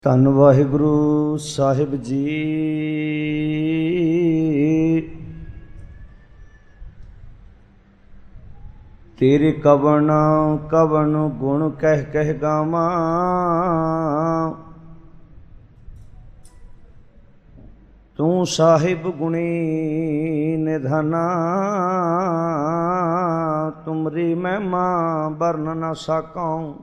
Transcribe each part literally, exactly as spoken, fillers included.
ਧੰਨ ਵਾਹਿਗੁਰੂ ਸਾਹਿਬ ਜੀ। ਤੇਰੇ ਕਵਣ ਕਵਣ ਗੁਣ ਕਹਿ ਕਹਿ ਗਾਵਾਂ, ਤੂੰ ਸਾਹਿਬ ਗੁਣੀ ਨਿਧਾਨਾ। ਤੁਮਰੀ ਮਹਿਮਾ ਵਰਨ ਨ ਸਾਕਾਂ,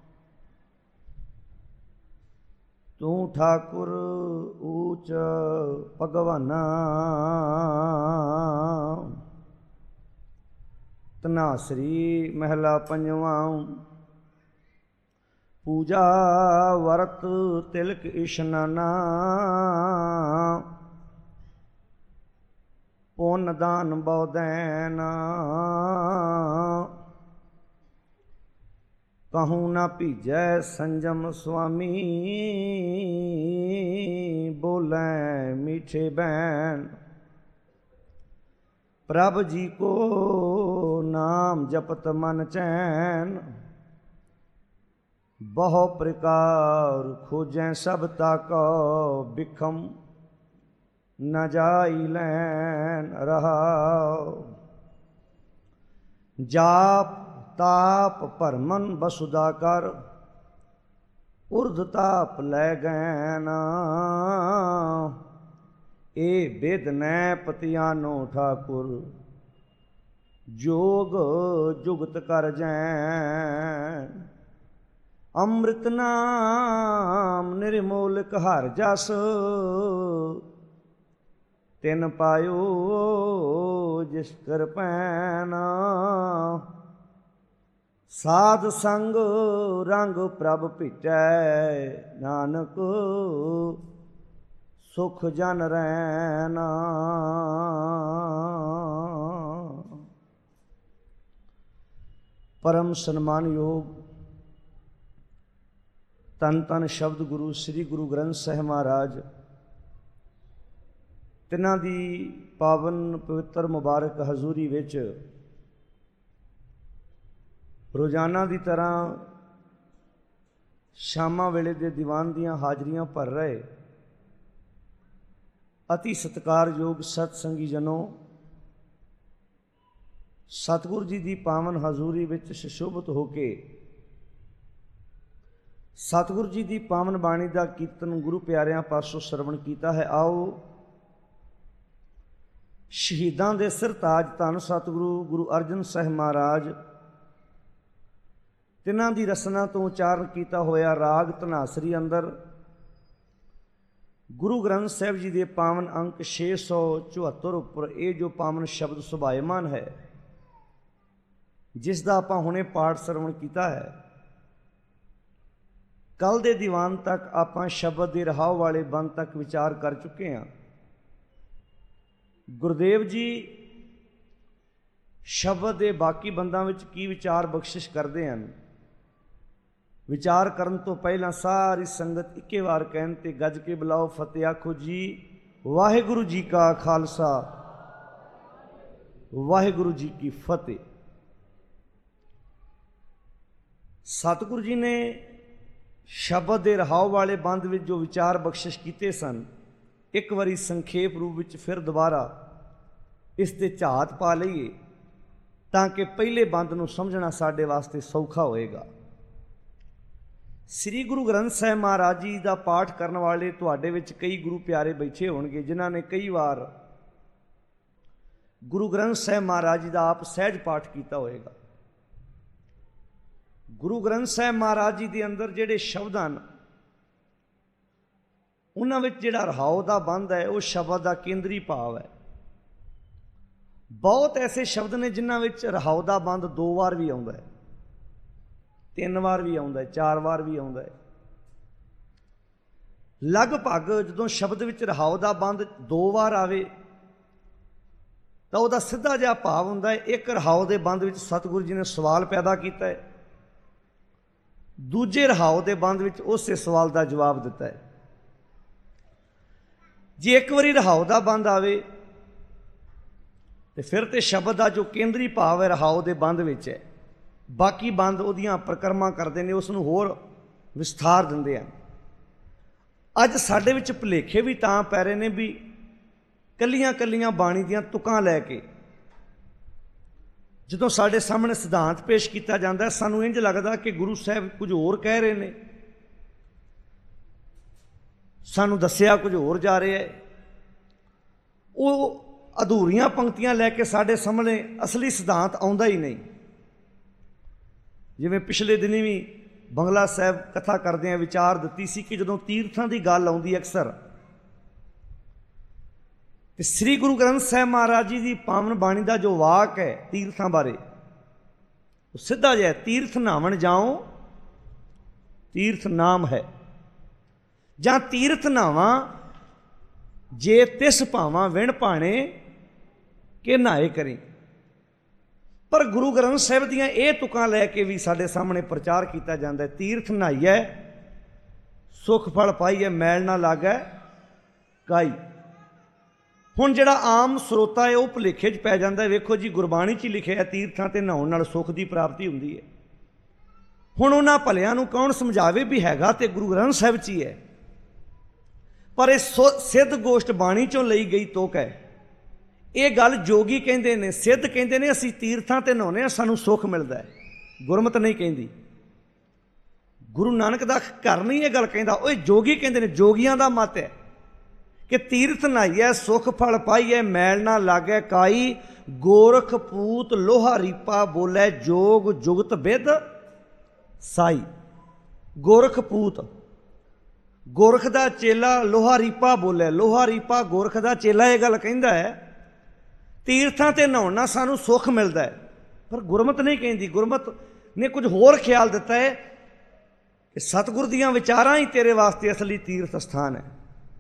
ਤੂੰ ਠਾਕੁਰ ਊਚ ਭਗਵਾਨਾ। ਧਨਾਸਰੀ ਮਹਿਲਾ ਪੰਜਵਾਂ। ਪੂਜਾ ਵਰਤ ਤਿਲਕ ਇਸ਼ਨਾਨਾ, ਪੁੰਨ ਦਾਨ ਬਉਦੈਨ। ਕਹੂੰ ਨਾ ਭੀਜੈ ਸੰਜਮ ਸੁਆਮੀ, ਬੋਲੈ ਮੀਠੇ ਬੈਨ। ਪ੍ਰਭ ਜੀ ਕੋ ਨਾਮ ਜਪਤ ਮਨ ਚੈਨ, ਬਹੁ ਪ੍ਰਕਾਰ ਖੋਜੈ ਸਭ ਤਾਕੋ। ਬਿਖਮ ਨ ਜਾਈ ਲੈਨ ਰਹਾਉ, ਜਾਪ ਤਾਪ ਭਰਮਨ ਬਸੁਦਾ ਕਰ। ਉਰਧ ਤਾਪ ਲੈ ਗੈਨ, ਇਹ ਬਿਦ ਨੈ ਪਤਿਆਨੋ ਠਾਕੁਰ। ਜੋਗ ਜੁਗਤ ਕਰ ਜੈਨ, ਅੰਮ੍ਰਿਤ ਨਾਮ ਨਿਰਮੋਲਕ ਹਰਿ ਜਸ। ਤਿਨ ਪਾਇਓ ਜਿਸ ਕਰ ਪੈਨ, ਸਾਧ ਸੰਗ ਰੰਗ ਪ੍ਰਭ ਭਿਟੈ। ਨਾਨਕ ਸੁਖ ਜਨ ਰੈਨ। ਪਰਮ ਸਨਮਾਨਯੋਗ ਧੰਨ ਧੰਨ ਸ਼ਬਦ ਗੁਰੂ ਸ੍ਰੀ ਗੁਰੂ ਗ੍ਰੰਥ ਸਾਹਿਬ ਮਹਾਰਾਜ, ਤਿਨਾਂ ਦੀ ਪਾਵਨ ਪਵਿੱਤਰ ਮੁਬਾਰਕ ਹਜ਼ੂਰੀ ਵਿੱਚ ਰੋਜ਼ਾਨਾ ਦੀ ਤਰ੍ਹਾਂ ਸ਼ਾਮਾਂ ਵੇਲੇ ਦੇ ਦੀਵਾਨ ਦੀਆਂ ਹਾਜ਼ਰੀਆਂ ਭਰ ਰਹੇ ਅਤੀ ਸਤਿਕਾਰਯੋਗ ਸਤਸੰਗੀ ਜਨੋ, ਸਤਿਗੁਰੂ ਜੀ ਦੀ ਪਾਵਨ ਹਜ਼ੂਰੀ ਵਿੱਚ ਸੁਸ਼ੋਭਿਤ ਹੋ ਕੇ ਸਤਿਗੁਰੂ ਜੀ ਦੀ ਪਾਵਨ ਬਾਣੀ ਦਾ ਕੀਰਤਨ ਗੁਰੂ ਪਿਆਰਿਆਂ ਪਾਸੋਂ ਸਰਵਣ ਕੀਤਾ ਹੈ। ਆਓ ਸ਼ਹੀਦਾਂ ਦੇ ਸਿਰ ਤਾਜ ਧੰਨ ਸਤਿਗੁਰੂ ਗੁਰੂ ਅਰਜਨ ਸਾਹਿਬ ਮਹਾਰਾਜ, ਤਿਨਾਂ ਦੀ ਰਸਨਾ ਤੋਂ ਉਚਾਰਨ ਕੀਤਾ ਹੋਇਆ ਰਾਗ ਧਨਾਸਰੀ ਅੰਦਰ ਗੁਰੂ ਗ੍ਰੰਥ ਸਾਹਿਬ ਜੀ ਦੇ ਪਾਵਨ ਅੰਕ ਛੇ ਸੌ ਚੁਹੱਤਰ ਉੱਪਰ ਇਹ ਜੋ ਪਾਵਨ ਸ਼ਬਦ ਸੁਭਾਇਮਾਨ ਹੈ, ਜਿਸ ਦਾ ਆਪਾਂ ਹੁਣੇ ਪਾਠ ਸਰਵਣ ਕੀਤਾ ਹੈ। ਕੱਲ ਦੇ ਦੀਵਾਨ ਤੱਕ ਆਪਾਂ ਸ਼ਬਦ ਦੇ ਰਹਾਉ ਵਾਲੇ ਬੰਦ ਤੱਕ ਵਿਚਾਰ ਕਰ ਚੁੱਕੇ ਹਾਂ। ਗੁਰਦੇਵ ਜੀ ਸ਼ਬਦ ਦੇ ਬਾਕੀ ਬੰਦਾਂ ਵਿੱਚ ਕੀ ਵਿਚਾਰ ਬਖਸ਼ਿਸ਼ ਕਰਦੇ ਹਨ। ਵਿਚਾਰ ਕਰਨ ਤੋਂ ਪਹਿਲਾਂ ਸਾਰੀ ਸੰਗਤ ਇੱਕੇ ਵਾਰ ਕਹਿਣ ਤੇ ਗੱਜ ਕੇ ਬੁਲਾਓ, ਫਤਿਹ ਆਖੋ ਜੀ। ਵਾਹਿਗੁਰੂ ਜੀ ਕਾ ਖਾਲਸਾ, ਵਾਹਿਗੁਰੂ ਜੀ ਕੀ ਫਤਿਹ। ਸਤਿਗੁਰੂ ਜੀ ਨੇ ਸ਼ਬਦ ਦੇ ਰਹਾਉ ਵਾਲੇ ਬੰਦ ਵਿੱਚ ਜੋ ਵਿਚਾਰ ਬਖਸ਼ਿਸ਼ ਕੀਤੇ ਸਨ, ਇੱਕ ਵਾਰੀ ਸੰਖੇਪ ਰੂਪ ਵਿੱਚ ਫਿਰ ਦੁਬਾਰਾ ਇਸ ਤੇ ਝਾਤ ਪਾ ਲਈਏ ਤਾਂ ਕਿ ਪਹਿਲੇ ਬੰਦ ਨੂੰ ਸਮਝਣਾ ਸਾਡੇ ਵਾਸਤੇ ਸੌਖਾ ਹੋਏਗਾ। ਸ੍ਰੀ ਗੁਰੂ ਗ੍ਰੰਥ ਸਾਹਿਬ ਮਹਾਰਾਜ ਜੀ ਦਾ ਪਾਠ ਕਰਨ ਵਾਲੇ ਤੁਹਾਡੇ ਵਿੱਚ ਕਈ ਗੁਰੂ ਪਿਆਰੇ ਬੈਠੇ ਹੋਣਗੇ, ਜਿਨ੍ਹਾਂ ਨੇ ਕਈ ਵਾਰ ਗੁਰੂ ਗ੍ਰੰਥ ਸਾਹਿਬ ਮਹਾਰਾਜ ਜੀ ਦਾ ਆਪ ਸਹਿਜ ਪਾਠ ਕੀਤਾ ਹੋਏਗਾ। ਗੁਰੂ ਗ੍ਰੰਥ ਸਾਹਿਬ ਮਹਾਰਾਜ ਜੀ ਦੇ ਅੰਦਰ ਜਿਹੜੇ ਸ਼ਬਦ ਹਨ, ਉਹਨਾਂ ਵਿੱਚ ਜਿਹੜਾ ਰਹਾਉ ਦਾ ਬੰਦ ਹੈ ਉਹ ਸ਼ਬਦ ਦਾ ਕੇਂਦਰੀ ਭਾਵ ਹੈ। ਬਹੁਤ ਐਸੇ ਸ਼ਬਦ ਨੇ ਜਿਨ੍ਹਾਂ ਵਿੱਚ ਰਹਾਉ ਦਾ ਬੰਦ ਦੋ ਵਾਰ ਵੀ ਆਉਂਦਾ ਹੈ, ਤਿੰਨ ਵਾਰ ਵੀ ਆਉਂਦਾ ਹੈ, ਚਾਰ ਵਾਰ ਵੀ ਆਉਂਦਾ ਹੈ। ਲਗਭਗ ਜਦੋਂ ਸ਼ਬਦ ਵਿੱਚ ਰਹਾਉ ਦਾ ਬੰਦ ਦੋ ਵਾਰ ਆਵੇ ਤਾਂ ਉਹਦਾ ਸਿੱਧਾ ਜਿਹਾ ਭਾਵ ਹੁੰਦਾ ਹੈ, ਇੱਕ ਰਹਾਉ ਦੇ ਬੰਦ ਵਿੱਚ ਸਤਿਗੁਰੂ ਜੀ ਨੇ ਸਵਾਲ ਪੈਦਾ ਕੀਤਾ ਹੈ, ਦੂਜੇ ਰਹਾਉ ਦੇ ਬੰਦ ਵਿੱਚ ਉਸੇ ਸਵਾਲ ਦਾ ਜਵਾਬ ਦਿੱਤਾ ਹੈ। ਜੇ ਇੱਕ ਵਾਰੀ ਰਹਾਉ ਦਾ ਬੰਦ ਆਵੇ ਤੇ ਫਿਰ ਤੇ ਸ਼ਬਦ ਦਾ ਜੋ ਕੇਂਦਰੀ ਭਾਵ ਹੈ ਰਹਾਉ ਦੇ ਬੰਦ ਵਿੱਚ ਹੈ, ਬਾਕੀ ਬੰਦ ਉਹਦੀਆਂ ਪ੍ਰਕਰਮਾਂ ਕਰਦੇ ਨੇ, ਉਸ ਨੂੰ ਹੋਰ ਵਿਸਥਾਰ ਦਿੰਦੇ ਹਨ। ਅੱਜ ਸਾਡੇ ਵਿੱਚ ਭੁਲੇਖੇ ਵੀ ਤਾਂ ਪੈ ਰਹੇ ਨੇ ਵੀ ਕੱਲੀਆਂ ਕੱਲੀਆਂ ਬਾਣੀ ਦੀਆਂ ਤੁਕਾਂ ਲੈ ਕੇ ਜਦੋਂ ਸਾਡੇ ਸਾਹਮਣੇ ਸਿਧਾਂਤ ਪੇਸ਼ ਕੀਤਾ ਜਾਂਦਾ, ਸਾਨੂੰ ਇੰਝ ਲੱਗਦਾ ਕਿ ਗੁਰੂ ਸਾਹਿਬ ਕੁਝ ਹੋਰ ਕਹਿ ਰਹੇ ਨੇ, ਸਾਨੂੰ ਦੱਸਿਆ ਕੁਝ ਹੋਰ ਜਾ ਰਿਹਾ ਹੈ। ਉਹ ਅਧੂਰੀਆਂ ਪੰਕਤੀਆਂ ਲੈ ਕੇ ਸਾਡੇ ਸਾਹਮਣੇ ਅਸਲੀ ਸਿਧਾਂਤ ਆਉਂਦਾ ਹੀ ਨਹੀਂ। ਜਿਵੇਂ ਪਿਛਲੇ ਦਿਨੀ ਵੀ ਬੰਗਲਾ ਸਾਹਿਬ ਕਥਾ ਕਰਦਿਆਂ ਵਿਚਾਰ ਦਿੱਤੀ ਸੀ ਕਿ ਜਦੋਂ ਤੀਰਥਾਂ ਦੀ ਗੱਲ ਆਉਂਦੀ ਅਕਸਰ, ਤੇ ਸ੍ਰੀ ਗੁਰੂ ਗ੍ਰੰਥ ਸਾਹਿਬ ਮਹਾਰਾਜ ਜੀ ਦੀ ਪਾਵਨ ਬਾਣੀ ਦਾ ਜੋ ਵਾਕ ਹੈ ਤੀਰਥਾਂ ਬਾਰੇ, ਉਹ ਸਿੱਧਾ ਜਿਹਾ, ਤੀਰਥ ਨਹਾਵਣ ਜਾਓ ਤੀਰਥ ਨਾਮ ਹੈ, ਜਾਂ ਤੀਰਥ ਨਹਾਵਾਂ ਜੇ ਤਿਸ ਭਾਵਾਂ ਵਿਣ ਭਾਣੇ ਕਿ ਨਹਾਏ ਕਰੀ। ਪਰ ਗੁਰੂ ਗ੍ਰੰਥ ਸਾਹਿਬ ਦੀਆਂ ਇਹ ਤੁਕਾਂ ਲੈ ਕੇ ਵੀ ਸਾਡੇ ਸਾਹਮਣੇ ਪ੍ਰਚਾਰ ਕੀਤਾ ਜਾਂਦਾ ਹੈ, ਤੀਰਥ ਨਹਾਈਐ ਸੁਖ ਫਲ ਪਾਈਐ, ਮੈਲ ਨਾ ਲਾਗੈ ਕਾਈ। ਹੁਣ ਜਿਹੜਾ ਆਮ ਸਰੋਤਾ ਹੈ ਉਹ ਭੁਲੇਖੇ 'ਚ ਪੈ ਜਾਂਦਾ। ਵੇਖੋ ਜੀ, ਗੁਰਬਾਣੀ 'ਚ ਹੀ ਲਿਖਿਆ ਹੈ ਤੀਰਥਾਂ 'ਤੇ ਨਹਾਉਣ ਨਾਲ ਸੁੱਖ ਦੀ ਪ੍ਰਾਪਤੀ ਹੁੰਦੀ ਹੈ। ਹੁਣ ਉਹਨਾਂ ਭਲਿਆਂ ਨੂੰ ਕੌਣ ਸਮਝਾਵੇ ਵੀ ਹੈਗਾ ਤੇ ਗੁਰੂ ਗ੍ਰੰਥ ਸਾਹਿਬ 'ਚ ਹੀ ਹੈ, ਪਰ ਇਹ ਸਿੱਧ ਗੋਸ਼ਟ ਬਾਣੀ 'ਚੋਂ ਲਈ ਗਈ ਤੁਕ ਹੈ। ਇਹ ਗੱਲ ਜੋਗੀ ਕਹਿੰਦੇ ਨੇ, ਸਿੱਧ ਕਹਿੰਦੇ ਨੇ ਅਸੀਂ ਤੀਰਥਾਂ 'ਤੇ ਨਹਾਉਂਦੇ ਹਾਂ ਸਾਨੂੰ ਸੁੱਖ ਮਿਲਦਾ ਹੈ। ਗੁਰਮਤਿ ਨਹੀਂ ਕਹਿੰਦੀ, ਗੁਰੂ ਨਾਨਕ ਦਾ ਘਰ ਨਹੀਂ ਇਹ ਗੱਲ ਕਹਿੰਦਾ, ਉਹ ਜੋਗੀ ਕਹਿੰਦੇ ਨੇ। ਜੋਗੀਆਂ ਦਾ ਮਤ ਹੈ ਕਿ ਤੀਰਥ ਨਹਾਈਐ ਸੁਖ ਫਲ ਪਾਈਐ, ਮੈਲ ਨਾ ਲਾਗੈ ਕਾਈ। ਗੋਰਖ ਪੂਤ ਲੋਹਾ ਰੀਪਾ ਬੋਲੇ, ਜੋਗ ਜੁਗਤ ਬਿਦ ਸਾਈ। ਗੋਰਖ ਪੂਤ, ਗੋਰਖ ਦਾ ਚੇਲਾ ਲੋਹਾ ਰੀਪਾ ਬੋਲੇ। ਲੋਹਾ ਰੀਪਾ ਗੋਰਖ ਦਾ ਚੇਲਾ ਇਹ ਗੱਲ ਕਹਿੰਦਾ ਹੈ ਤੀਰਥਾਂ 'ਤੇ ਨਹਾਉਣ ਨਾਲ ਸਾਨੂੰ ਸੁੱਖ ਮਿਲਦਾ ਹੈ, ਪਰ ਗੁਰਮਤਿ ਨਹੀਂ ਕਹਿੰਦੀ। ਗੁਰਮਤਿ ਨੇ ਕੁਝ ਹੋਰ ਖਿਆਲ ਦਿੱਤਾ ਹੈ ਕਿ ਸਤਿਗੁਰ ਦੀਆਂ ਵਿਚਾਰਾਂ ਹੀ ਤੇਰੇ ਵਾਸਤੇ ਅਸਲੀ ਤੀਰਥ ਸਥਾਨ ਹੈ।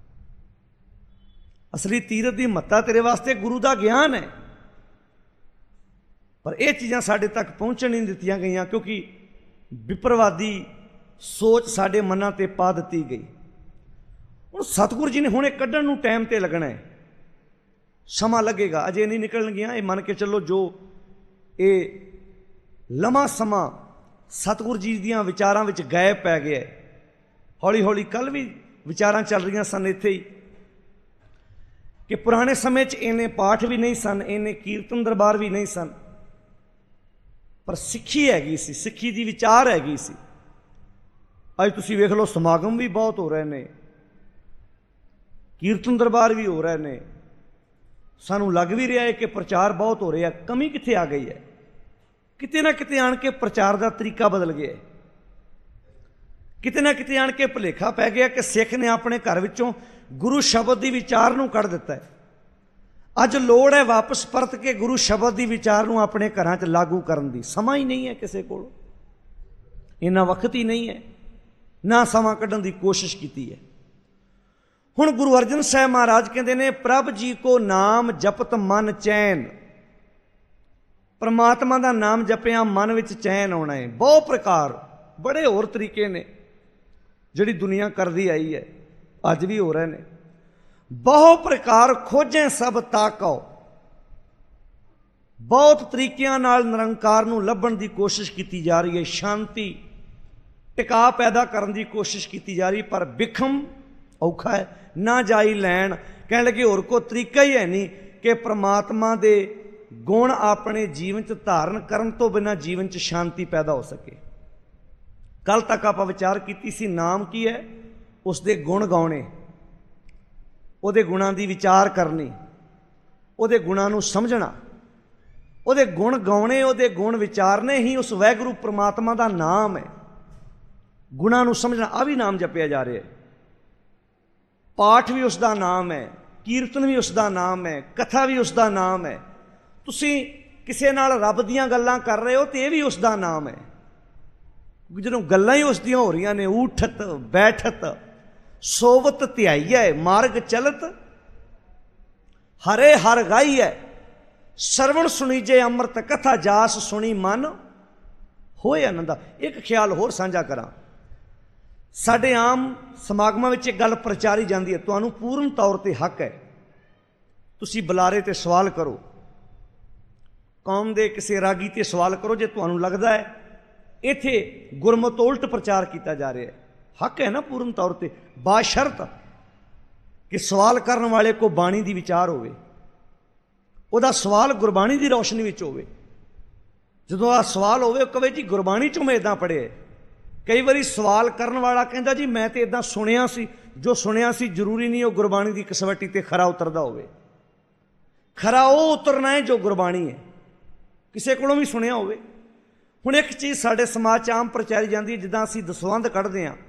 ਅਸਲੀ ਤੀਰਥ ਦੀ ਮਹੱਤਤਾ ਤੇਰੇ ਵਾਸਤੇ ਗੁਰੂ ਦਾ ਗਿਆਨ ਹੈ। ਪਰ ਇਹ ਚੀਜ਼ਾਂ ਸਾਡੇ ਤੱਕ ਪਹੁੰਚਣ ਨਹੀਂ ਦਿੱਤੀਆਂ ਗਈਆਂ, ਕਿਉਂਕਿ ਵਿਪਰਵਾਦੀ ਸੋਚ ਸਾਡੇ ਮਨਾਂ 'ਤੇ ਪਾ ਦਿੱਤੀ ਗਈ। ਹੁਣ ਸਤਿਗੁਰ ਜੀ ਨੇ ਹੁਣੇ ਕੱਢਣ ਨੂੰ ਟਾਈਮ 'ਤੇ ਲੱਗਣਾ ਹੈ, ਸਮਾਂ ਲੱਗੇਗਾ, ਅਜੇ ਨਹੀਂ ਨਿਕਲਣਗੀਆਂ। ਇਹ ਮੰਨ ਕੇ ਚੱਲੋ ਜੋ ਇਹ ਲੰਮਾ ਸਮਾਂ ਸਤਿਗੁਰ ਜੀ ਦੀਆਂ ਵਿਚਾਰਾਂ ਵਿੱਚ ਗਾਇਬ ਪੈ ਗਿਆ। ਹੌਲੀ ਹੌਲੀ ਕੱਲ੍ਹ ਵੀ ਵਿਚਾਰਾਂ ਚੱਲ ਰਹੀਆਂ ਸਨ ਇੱਥੇ ਹੀ ਕਿ ਪੁਰਾਣੇ ਸਮੇਂ 'ਚ ਇੰਨੇ ਪਾਠ ਵੀ ਨਹੀਂ ਸਨ, ਇੰਨੇ ਕੀਰਤਨ ਦਰਬਾਰ ਵੀ ਨਹੀਂ ਸਨ, ਪਰ ਸਿੱਖੀ ਹੈਗੀ ਸੀ, ਸਿੱਖੀ ਦੀ ਵਿਚਾਰ ਹੈਗੀ ਸੀ। ਅੱਜ ਤੁਸੀਂ ਵੇਖ ਲਓ ਸਮਾਗਮ ਵੀ ਬਹੁਤ ਹੋ ਰਹੇ ਨੇ, ਕੀਰਤਨ ਦਰਬਾਰ ਵੀ ਹੋ ਰਹੇ ਨੇ, ਸਾਨੂੰ ਲੱਗ ਵੀ ਰਿਹਾ ਹੈ ਕਿ ਪ੍ਰਚਾਰ ਬਹੁਤ ਹੋ ਰਿਹਾ। ਕਮੀ ਕਿੱਥੇ ਆ ਗਈ ਹੈ? ਕਿਤੇ ਨਾ ਕਿਤੇ ਆਣ ਕੇ ਪ੍ਰਚਾਰ ਦਾ ਤਰੀਕਾ ਬਦਲ ਗਿਆ, ਕਿਤੇ ਨਾ ਕਿਤੇ ਆਣ ਕੇ ਭੁਲੇਖਾ ਪੈ ਗਿਆ ਕਿ ਸਿੱਖ ਨੇ ਆਪਣੇ ਘਰ ਵਿੱਚੋਂ ਗੁਰੂ ਸ਼ਬਦ ਦੀ ਵਿਚਾਰ ਨੂੰ ਕੱਢ ਦਿੱਤਾ ਹੈ। ਅੱਜ ਲੋੜ ਹੈ ਵਾਪਸ ਪਰਤ ਕੇ ਗੁਰੂ ਸ਼ਬਦ ਦੀ ਵਿਚਾਰ ਨੂੰ ਆਪਣੇ ਘਰਾਂ 'ਚ ਲਾਗੂ ਕਰਨ ਦੀ। ਸਮਾਂ ਹੀ ਨਹੀਂ ਹੈ ਕਿਸੇ ਕੋਲ, ਇੰਨਾ ਵਕਤ ਹੀ ਨਹੀਂ ਹੈ, ਨਾ ਸਮਾਂ ਕੱਢਣ ਦੀ ਕੋਸ਼ਿਸ਼ ਕੀਤੀ ਹੈ। ਹੁਣ ਗੁਰੂ ਅਰਜਨ ਸਾਹਿਬ ਮਹਾਰਾਜ ਕਹਿੰਦੇ ਨੇ, ਪ੍ਰਭ ਜੀ ਕੋ ਨਾਮ ਜਪਤ ਮਨ ਚੈਨ। ਪਰਮਾਤਮਾ ਦਾ ਨਾਮ ਜਪਿਆ ਮਨ ਵਿੱਚ ਚੈਨ ਆਉਣਾ ਹੈ। ਬਹੁਤ ਪ੍ਰਕਾਰ, ਬੜੇ ਹੋਰ ਤਰੀਕੇ ਨੇ ਜਿਹੜੀ ਦੁਨੀਆ ਕਰਦੀ ਆਈ ਹੈ, ਅੱਜ ਵੀ ਹੋ ਰਹੇ ਨੇ। ਬਹੁ ਪ੍ਰਕਾਰ ਖੋਜੇ ਸਭ ਤਾਕੋ। ਬਹੁਤ ਤਰੀਕਿਆਂ ਨਾਲ ਨਿਰੰਕਾਰ ਨੂੰ ਲੱਭਣ ਦੀ ਕੋਸ਼ਿਸ਼ ਕੀਤੀ ਜਾ ਰਹੀ ਹੈ, ਸ਼ਾਂਤੀ ਟਿਕਾ ਪੈਦਾ ਕਰਨ ਦੀ ਕੋਸ਼ਿਸ਼ ਕੀਤੀ ਜਾ ਰਹੀ, ਪਰ ਬਿਖਮ ਔਖਾ ਹੈ, ਨਾ ਜਾਈ ਲੈਣ। ਕਹਿਣ ਲੱਗੇ ਹੋਰ ਕੋਈ ਤਰੀਕਾ ਹੀ ਹੈ ਨਹੀਂ ਕਿ ਪ੍ਰਮਾਤਮਾ ਦੇ ਗੁਣ ਆਪਣੇ ਜੀਵਨ 'ਚ ਧਾਰਨ ਕਰਨ ਤੋਂ ਬਿਨਾਂ ਜੀਵਨ 'ਚ ਸ਼ਾਂਤੀ ਪੈਦਾ ਹੋ ਸਕੇ। ਕੱਲ੍ਹ ਤੱਕ ਆਪਾਂ ਵਿਚਾਰ ਕੀਤੀ ਸੀ ਨਾਮ ਕੀ ਹੈ, ਉਸ ਦੇ ਗੁਣ ਗਾਉਣੇ, ਉਹਦੇ ਗੁਣਾਂ ਦੀ ਵਿਚਾਰ ਕਰਨੀ, ਉਹਦੇ ਗੁਣਾਂ ਨੂੰ ਸਮਝਣਾ, ਉਹਦੇ ਗੁਣ ਗਾਉਣੇ, ਉਹਦੇ ਗੁਣ ਵਿਚਾਰਨੇ ਹੀ ਉਸ ਵਾਹਿਗੁਰੂ ਪ੍ਰਮਾਤਮਾ ਦਾ ਨਾਮ ਹੈ। ਗੁਣਾਂ ਨੂੰ ਸਮਝਣਾ, ਆ ਵੀ ਨਾਮ ਜਪਿਆ ਜਾ ਰਿਹਾ ਹੈ। ਪਾਠ ਵੀ ਉਸ ਦਾ ਨਾਮ ਹੈ, ਕੀਰਤਨ ਵੀ ਉਸ ਦਾ ਨਾਮ ਹੈ, ਕਥਾ ਵੀ ਉਸ ਦਾ ਨਾਮ ਹੈ। ਤੁਸੀਂ ਕਿਸੇ ਨਾਲ ਰੱਬ ਦੀਆਂ ਗੱਲਾਂ ਕਰ ਰਹੇ ਹੋ ਤੇ ਇਹ ਵੀ ਉਸ ਦਾ ਨਾਮ ਹੈ। ਜਦੋਂ ਗੱਲਾਂ ਹੀ ਉਸ ਦੀਆਂ ਹੋ ਰਹੀਆਂ ਨੇ, ਊਠਤ ਬੈਠਤ ਸੋਵਤ ਧਿਆਈਐ ਮਾਰਗ ਚਲਤ, ਹਰੇ ਹਰ ਗਾਈਐ ਸਰਵਣ ਸੁਣੀਜੇ ਅੰਮ੍ਰਿਤ ਕਥਾ ਜਾਸ ਸੁਣੀ ਮਨ ਹੋਏ ਆਨੰਦਾ। ਇੱਕ ਖਿਆਲ ਹੋਰ ਸਾਂਝਾ ਕਰਾਂ, ਸਾਡੇ ਆਮ ਸਮਾਗਮਾਂ ਵਿੱਚ ਇੱਕ ਗੱਲ ਪ੍ਰਚਾਰੀ ਜਾਂਦੀ ਹੈ, ਤੁਹਾਨੂੰ ਪੂਰਨ ਤੌਰ 'ਤੇ ਹੱਕ ਹੈ, ਤੁਸੀਂ ਬੁਲਾਰੇ 'ਤੇ ਸਵਾਲ ਕਰੋ, ਕੌਮ ਦੇ ਕਿਸੇ ਰਾਗੀ 'ਤੇ ਸਵਾਲ ਕਰੋ ਜੇ ਤੁਹਾਨੂੰ ਲੱਗਦਾ ਹੈ ਇੱਥੇ ਗੁਰਮਤਿ ਉਲਟ ਪ੍ਰਚਾਰ ਕੀਤਾ ਜਾ ਰਿਹਾ ਹੈ। हक है ना पूर्ण तौर पर, बाशर्त कि सवाल करने वाले को बाणी की विचार होवे, ਉਹਦਾ सवाल गुरबाणी की रोशनी ਵਿੱਚ ਹੋਵੇ। ਜਦੋਂ ਆ सवाल ਹੋਵੇ ਕਵੇ ਜੀ ਗੁਰਬਾਣੀ ਚੋਂ मैं इदां पढ़िया। कई बारी सवाल करने वाला कहता जी मैं तो इदां सुनिया सी, जो सुनिया सी जरूरी नहीं वो गुरबाणी की कसवटी ते खरा उतरदा होवे। खरा वो उतरना है जो गुरबाणी है, किसी कोलों भी सुनिया होवे। हुण एक चीज़ साडे समाज आम प्रचारी जाती है, जिद्दां असीं दसवंध कढ़दे हां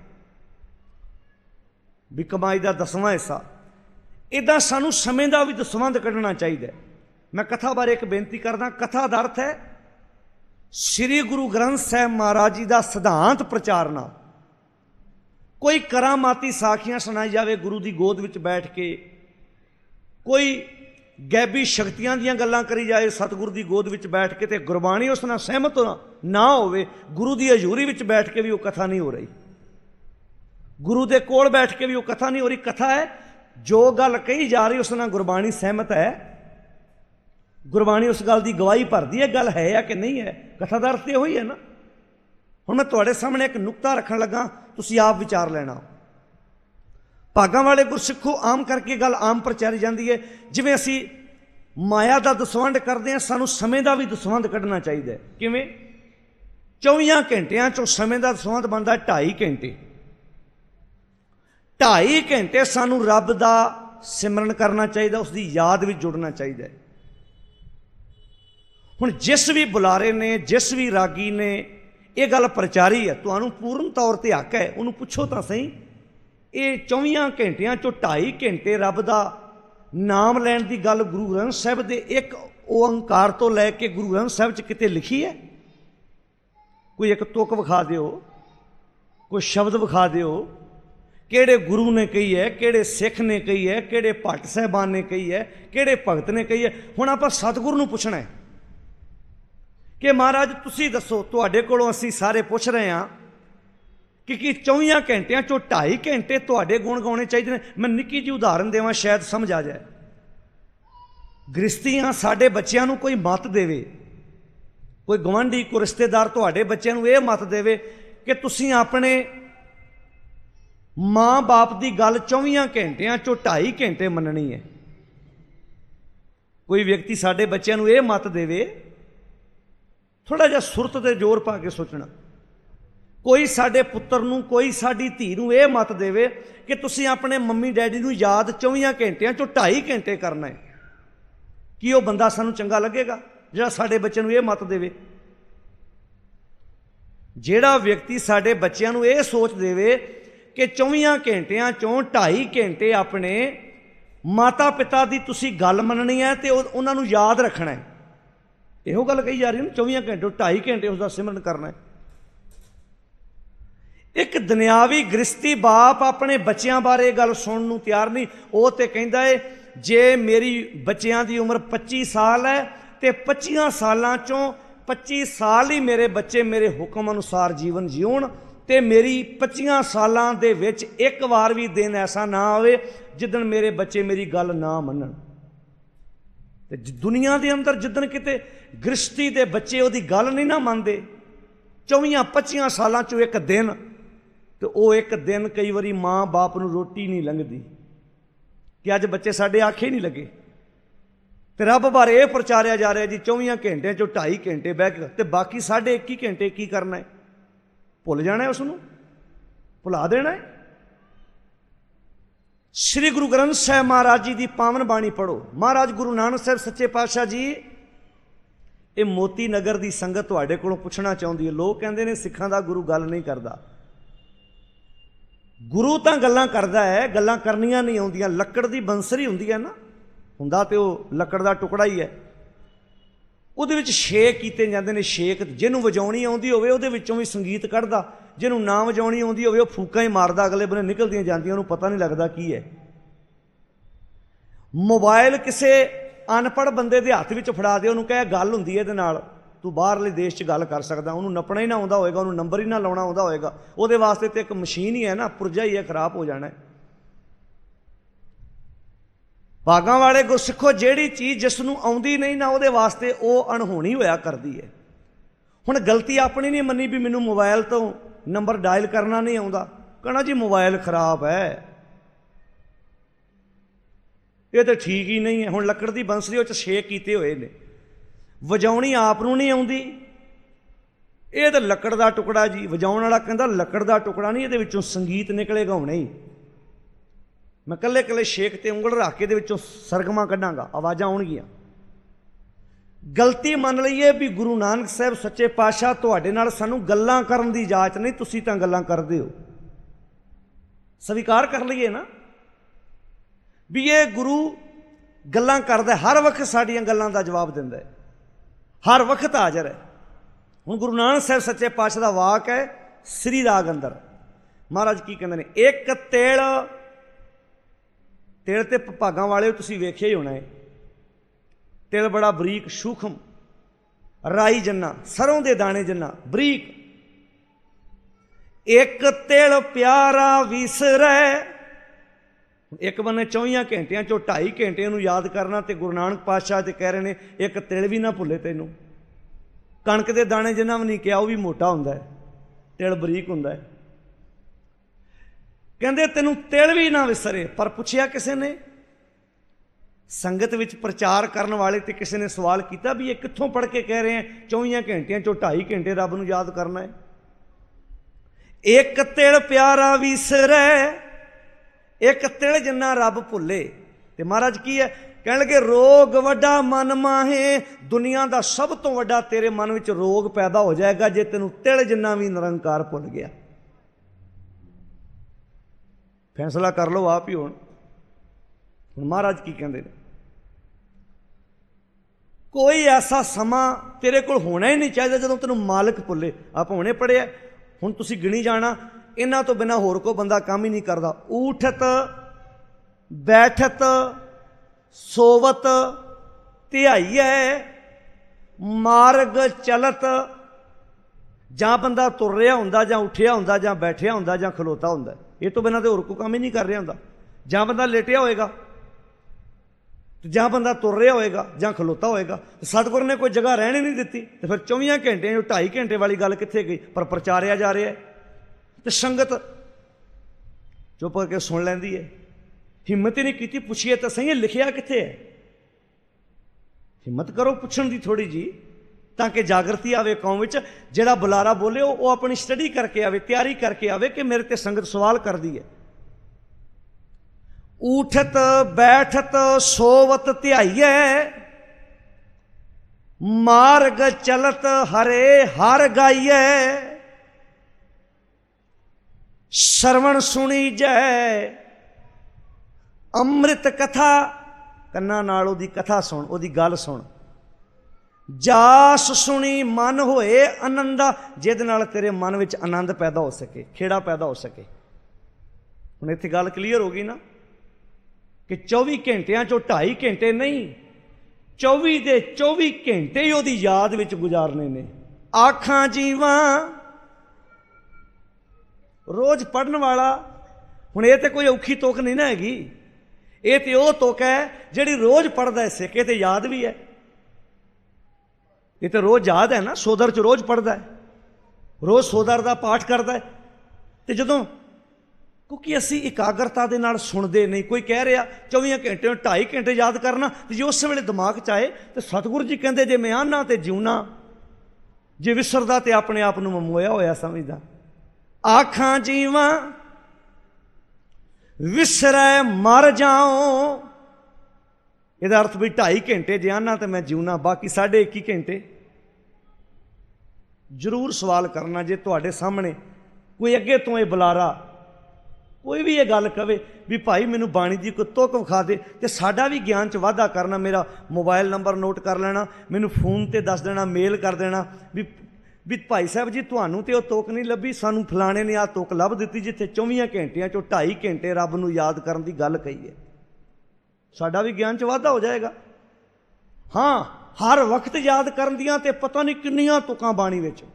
भी कमाई का दसवां हिस्सा, इदां सानूं समय का भी दसवंध कढ़ना चाहिए। मैं कथा बारे एक बेनती करदा। कथा का अर्थ है श्री गुरु ग्रंथ साहिब महाराज जी का सिद्धांत प्रचारना। कोई करामाती साखियां सुनाई जाए गुरु की गोद में बैठ के, कोई गैबी शक्तियां दीयां गल्लां करी जाए सतगुरु की गोद में बैठ के, ते गुरबाणी उस नाल सहमत ना होवे, गुरु की हजूरी में बैठ के भी वो कथा नहीं हो रही, गुरु के कोल बैठ के भी वो कथा नहीं हो रही। कथा है जो गल कही जा रही उस नाल गुरबाणी सहमत है, गुरबाणी उस गल की गवाही भरती है, गल है या कि नहीं है। कथा का अर्थ यही है ना। हुण मैं तुहाडे सामने एक नुक्ता रखण लगा, तुसीं आप विचार लेना। भागां वाले गुरसिखो आम करके गल आम प्रचारी जाती है, जिवें असीं माया का दसवंध करते हैं, सानूं समय का भी दसवंध कढ़ना चाहिए। किवें? चौबीस घंटिया चों समय का दसवंध बनता ढाई घंटे। ढाई घंटे सानूं रब का सिमरन करना चाहिए, उसकी याद में जुड़ना चाहिए। हुण जिस भी बुलारे ने, जिस भी रागी ने ये गल प्रचारी है, तुहानूं पूर्ण तौर पर हक है, उन्होंने पुछो तो सही। ये चौबीस घंटिया चो ढाई घंटे रब का नाम लैण की गल गुरु ग्रंथ साहिब के एक ओंकार तो लैके गुरु ग्रंथ साहिब च किते लिखी है? कोई एक तुक विखा दिओ, कोई शब्द विखा दिओ, किहड़े गुरु ने कही है, किहड़े सिख ने कही है, किहड़े भट्ट साहिबान ने कही है, किहड़े भगत ने कही है। हुण आपां सतगुरु नूं पुछना है कि महाराज तुसीं दसो, तुहाडे कोलों असीं सारे पुछ रहे हैं कि कि चौबीस घंटिया चो ढाई घंटे तुहाडे गुण गाने चाहिए। मैं निक्की जी उदाहरण देवां, शायद समझ आ जाए। गृहस्थी हाँ, साडे बच्चों नूं कोई मत देवे, कोई गवांढी, कोई रिश्तेदार तुहाडे बच्चों नूं यह मत देवे कि तुसीं अपने माँ बाप की गल चौबीस घंटिया चो ढाई घंटे मननी है। कोई व्यक्ति साडे बच्चों नूं यह मत देवे, थोड़ा जिहा सुरत ते जोर पा के सोचना। कोई साडे पुत्र नूं, कोई साडी धी नूं यह मत देवे कि तुसीं अपने मम्मी डैडी नूं याद चौबीस घंटिया चो ढाई घंटे करना है। कि वह बंदा सानूं चंगा लगेगा जिहड़ा साडे बच्चों नूं यह मत देवे? जिहड़ा व्यक्ति साडे बच्चों नूं यह सोच देवे कि चौबीस घंटिया चों ढाई घंटे अपने माता पिता की तुसीं गल मननी है तो उन्हां नूं याद रखना है, इहो गल कही जा रही है ना। चौबीस घंटे ढाई घंटे उसका सिमरन करना है। एक दुनियावी गृहस्थी बाप अपने बच्चों बारे गल सुनने नूं तैयार नहीं। वो तो कहता है जे मेरी बच्चों की उम्र पच्ची साल है तो पच्चियां सालों चों पच्ची साल ही मेरे बच्चे मेरे हुक्म अनुसार जीवन जीवन, तो मेरी पच्चियां सालों दे विच एक बार भी दिन ऐसा ना आवे जिदन मेरे बच्चे मेरी गल ना मनन। दुनिया के अंदर जिदन किते गृहस्थी के बच्चे वो गल नहीं ना मनते, चौबीस पच्चियां सालों चो एक दिन, तो वो एक दिन कई बारी माँ बाप नूं रोटी नहीं लंघदी कि अज बच्चे साडे आखे नहीं लगे। तो रब बारे यह प्रचारिया जा रहा है जी चौबीस घंटे चो ढाई घंटे बह के, तो बाकी साढ़े इक्की घंटे की करना है? भुल जाना है, उसनूं भुला देना है। श्री गुरु ग्रंथ साहिब महाराज जी की पावन बाणी पढ़ो। महाराज गुरु नानक साहब सच्चे पातशाह जी, ये मोती नगर की संगत तुहाडे कोलों पुछना चाहती है। लोग कहते हैं सिखां दा गुरु गल नहीं करता। गुरु तो गल्लां करदा है, गल्लां करनियां नहीं आउंदियां। लकड़ की बंसरी हुंदी है ना, हुंदा तो वो लकड़ का टुकड़ा ही है, ਉਹਦੇ ਵਿੱਚ ਛੇਕ ਕੀਤੇ ਜਾਂਦੇ ਨੇ। ਛੇਕ ਜਿਹਨੂੰ ਵਜਾਉਣੀ ਆਉਂਦੀ ਹੋਵੇ ਉਹਦੇ ਵਿੱਚੋਂ ਵੀ ਸੰਗੀਤ ਕੱਢਦਾ, ਜਿਹਨੂੰ ਨਾ ਵਜਾਉਣੀ ਆਉਂਦੀ ਹੋਵੇ ਉਹ ਫੂਕਾਂ ਹੀ ਮਾਰਦਾ, ਅਗਲੇ ਬੰਨੇ ਨਿਕਲਦੀਆਂ ਜਾਂਦੀਆਂ, ਉਹਨੂੰ ਪਤਾ ਨਹੀਂ ਲੱਗਦਾ ਕੀ ਹੈ। ਮੋਬਾਈਲ ਕਿਸੇ ਅਨਪੜ੍ਹ ਬੰਦੇ ਦੇ ਹੱਥ ਵਿੱਚ ਫੜਾ ਦੇ, ਉਹਨੂੰ ਕਹੇ ਗੱਲ ਹੁੰਦੀ ਹੈ ਇਹਦੇ ਨਾਲ, ਤੂੰ ਬਾਹਰਲੇ ਦੇਸ਼ 'ਚ ਗੱਲ ਕਰ ਸਕਦਾ। ਉਹਨੂੰ ਨੱਪਣਾ ਹੀ ਨਾ ਆਉਂਦਾ ਹੋਏਗਾ, ਉਹਨੂੰ ਨੰਬਰ ਹੀ ਨਾ ਲਾਉਣਾ ਆਉਂਦਾ ਹੋਏਗਾ, ਉਹਦੇ ਵਾਸਤੇ ਤਾਂ ਇੱਕ ਮਸ਼ੀਨ ਹੀ ਹੈ ਨਾ, ਪੁਰਜਾ ਹੀ ਹੈ, ਖਰਾਬ ਹੋ ਜਾਣਾ। भागां वाले गुरसिखो, जिहड़ी चीज़ जिसनूं आउंदी नहीं ना उहदे वास्ते वो अणहोणी होया करदी है। हुण गलती अपनी नहीं मनी भी मैनूं मोबाइल तो नंबर डायल करना नहीं आउंदा, कहना जी मोबाइल खराब है, ये तो ठीक ही नहीं है। हुण लकड़ की बंसरी उह च छे कीते हुए ने, वजाउणी आप नूं नहीं आउंदी, ये तो लकड़ का टुकड़ा जी। वजाउण वाला कहंदा लकड़ का टुकड़ा नहीं, ये विचों संगीत निकलेगा हुणे ही। मैं कल्ले कल्ले शेक ते उंगल रख के दे विचों सरगमा कढांगा, आवाज़ां आउणगीਆਂ। गलती मन लईए भी गुरु नानक साहब सच्चे पातशाह तुहाडे नाल सानूं गल्लां करन दी इजाजत नहीं, तुसीं तां गल्लां करदे हो। स्वीकार कर लईए ना भी ये गुरु गल्लां करदा, हर वक्त साडीआं गल्लां दा जवाब दिंदा है, हर वक्त हाज़र है। हुण गुरु नानक साहब सच्चे पातशाह दा वाक है श्री राग अंदर, महाराज की कहंदे ने, एक तेल, तेल ते भागां वाले तुसीं वेखिआ ही होना है। तिल बड़ा बरीक सूखम, राई जन्ना, सरों दे दाने जन्ना बरीक। एक तिल प्यारा विसरै, एक बन्ने चौबीस घंटिया चो ढाई घंटे नूं याद करना, तो गुरु नानक पातशाह ते कह रहे ने एक तिल भी ना भुले तैनूं। कणक दे दाने जिन्ना भी नहीं किया वह भी मोटा हुंदा है, तिल बरीक हुंदा है। कहंदे तैनूं तिल भी ना विसरे। पर पुछिया किसी ने, संगत विच प्रचार करने वाले ते किसी ने सवाल किया भी ये कित्थों पढ़ के कह रहे हैं चौबीस घंटिया चो ढाई घंटे रब नूं याद करना है। एक तिल प्यारा विसरै, एक तिल जिन्ना रब भुले। ते महाराज की है कह लगे, रोग वड्डा मन माहे, दुनिया का सब तो वड्डा तेरे मन विच रोग पैदा हो जाएगा जे तेनू तिल जिन्ना भी निरंकार भुल गया। फैसला कर लो आप ही। हुण हुण महाराज की कहंदे ने, कोई ऐसा समा तेरे कोल होना ही नहीं चाहिए जदों तेनू मालिक भुले। आप हुणे पढ़िया, हुण तुसीं गिणी जाना, इन्हां तो बिना होर कोई बंदा काम ही नहीं करता। ऊठत बैठत सोवत ध्याईऐ मार्ग चलत, जां बंदा तुर रहा हुंदा, जां उठिया हुंदा, जां बैठिया हुंदा, जां खलोता हुंदा, ये तो बिना तो होर कोई काम ही नहीं कर रहा हुंदा। जां बंदा लेटिया होएगा, जां बंदा तुर रहा होएगा, जां खलोता होएगा। सतगुर ने कोई जगह रहने नहीं दी, तो फिर चौबीस घंटे जो ढाई घंटे वाली गल कित्थे गई। पर प्रचारिया जा रहा है तो संगत चुप करके सुन लैंदी है। हिम्मत ही नहीं की, पुछिए तो सही लिखिया कित्थे है। हिम्मत करो पुछण दी थोड़ी जी, ताकि जागृति आवे कौम विच। जिहड़ा बुलारा बोले वो अपनी स्टडी करके आवे, तैयारी करके आवे कि मेरे ते संगत सवाल कर दी है। ऊठत बैठत सोवत ध्याईऐ मार्ग चलत हरे हर गाईऐ, श्रवण सुनी जय अमृत कथा, कन्ना नाल ओदी कथा सुन, ओदी गल सुन। जास सुनी मन होए आनंदा, जिहदे नाल तेरे मन विच आनंद पैदा हो सके, खेड़ा पैदा हो सके। हुण इत्थे गल क्लीयर हो गई ना कि चौबी घंटिया चो ढाई घंटे नहीं, चौबी दे चौबी घंटे ही ओदी याद विच गुजारने ने। आखां जीवां रोज पढ़न वाला, हुण ये तो कोई औखी तुक नहीं ना हैगी, ये तो वह तुक है जिहड़ी रोज पढ़दा है सिख, ये तो याद भी है, ये तो रोज याद है ना। सोदर च रोज पढ़दा है, रोज सोदर का पाठ करता है। तो जदों क्योंकि असी एकाग्रता दे नाल सुनते नहीं, कोई कह रहा चौबीस घंटे ढाई घंटे याद करना, तो जो उस वेले दिमाग च आए तो सतगुरु जी कहते जे मैं आना तो जिउना, जे विसरदा तो अपने आप नूं मोया होया समझदा। आखां जीवां विसरै मर जाओ, ਇਹਦਾ अर्थ भी ढाई घंटे जे आना तो मैं जिउना, बाकी साढ़े एक ही घंटे। जरूर सवाल करना जे तुहाडे सामने कोई अगे तो ये बुलारा कोई भी ये गल कहे भी भाई मैनू बाणी की कोई तुक विखा दे, तो साडा भी ज्ञान च वाधा करना। मेरा मोबाइल नंबर नोट कर लेना, मैनू फोन ते दस देना, मेल कर देना भी भी भाई साहब जी तुहानू तो तुक नहीं लभी, सानू फलाने ने आ तुक लभ दी जिथे चौबीस घंटिया चो ढाई घंटे रब नूं याद करन दी गल कही है। साडा भी ज्ञान च वाधा हो जाएगा। हाँ, हर वक्त याद करन दियां ते पता नहीं किन्नियां तुकां बाणी विच,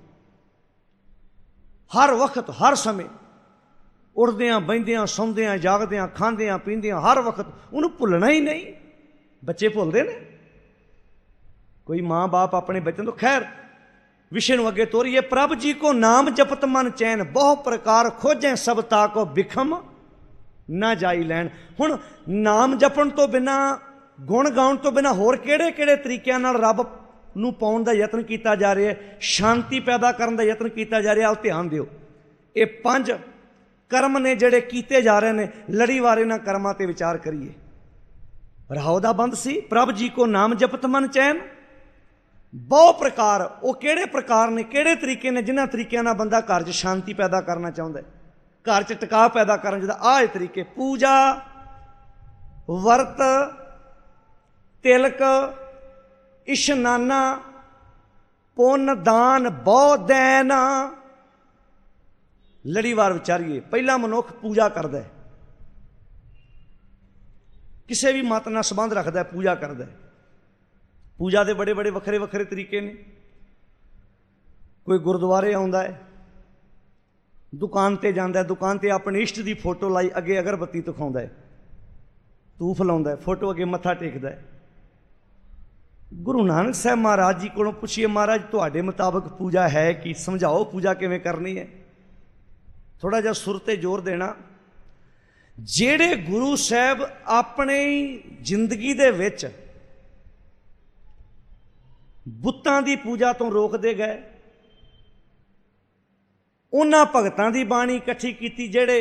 हर वक्त हर समय उठद्या बहिंद्या सौंद्या जागद्या खांद्या पींद्या हर वक्त उन्होंने भुलना ही नहीं। बच्चे भुलते हैं, कोई माँ बाप अपने बच्चों तो खैर विषय नूं अगे तोरीए। प्रभ जी को नाम जपत मन चैन, बहु प्रकार खोजें सब ताको, बिखम ना जाई लैन। हुण नाम जपण तो बिना, गुण गाउण तो बिना होर किहड़े किहड़े तरीकिਆਂ नाल रब नूं पाउण दा यतन कीता जा रिहा है, शांति पैदा करन दा यतन कीता जा रिहा। आओ ध्यान दिओ, ये पंज कर्म ने जिहड़े कीते जा रहे ने, लड़ीवार इन्हां कर्मां ते विचार करिए। रहाओ दा बंद सी, प्रभ जी को नाम जपत मन चैन, बहु प्रकार। वो किहड़े प्रकार ने, किहड़े तरीके ने जिन्हां तरीकिਆਂ नाल बंदा घर 'च शांति पैदा करना चाहुंदा है, घर 'च टिकाव पैदा करना चाहुंदा। आह तरीके पूजा, वर्त, तिलक, इशनाना, पुन, दान, बहु दैन। लड़ीवार विचारिए। पहला मनुख पूजा करदा है, किसी भी मत नाल संबंध रखदा है, पूजा करदा है। पूजा के बड़े बड़े वखरे वखरे तरीके ने। कोई गुरुद्वारे आउंदा है, दुकान ते जांदा है, दुकान ते अपने इष्ट की फोटो लाई अगे अगरबत्ती दिखाउंदा है, धूफ लाउंदा है, फोटो अगे मत्था टेकदा है। गुरु नानक साहब महाराज जी कोलों पुछिए, महाराज तुहाडे मुताबक पूजा है कि, समझाओ पूजा किवें करनी है। थोड़ा जिहा सुर ते जोर देना। जेड़े गुरु साहब अपनी जिंदगी दे विच बुत्तां दी पूजा तो रोकदे गए, उन्हां भगतां दी बाणी इकट्ठी कीती जेड़े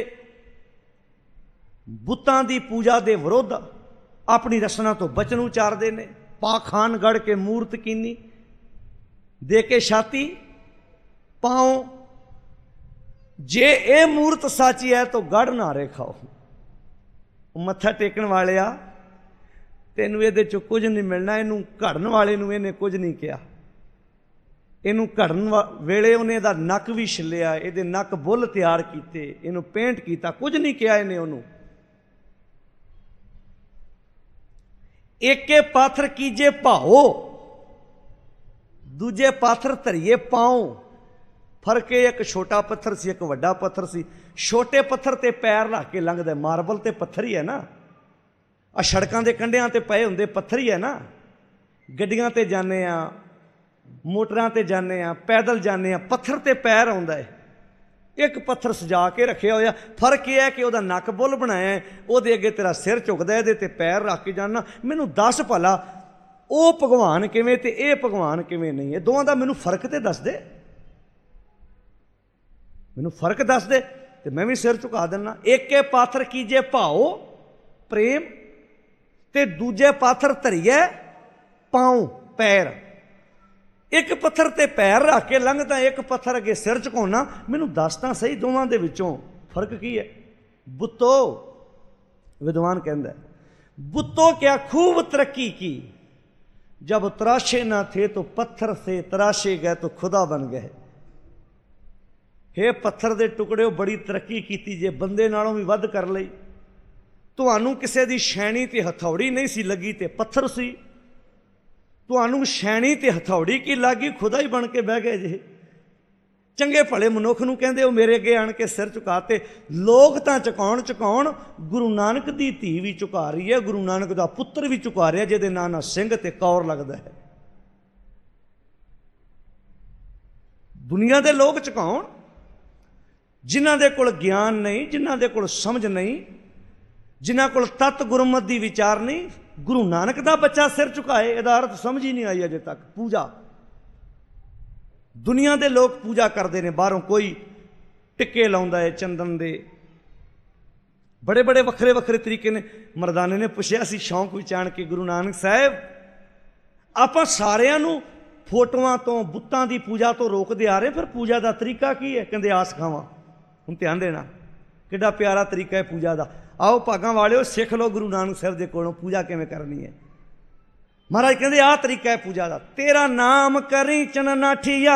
बुत्तां दी पूजा दे विरुद्ध अपनी रसना तो बचन उचारदे ने। पाखानगढ़ के मूर्त कीनी, दे के छाती पाओ, जे ये मूर्त साची है तो गढ़ नारे खाओ। मत्था टेकण वाले आ, तेनू ये कुछ नहीं मिलना, इनू घड़न वाले नू इन्हें कुछ नहीं कहा। इनू घड़न वेले उन्हें दा नक भी छिलिया, ये नक बुल तैयार किए, इनू पेंट किया, कुछ नहीं कहा इन्हें उन्होंने। एके पाथर कीजे भाओ, दूजे पाथर धरिए पाओ। फर्क है, एक छोटा पत्थर सी, एक वड्डा पत्थर सी। छोटे पत्थर ते पैर रख के लंघदा, मार्बल ते पत्थर ही है ना। आ सड़कों के कंढियां ते पए हुंदे पत्थर ही है ना। गड्डियां ते जाने आ, मोटरां ते जाने आ, पैदल जाने आ, पत्थर ते पैर आउंदा है। एक पत्थर सजा के रखे होया। फर्क यह है कि वह नक बुल बनाया है, वो अगे तेरा सिर झुकदा है, ये पैर रख के जाना। मैनू दस भला वो भगवान किवें ते ये भगवान किवें नहीं है, दोवां दा मैनू फर्क ते दस दे, मैनू फर्क दस दे ते मैं भी सिर झुका दिना। एक पाथर कीजे भाओ प्रेम, ते दूजे पाथर धरिए पाओ पैर। एक पत्थर ते पैर रख के लंघदा, एक पत्थर अगे सिर झुकाउणा। मैनू दस तां सही दोवां दे विचों फर्क की है। बुत्तो, विद्वान कहंदा है, बुत्तो क्या खूब तरक्की की, जब तराशे ना थे तो पत्थर से, तराशे गए तो खुदा बन गए। हे पत्थर दे टुकड़े, बड़ी तरक्की की जे बंदे नालों भी वध कर लई। तुहानू किसी दी शैणी ते हथौड़ी नहीं सी लगी ते पत्थर सी, तुहानू शैणी ते हथौड़ी की लगी, खुदा ही बन के बह गए जे। चंगे भले मनुख नूं कहंदे हो मेरे अगे आण के सिर झुकाते। लोग तां झुकाउण झुकाउण, गुरु नानक दी धी भी झुका रही है, गुरु नानक दा पुत्तर भी झुका रहा, जिहदे नां नाल सिंह ते कौर लगदा है। दुनिया दे लोग झुकाउण, जिन्हां दे कोल ज्ञान नहीं, जिन्हां दे कोल समझ नहीं, जिन्हां कोल तत् गुरमत दी विचार नहीं। गुरु नानक दा बच्चा सिर झुकाए, इहदा अर्थ समझ ही नहीं आई अजे तक। पूजा दुनिया दे लोग पूजा करते हैं, बाहरों कोई टिक्के लाउंदा है चंदन दे, बड़े बड़े वखरे वखरे तरीके ने। मरदाने ने पुछया सी शौक विच आण के, गुरु नानक साहब आपां सारिआं नूं फोटोआं तो, बुत्तां दी पूजा तो रोकदे आ रहे, फिर पूजा दा तरीका की है? कहंदे आ सिखावां। हुण ध्यान देना, किड्डा प्यारा तरीका है पूजा दा। आओ भागां वालिओ सिख लो गुरु नानक साहब दे कोलों पूजा किवें करनी है। महाराज कहंदे आ तरीका है पूजा दा, तेरा नाम करी चननाठिया।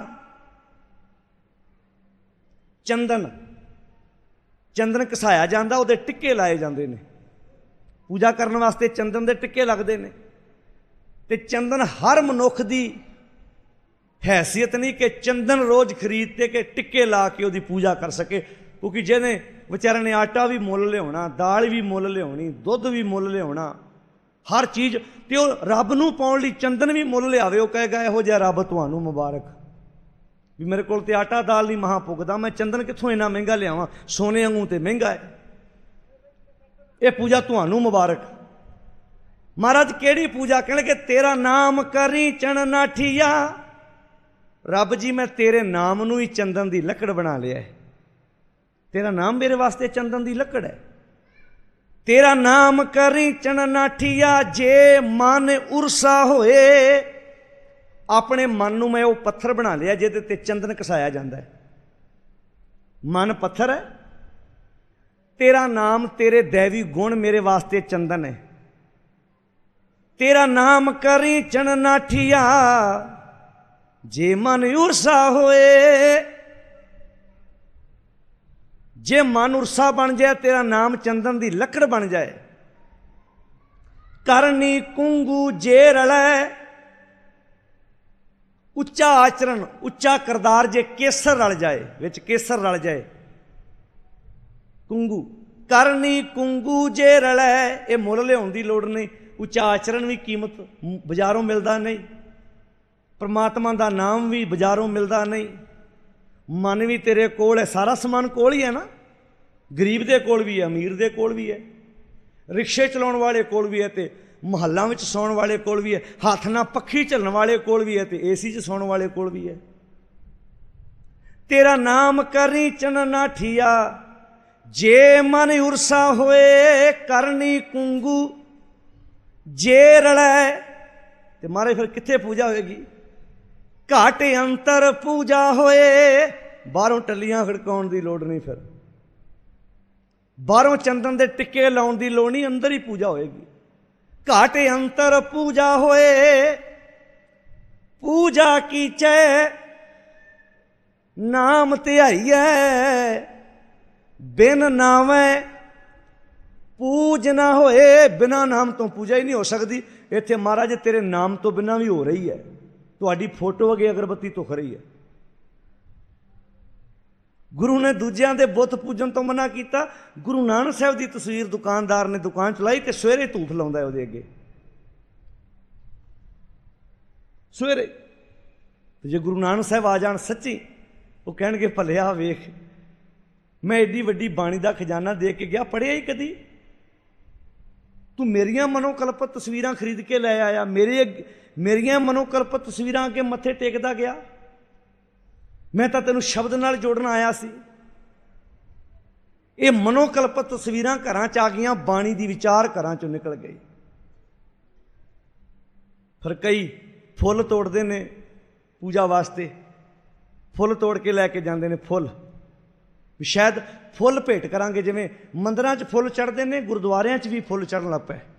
चंदन चंदन घसाया जाता, उहदे टिक्के लाए जाते हैं। पूजा करने वास्ते चंदन के टिक्के लगते हैं। तो चंदन हर मनुख की हैसियत नहीं कि चंदन रोज़ खरीदते कि टिक्के ला के उसकी पूजा कर सके, क्योंकि जिन्हें बेचारे ने आटा भी मुल लिया, दाल भी मुल लिया, दुध भी मुल लिया, हर चीज़। तो रब नूं पाउण लई चंदन भी मुल लियावे, वो कहेगा इहो जिहा रब तुहानूं मुबारक। ਵੀ ਮੇਰੇ ਕੋਲ ਤੇ ਆਟਾ ਦਾਲ नहीं महा पुगदा, मैं चंदन कित्थों इन्ना महंगा लियावां, सोने वांगू ते महंगा है। ये पूजा तुहानू मुबारक। महाराज केड़ी पूजा? कहणगे तेरा नाम करी चन नाठिया। रब जी मैं तेरे नाम नू ही चंदन दी लकड़ बना लिया है। तेरा नाम मेरे वास्ते चंदन दी लकड़ है। तेरा नाम करी चन नाठिया, जे मन उरसा होए। अपने मन नू मैं वो पत्थर बना लिया जिहदे ते चंदन घसाया जाता है। मन पत्थर है, तेरा नाम तेरे दैवी गुण मेरे वास्ते चंदन है। तेरा नाम करी चन नाठिया, जे मन उरसा होए। जे मन उरसा बन जाए, तेरा नाम चंदन दी लकड़ बन जाए। करनी कुंगू जे रलै, उच्चा आचरण उच्चा करदार जे केसर रल जाए, विच केसर रल जाए। कुंगू करनी कुंगू जे रलै, ये मुल लियाउण दी लोड़ नहीं। उच्चा आचरण भी कीमत बाजारों मिलता नहीं, परमात्मा का नाम भी बाजारों मिलता नहीं। मन भी तेरे कोल है, सारा समान कोल ही है ना। गरीब दे कोल भी है, अमीर दे कोल भी है, रिक्शे चलाउण वाले कोल भी है, ते महल्लां विच सौण वाले कोल भी है, हथ नाल पक्खी झलण वाले कोल भी है, ते एसी च सौण वाले कोल भी है। तेरा नाम करी चन नाठिया, जे मन उरसा होए। करनी कुंगू जे रलै, ते मारे फिर कित्थे पूजा होएगी? घाट अंतर पूजा होए। बाहरों टल्लियां खड़काउण दी लोड़ नहीं, फिर बाहरों चंदन दे टिक्के लाउण दी लोड़ नहीं, अंदर ही पूजा होएगी। घाट अंतर पूजा होए। पूजा कीचै नाम ध्याईऐ, बिन नामै पूज ना होए। बिना नाम तो पूजा ही नहीं हो सकती। इत्थे महाराज तेरे नाम तो बिना भी हो रही है। तुहाडी फोटो अगे अगरबत्ती तुख रही है। गुरु ने दूजियां दे बुत पूजन तो मना किया। गुरु नानक साहब की तस्वीर दुकानदार ने दुकान चलाई तो सवेरे धूफ लाउंदा है उहदे अगे। सवेरे जे गुरु नानक साहब आ जान सच्ची, वो कहणगे भलिया वेख, मैं एडी वड्डी बाणी का खजाना दे के गया, पढ़िया ही कदी? तू मेरियां मनोकल्पत तस्वीरां खरीद के लै आया, मेरे मेरियां मनोकल्पत तस्वीरां अगे मत्थे टेकदा गया। मैं तो तेनों शब्द नाल जोड़ना आया सी। ये मनोकल्पत तस्वीरां घरां च आ गईयां, बाणी दी विचार घरां चों निकल गई। फिर कई फुल तोड़ते ने पूजा वास्ते, फुल तोड़ के लैके जाते हैं। फुल शायद फुल भेंट करांगे, जिवें मंदिरां च फुल चढ़ते हैं, गुरुद्वारियां च भी फुल चढ़न लग पे।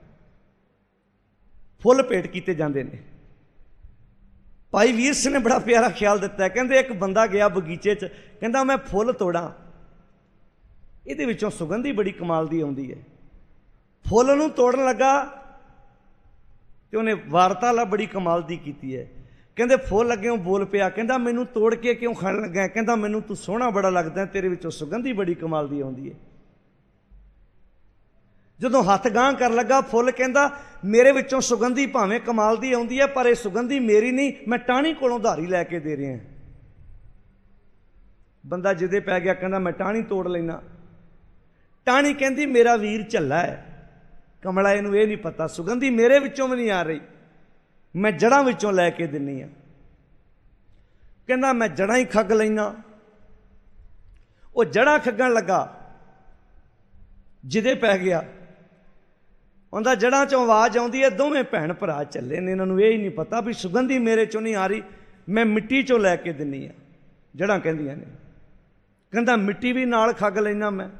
फुल भेंट किए जाते हैं। भाई वीर सिंह ने बड़ा प्यारा ख्याल दिता है। कहते एक बंदा गया बगीचे च, कहता मैं फुल तोड़ा, ये विचों सुगंधी बड़ी कमाल की आउंदी है। फुल नूं तोड़न लगा तो उन्हें वार्तालाप बड़ी कमाल की की है। कहते फुल अगे बोल पिया, कहता मैनू तोड़ के क्यों खाण लगा? कहता मैनू तू सोहना बड़ा लगता है, तेरे विचों सुगंधी बड़ी कमाल की आउंदी है। जदों हथ गांह कर लगा फुल, कहता मेरे विचों सुगंधी भावें कमाल की आउंदी है, पर यह सुगंधी मेरी नहीं, मैं टाणी कोलों धारी लैके दे रहा। बंदा जिदे पै गया, कहता मैं टाणी तोड़ लेना। टाणी कहती मेरा वीर झल्ला है, कमला, इनू ये नहीं पता सुगंधी मेरे विचों भी नहीं आ रही, मैं जड़ां विचों लैके दिन्नी आ। कहता मैं जड़ां ही खग लेना। वो जड़ां खगन लगा, जिदे पै गया, उनका जड़ां चों आवाज़ आउंदी है, दोवें भैन भरा चले ने, इन्होंने ये ही नहीं पता भी सुगंधी मेरे चों नहीं आ रही, मैं मिट्टी चों लैके दिन्नी आ। जड़ां कहंदियां ने। कहता मिट्टी भी नाल खग लेना मैं।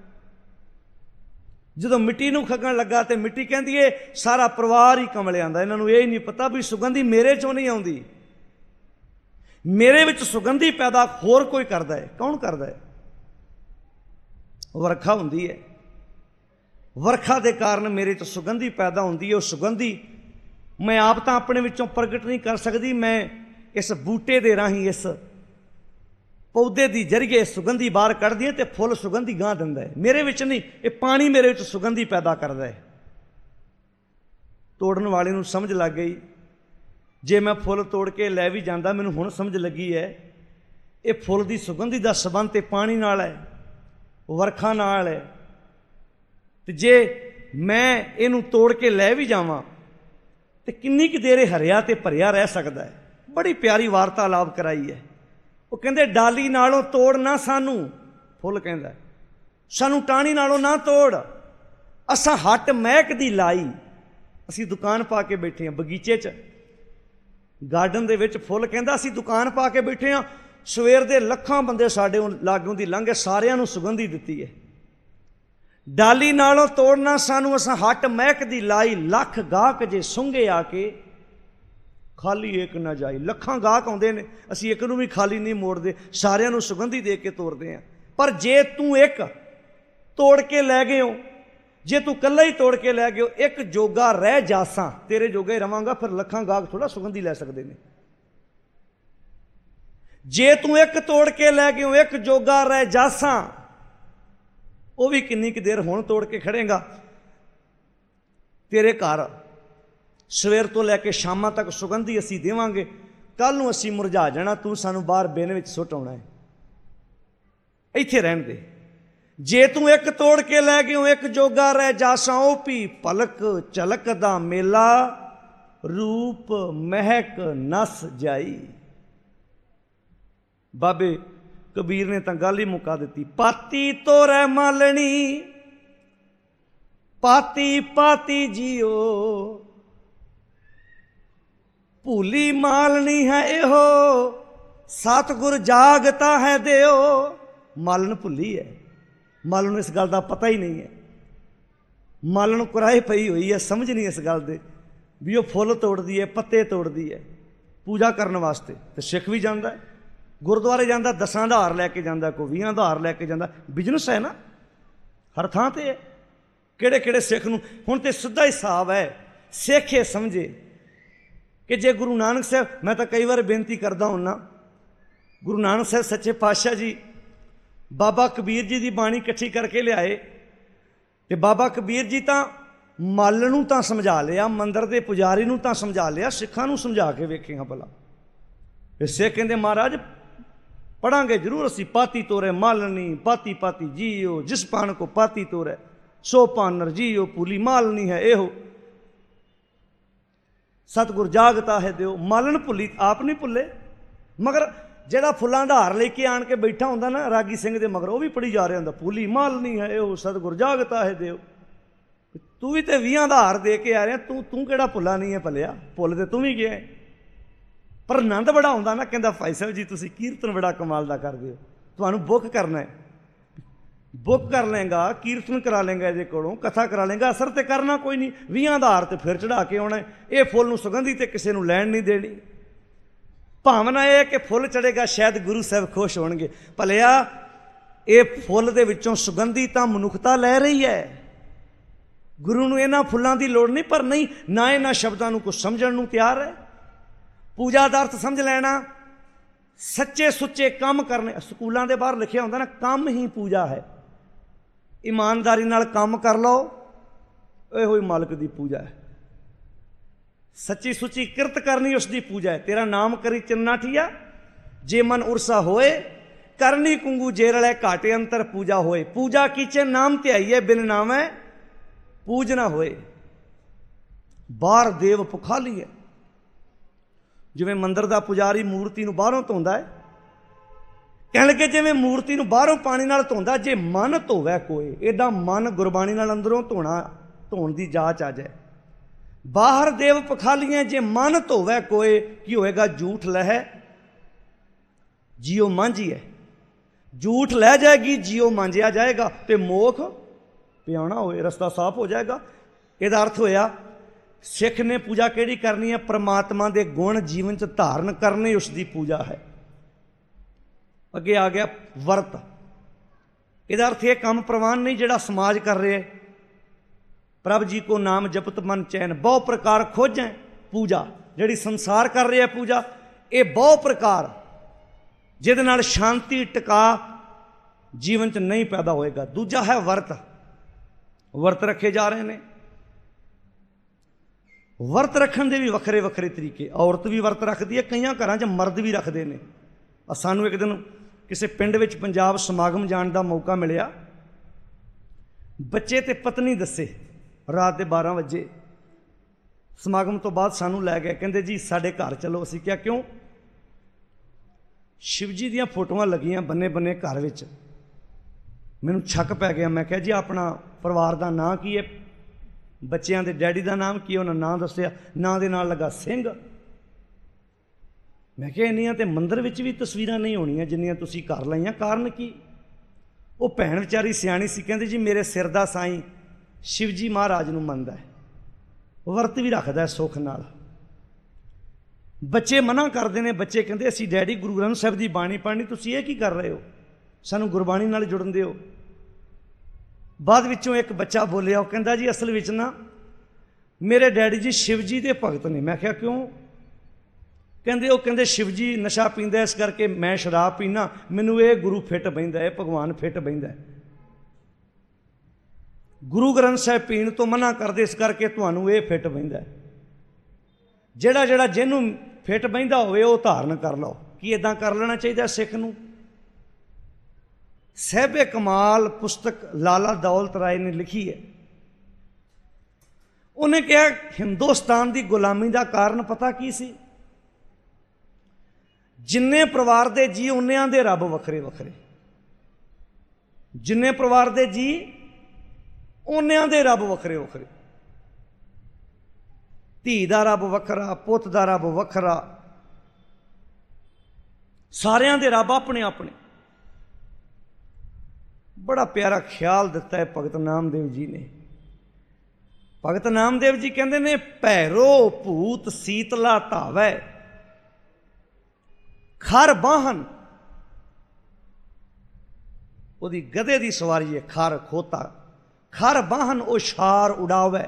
जदों मिट्टी नूं खगन लगा तो मिट्टी कहती है सारा परिवार ही कमलियां दा, इन्होंने ये ही नहीं पता भी सुगंधी मेरे चों नहीं आउंदी, मेरे विच सुगंधी पैदा होर कोई करदा है। कौन करदा है? वरखा हुंदी है, वरखा के कारण मेरे च सुगंधी पैदा होंदी है। वो सुगंधी मैं आप तो अपने विचों प्रगट नहीं कर सकती, मैं इस बूटे के राही, इस पौधे की जरिए सुगंधी बाहर कढ़दी है, तो फुल सुगंधी गांह दिंदा है। मेरे विच नहीं, ये पानी मेरे विच सुगंधी पैदा करता है। तोड़न वाले नूं समझ लग गई, जे मैं फुल तोड़ के लै भी जांदा, मैनूं हुण समझ लगी है ਇਹ ਫੁੱਲ ਦੀ ਸੁਗੰਧੀ ਦਾ ਸੰਬੰਧ ਤੇ ਪਾਣੀ ਨਾਲ ਹੈ, ਵਰਖਾ ਨਾਲ ਹੈ। ਤੇ ਜੇ ਮੈਂ ਇਹਨੂੰ ਤੋੜ ਕੇ ਲੈ ਵੀ ਜਾਵਾਂ ਤੇ ਕਿੰਨੀ ਕੁ ਦੇਰ ਇਹ ਹਰਿਆ ਤੇ ਭਰਿਆ ਰਹਿ ਸਕਦਾ ਹੈ। ਬੜੀ ਪਿਆਰੀ ਵਾਰਤਾਲਾਪ ਕਰਾਈ ਹੈ। ਉਹ ਕਹਿੰਦੇ ਡਾਲੀ ਨਾਲੋਂ ਤੋੜ ਨਾ ਸਾਨੂੰ, ਫੁੱਲ ਕਹਿੰਦਾ ਸਾਨੂੰ ਟਾਹਣੀ ਨਾਲੋਂ ਨਾ ਤੋੜ, ਅਸਾਂ ਹੱਟ ਮਹਿਕ ਦੀ ਲਾਈ। ਅਸੀਂ ਦੁਕਾਨ ਪਾ ਕੇ ਬੈਠੇ ਹਾਂ ਬਗੀਚੇ 'ਚ, ਗਾਰਡਨ ਦੇ ਵਿੱਚ। ਫੁੱਲ ਕਹਿੰਦਾ ਅਸੀਂ ਦੁਕਾਨ ਪਾ ਕੇ ਬੈਠੇ ਹਾਂ, ਸਵੇਰ ਦੇ ਲੱਖਾਂ ਬੰਦੇ ਸਾਡੇ ਲਾਗੋਂ ਦੀ ਲੰਘੇ, ਸਾਰਿਆਂ ਨੂੰ ਸੁਗੰਧੀ ਦਿੱਤੀ ਹੈ। ਡਾਲੀ ਨਾਲੋਂ ਤੋੜਨਾ ਸਾਨੂੰ, ਅਸਾਂ ਹੱਟ ਮਹਿਕ ਦੀ ਲਾਈ। ਲੱਖ ਗਾਹਕ ਜੇ ਸੁੰਘੇ ਆ ਕੇ, ਖਾਲੀ ਇੱਕ ਨਾ ਜਾਈ। ਲੱਖਾਂ ਗਾਹਕ ਆਉਂਦੇ ਨੇ, ਅਸੀਂ ਇੱਕ ਨੂੰ ਵੀ ਖਾਲੀ ਨਹੀਂ ਮੋੜਦੇ, ਸਾਰਿਆਂ ਨੂੰ ਸੁਗੰਧੀ ਦੇ ਕੇ ਤੋਰਦੇ ਹਾਂ। ਪਰ ਜੇ ਤੂੰ ਇੱਕ ਤੋੜ ਕੇ ਲੈ ਗਏ ਹੋ, ਜੇ ਤੂੰ ਇਕੱਲਾ ਹੀ ਤੋੜ ਕੇ ਲੈ ਗਏ ਹੋ, ਇੱਕ ਜੋਗਾ ਰਹਿ ਜਾਸਾਂ, ਤੇਰੇ ਜੋਗਾ ਹੀ ਰਵਾਂਗਾ, ਫਿਰ ਲੱਖਾਂ ਗਾਹਕ ਥੋੜ੍ਹਾ ਸੁਗੰਧੀ ਲੈ ਸਕਦੇ ਨੇ। ਜੇ ਤੂੰ ਇੱਕ ਤੋੜ ਕੇ ਲੈ ਗਏ ਹੋ, ਇੱਕ ਜੋਗਾ ਰਹਿ ਜਾਸਾਂ, ਉਹ ਵੀ ਕਿੰਨੀ ਕੁ ਦੇਰ ਹੁਣ ਤੋੜ ਕੇ ਖੜੇਗਾ। ਤੇਰੇ ਘਰ ਸਵੇਰ ਤੋਂ ਲੈ ਕੇ ਸ਼ਾਮਾਂ ਤੱਕ ਸੁਗੰਧੀ ਅਸੀਂ ਦੇਵਾਂਗੇ, ਕੱਲ੍ਹ ਨੂੰ ਅਸੀਂ ਮੁਰਝਾ ਜਾਣਾ, ਤੂੰ ਸਾਨੂੰ ਬਾਹਰ ਬਿਨ ਵਿੱਚ ਸੁੱਟ ਆਉਣਾ ਹੈ, ਇੱਥੇ ਰਹਿਣ ਦੇ। ਜੇ ਤੂੰ ਇੱਕ ਤੋੜ ਕੇ ਲੈ ਗਏ ਹੋ, ਇੱਕ ਜੋਗਾ ਰਹਿ ਜਾਸਾਂ, ਉਹ ਵੀ ਪਲਕ ਝਲਕ ਦਾ ਮੇਲਾ, ਰੂਪ ਮਹਿਕ ਨਸ ਜਾਈ। ਬਾਬੇ ਕਬੀਰ ਨੇ ਤਾਂ ਗੱਲ ਹੀ ਮੁਕਾ ਦਿੱਤੀ। ਪਾਤੀ ਤੋਰੈ ਮਾਲਣੀ, ਪਾਤੀ ਪਾਤੀ ਜੀਓ, ਭੂਲੀ ਮਾਲਣੀ ਹੈ ਇਹੋ, ਸਤਿਗੁਰ ਜਾਗਤਾ ਹੈ ਦਿਓ। ਮਾਲਣ ਭੁੱਲੀ ਹੈ, ਮਾਲਣ ਨੂੰ ਇਸ ਗੱਲ ਦਾ ਪਤਾ ਹੀ ਨਹੀਂ ਹੈ। ਮਾਲਣ ਨੂੰ ਕੁਰਾਹੀ ਪਈ ਹੋਈ ਹੈ, ਸਮਝ ਨਹੀਂ ਇਸ ਗੱਲ ਦੇ ਵੀ ਉਹ ਫੁੱਲ ਤੋੜਦੀ ਹੈ, ਪੱਤੇ ਤੋੜਦੀ ਹੈ ਪੂਜਾ ਕਰਨ ਵਾਸਤੇ। ਤੇ ਸਿੱਖ ਵੀ ਜਾਂਦਾ, ਗੁਰਦੁਆਰੇ ਜਾਂਦਾ, ਦਸਾਂ ਦਾ ਹਾਰ ਲੈ ਕੇ ਜਾਂਦਾ, ਕੋਈ ਵੀਹਾਂ ਦਾ ਹਾਰ ਲੈ ਕੇ ਜਾਂਦਾ। ਬਿਜ਼ਨਸ ਹੈ ਨਾ, ਹਰ ਥਾਂ 'ਤੇ ਹੈ। ਕਿਹੜੇ ਕਿਹੜੇ ਸਿੱਖ ਨੂੰ ਹੁਣ ਤਾਂ ਸਿੱਧਾ ਹਿਸਾਬ ਹੈ। ਸਿੱਖ ਇਹ ਸਮਝੇ ਕਿ ਜੇ ਗੁਰੂ ਨਾਨਕ ਸਾਹਿਬ, ਮੈਂ ਤਾਂ ਕਈ ਵਾਰ ਬੇਨਤੀ ਕਰਦਾ ਹੁੰਨਾ, ਗੁਰੂ ਨਾਨਕ ਸਾਹਿਬ ਸੱਚੇ ਪਾਤਸ਼ਾਹ ਜੀ ਬਾਬਾ ਕਬੀਰ ਜੀ ਦੀ ਬਾਣੀ ਇਕੱਠੀ ਕਰਕੇ ਲਿਆਏ, ਤੇ ਬਾਬਾ ਕਬੀਰ ਜੀ ਤਾਂ ਮਾਲਣ ਨੂੰ ਤਾਂ ਸਮਝਾ ਲਿਆ, ਮੰਦਰ ਦੇ ਪੁਜਾਰੀ ਨੂੰ ਤਾਂ ਸਮਝਾ ਲਿਆ, ਸਿੱਖਾਂ ਨੂੰ ਸਮਝਾ ਕੇ ਵੇਖੇਗਾ ਭਲਾ। ਫਿਰ ਸਿੱਖ ਕਹਿੰਦੇ ਮਹਾਰਾਜ ਪੜਾਂਗੇ ਜ਼ਰੂਰ ਅਸੀਂ, ਪਾਤੀ ਤੋਰੇ ਮਾਲਣੀ, ਪਾਤੀ ਪਾਤੀ ਜੀਓ, ਜਿਸ ਪਾਨ ਕੋ ਪਾਤੀ ਤੋਰੇ ਸੋ ਪਾਨਰ ਜੀਓ, ਭੂਲੀ ਮਾਲਣੀ ਹੈ ਇਹੋ, ਸਤਿਗੁਰ ਜਾਗਤਾ ਹੈ ਦਿਓ। ਮਾਲਣ ਭੁੱਲੀ, ਆਪ ਨਹੀਂ ਭੁੱਲੇ, ਮਗਰ ਜਿਹੜਾ ਫੁੱਲਾਂ ਦਾ ਹਾਰ ਲੈ ਕੇ ਆਣ ਕੇ ਬੈਠਾ ਹੁੰਦਾ ਨਾ ਰਾਗੀ ਸਿੰਘ ਦੇ ਮਗਰ, ਉਹ ਵੀ ਪੜੀ ਜਾ ਰਿਹਾ ਹੁੰਦਾ, ਭੂਲੀ ਮਾਲਣੀ ਹੈ ਇਹੋ, ਸਤਿਗੁਰ ਜਾਗਤਾ ਹੈ ਦਿਓ। ਤੂੰ ਵੀ ਤੇ ਵੀਹਾਂ ਦਾ ਹਾਰ ਦੇ ਕੇ ਆ ਰਿਹਾ, ਤੂੰ ਤੂੰ ਕਿਹੜਾ ਭੁੱਲਾ ਨਹੀਂ ਹੈ ਭਲਿਆ, ਭੁੱਲ ਤੇ ਤੂੰ ਵੀ ਗਿਆ। ਪਰ ਆਨੰਦ ਬੜਾ ਆਉਂਦਾ ਨਾ। ਕਹਿੰਦਾ ਭਾਈ ਸਾਹਿਬ ਜੀ ਤੁਸੀਂ ਕੀਰਤਨ ਬੜਾ ਕਮਾਲ ਦਾ ਕਰਦੇ ਹੋ, ਤੁਹਾਨੂੰ ਬੁੱਕ ਕਰਨਾ ਹੈ, ਬੁੱਕ ਕਰ ਲੇਗਾ, ਕੀਰਤਨ ਕਰਾ ਲੇਗਾ, ਇਹਦੇ ਕੋਲੋਂ ਕਥਾ ਕਰਾ ਲੇਗਾ, ਅਸਰ ਤੇ ਕਰਨਾ ਕੋਈ ਨਹੀਂ, ਵੀਹਾਂ ਦਾ ਹਾਰ ਤੇ ਫਿਰ ਚੜਾ ਕੇ ਆਉਣਾ। ਇਹ ਫੁੱਲ ਨੂੰ ਸੁਗੰਧੀ ਤੇ ਕਿਸੇ ਨੂੰ ਲੈਣ ਨਹੀਂ ਦੇਣੀ। ਭਾਵਨਾ ਇਹ ਹੈ ਕਿ ਫੁੱਲ ਚੜੇਗਾ, ਸ਼ਾਇਦ ਗੁਰੂ ਸਾਹਿਬ ਖੁਸ਼ ਹੋਣਗੇ। ਭਲਿਆ ਇਹ ਫੁੱਲ ਦੇ ਵਿੱਚੋਂ ਸੁਗੰਧੀ ਤਾਂ ਮਨੁੱਖਤਾ ਲੈ ਰਹੀ ਹੈ, ਗੁਰੂ ਨੂੰ ਇਹਨਾਂ ਫੁੱਲਾਂ ਦੀ ਲੋੜ ਨਹੀਂ। ਪਰ ਨਹੀਂ, ਨਾ ਇਹਨਾਂ ਸ਼ਬਦਾਂ ਨੂੰ ਕੁਛ ਸਮਝਣ ਨੂੰ ਤਿਆਰ ਹੈ। ਪੂਜਾ ਦਾ ਅਰਥ ਸਮਝ ਲੈਣਾ, ਸੱਚੇ ਸੁੱਚੇ ਕੰਮ ਕਰਨੇ। ਸਕੂਲਾਂ ਦੇ ਬਾਹਰ ਲਿਖਿਆ ਹੁੰਦਾ ਨਾ, ਕੰਮ ਹੀ ਪੂਜਾ ਹੈ। ਇਮਾਨਦਾਰੀ ਨਾਲ ਕੰਮ ਕਰ ਲਓ, ਇਹੋ ਹੀ ਮਾਲਕ ਦੀ ਪੂਜਾ ਹੈ। ਸੱਚੀ ਸੁੱਚੀ ਕਿਰਤ ਕਰਨੀ ਉਸ ਦੀ ਪੂਜਾ ਹੈ। ਤੇਰਾ ਨਾਮ ਕਰੀ ਚੰਨਾਠੀਆ, ਜੇ ਮਨ ਉਰਸਾ ਹੋਏ, ਕਰਨੀ ਕੁੰਗੂ ਜੇ ਰਲੇ, ਘਾਟੇ ਅੰਤਰ ਪੂਜਾ ਹੋਏ। ਪੂਜਾ ਕੀਚੇ ਨਾਮ ਧਿਆਈਏ, ਬਿਨ ਨਾਮੈ ਪੂਜ ਨਾ ਹੋਏ। ਬਾਹਰ ਦੇਵ ਪੁਖਾਲੀਏ, ਜਿਵੇਂ ਮੰਦਰ ਦਾ ਪੁਜਾਰੀ ਮੂਰਤੀ ਨੂੰ ਬਾਹਰੋਂ ਧੋਂਦਾ ਹੈ, ਕਹਿਣ ਲੱਗੇ ਜਿਵੇਂ ਮੂਰਤੀ ਨੂੰ ਬਾਹਰੋਂ ਪਾਣੀ ਨਾਲ ਧੋਂਦਾ, ਜੇ ਮਨ ਧੋਵੈ ਕੋਏ, ਇਹਦਾ ਮਨ ਗੁਰਬਾਣੀ ਨਾਲ ਅੰਦਰੋਂ ਧੋਣਾ, ਧੋਣ ਦੀ ਜਾਚ ਆ ਜਾਏ। ਬਾਹਰ ਦੇਵ ਪਖਾਲੀਆਂ, ਜੇ ਮਨ ਧੋਵੈ ਕੋਏ, ਕੀ ਹੋਏਗਾ? ਝੂਠ ਲਹੈ ਜੀਓ ਮਾਂਝੀਐ, ਝੂਠ ਲੈ ਜਾਏਗੀ, ਜੀਓ ਮਾਂਝਿਆ ਜਾਏਗਾ, ਤੇ ਮੋਖ ਪਿਆਉਣਾ ਹੋਏ, ਰਸਤਾ ਸਾਫ਼ ਹੋ ਜਾਏਗਾ। ਇਹਦਾ ਅਰਥ ਹੋਇਆ ਸਿੱਖ ਨੇ ਪੂਜਾ ਕਿਹੜੀ ਕਰਨੀ ਹੈ? ਪਰਮਾਤਮਾ ਦੇ ਗੁਣ ਜੀਵਨ 'ਚ ਧਾਰਨ ਕਰਨੇ, ਉਸ ਦੀ ਪੂਜਾ ਹੈ। ਅੱਗੇ ਆ ਗਿਆ ਵਰਤ। ਇਹਦਾ ਅਰਥ ਇਹ ਕੰਮ ਪ੍ਰਵਾਨ ਨਹੀਂ ਜਿਹੜਾ ਸਮਾਜ ਕਰ ਰਿਹਾ। ਪ੍ਰਭ ਜੀ ਕੋ ਨਾਮ ਜਪਤ ਮਨ ਚੈਨ, ਬਹੁ ਪ੍ਰਕਾਰ ਖੋਜੈ ਪੂਜਾ। ਜਿਹੜੀ ਸੰਸਾਰ ਕਰ ਰਿਹਾ ਪੂਜਾ, ਇਹ ਬਹੁ ਪ੍ਰਕਾਰ, ਜਿਹਦੇ ਨਾਲ ਸ਼ਾਂਤੀ ਟਿਕਾ ਜੀਵਨ 'ਚ ਨਹੀਂ ਪੈਦਾ ਹੋਏਗਾ। ਦੂਜਾ ਹੈ ਵਰਤ। ਵਰਤ ਰੱਖੇ ਜਾ ਰਹੇ ਨੇ। ਵਰਤ ਰੱਖਣ ਦੇ ਵੀ ਵੱਖਰੇ ਵੱਖਰੇ ਤਰੀਕੇ। ਔਰਤ ਵੀ ਵਰਤ ਰੱਖਦੀ ਹੈ, ਕਈਆਂ ਘਰਾਂ 'ਚ ਮਰਦ ਵੀ ਰੱਖਦੇ ਨੇ। ਸਾਨੂੰ ਇੱਕ ਦਿਨ ਕਿਸੇ ਪਿੰਡ ਵਿੱਚ ਪੰਜਾਬ ਸਮਾਗਮ ਜਾਣ ਦਾ ਮੌਕਾ ਮਿਲਿਆ। ਬੱਚੇ ਤੇ ਪਤਨੀ ਦੱਸੇ ਰਾਤ ਦੇ ਬਾਰਾਂ ਵਜੇ ਸਮਾਗਮ ਤੋਂ ਬਾਅਦ ਸਾਨੂੰ ਲੈ ਗਏ, ਕਹਿੰਦੇ ਜੀ ਸਾਡੇ ਘਰ ਚਲੋ। ਅਸੀਂ ਕਿਹਾ ਕਿਉਂ? ਸ਼ਿਵ ਜੀ ਦੀਆਂ ਫੋਟੋਆਂ ਲੱਗੀਆਂ ਬੰਨੇ ਬੰਨੇ ਘਰ ਵਿੱਚ। ਮੈਨੂੰ ਸ਼ੱਕ ਪੈ ਗਿਆ। ਮੈਂ ਕਿਹਾ ਜੀ ਆਪਣਾ ਪਰਿਵਾਰ ਦਾ ਨਾਂ ਕੀ ਹੈ? ਬੱਚਿਆਂ ਦੇ ਡੈਡੀ ਦਾ ਨਾਮ ਕੀ? ਉਹਨਾਂ ਨਾਂ ਦੱਸਿਆ, ਨਾਂ ਦੇ ਨਾਲ ਲੱਗਾ ਸਿੰਘ। ਮੈਂ ਕਿਹਾ ਇੰਨੀਆਂ ਤੇ ਮੰਦਿਰ ਵਿੱਚ ਵੀ ਤਸਵੀਰਾਂ ਨਹੀਂ ਹੋਣੀਆਂ ਜਿੰਨੀਆਂ ਤੁਸੀਂ ਘਰ ਲਾਈਆਂ, ਕਾਰਨ ਕੀ? ਉਹ ਭੈਣ ਵਿਚਾਰੀ ਸਿਆਣੀ ਸੀ, ਕਹਿੰਦੇ ਜੀ ਮੇਰੇ ਸਿਰ ਦਾ ਸਾਈਂ ਸ਼ਿਵ ਜੀ ਮਹਾਰਾਜ ਨੂੰ ਮੰਨਦਾ ਹੈ, ਵਰਤ ਵੀ ਰੱਖਦਾ ਸੁੱਖ ਨਾਲ। ਬੱਚੇ ਮਨਾ ਕਰਦੇ ਨੇ। ਬੱਚੇ ਕਹਿੰਦੇ ਅਸੀਂ ਡੈਡੀ ਗੁਰੂ ਗ੍ਰੰਥ ਸਾਹਿਬ ਦੀ ਬਾਣੀ ਪੜ੍ਹਨੀ, ਤੁਸੀਂ ਇਹ ਕੀ ਕਰ ਰਹੇ ਹੋ? ਸਾਨੂੰ ਗੁਰਬਾਣੀ ਨਾਲ ਜੁੜਨ ਦਿਓ। ਬਾਅਦ ਵਿੱਚੋਂ ਇੱਕ ਬੱਚਾ ਬੋਲਿਆ, ਉਹ ਕਹਿੰਦਾ ਜੀ ਅਸਲ ਵਿੱਚ ਨਾ ਮੇਰੇ ਡੈਡੀ ਜੀ ਸ਼ਿਵ ਜੀ ਦੇ ਭਗਤ ਨੇ। ਮੈਂ ਕਿਹਾ ਕਿਉਂ? ਕਹਿੰਦੇ ਉਹ ਕਹਿੰਦੇ ਸ਼ਿਵ ਜੀ ਨਸ਼ਾ ਪੀਂਦਾ, ਇਸ ਕਰਕੇ ਮੈਂ ਸ਼ਰਾਬ ਪੀਣਾ, ਮੈਨੂੰ ਇਹ ਗੁਰੂ ਫਿੱਟ ਬਹਿੰਦਾ, ਇਹ ਭਗਵਾਨ ਫਿੱਟ ਬਹਿੰਦਾ। ਗੁਰੂ ਗ੍ਰੰਥ ਸਾਹਿਬ ਪੀਣ ਤੋਂ ਮਨਾ ਕਰਦੇ, ਇਸ ਕਰਕੇ ਤੁਹਾਨੂੰ ਇਹ ਫਿੱਟ ਬਹਿੰਦਾ। ਜਿਹੜਾ ਜਿਹੜਾ ਜਿਹਨੂੰ ਫਿੱਟ ਬਹਿੰਦਾ ਹੋਵੇ ਉਹ ਧਾਰਨ ਕਰ ਲਓ। ਕੀ ਇੱਦਾਂ ਕਰ ਲੈਣਾ ਚਾਹੀਦਾ ਸਿੱਖ ਨੂੰ? ਸਾਹਿਬੇ ਕਮਾਲ ਪੁਸਤਕ ਲਾਲਾ ਦੌਲਤ ਰਾਏ ਨੇ ਲਿਖੀ ਹੈ। ਉਹਨੇ ਕਿਹਾ ਹਿੰਦੁਸਤਾਨ ਦੀ ਗੁਲਾਮੀ ਦਾ ਕਾਰਨ ਪਤਾ ਕੀ ਸੀ? ਜਿੰਨੇ ਪਰਿਵਾਰ ਦੇ ਜੀ ਉਨਿਆਂ ਦੇ ਰੱਬ ਵੱਖਰੇ ਵੱਖਰੇ। ਜਿੰਨੇ ਪਰਿਵਾਰ ਦੇ ਜੀ ਉਨਿਆਂ ਦੇ ਰੱਬ ਵੱਖਰੇ ਵੱਖਰੇ। ਧੀ ਦਾ ਰੱਬ ਵੱਖਰਾ, ਪੁੱਤ ਦਾ ਰੱਬ ਵੱਖਰਾ, ਸਾਰਿਆਂ ਦੇ ਰੱਬ ਆਪਣੇ ਆਪਣੇ। ਬੜਾ ਪਿਆਰਾ ਖਿਆਲ ਦਿੱਤਾ ਹੈ ਭਗਤ ਨਾਮਦੇਵ ਜੀ ਨੇ। ਭਗਤ ਨਾਮਦੇਵ ਜੀ ਕਹਿੰਦੇ ਨੇ ਭੈਰੋ ਭੂਤ ਸੀਤਲਾ ਧਾਵੈ ਖਰ ਬਾਹਨ। ਉਹਦੀ ਗਧੇ ਦੀ ਸਵਾਰੀ ਹੈ ਖਰ ਖੋਤਾ। ਖਰ ਬਾਹਨ ਉਹ ਸ਼ਾਰ ਉਡਾਵੈ।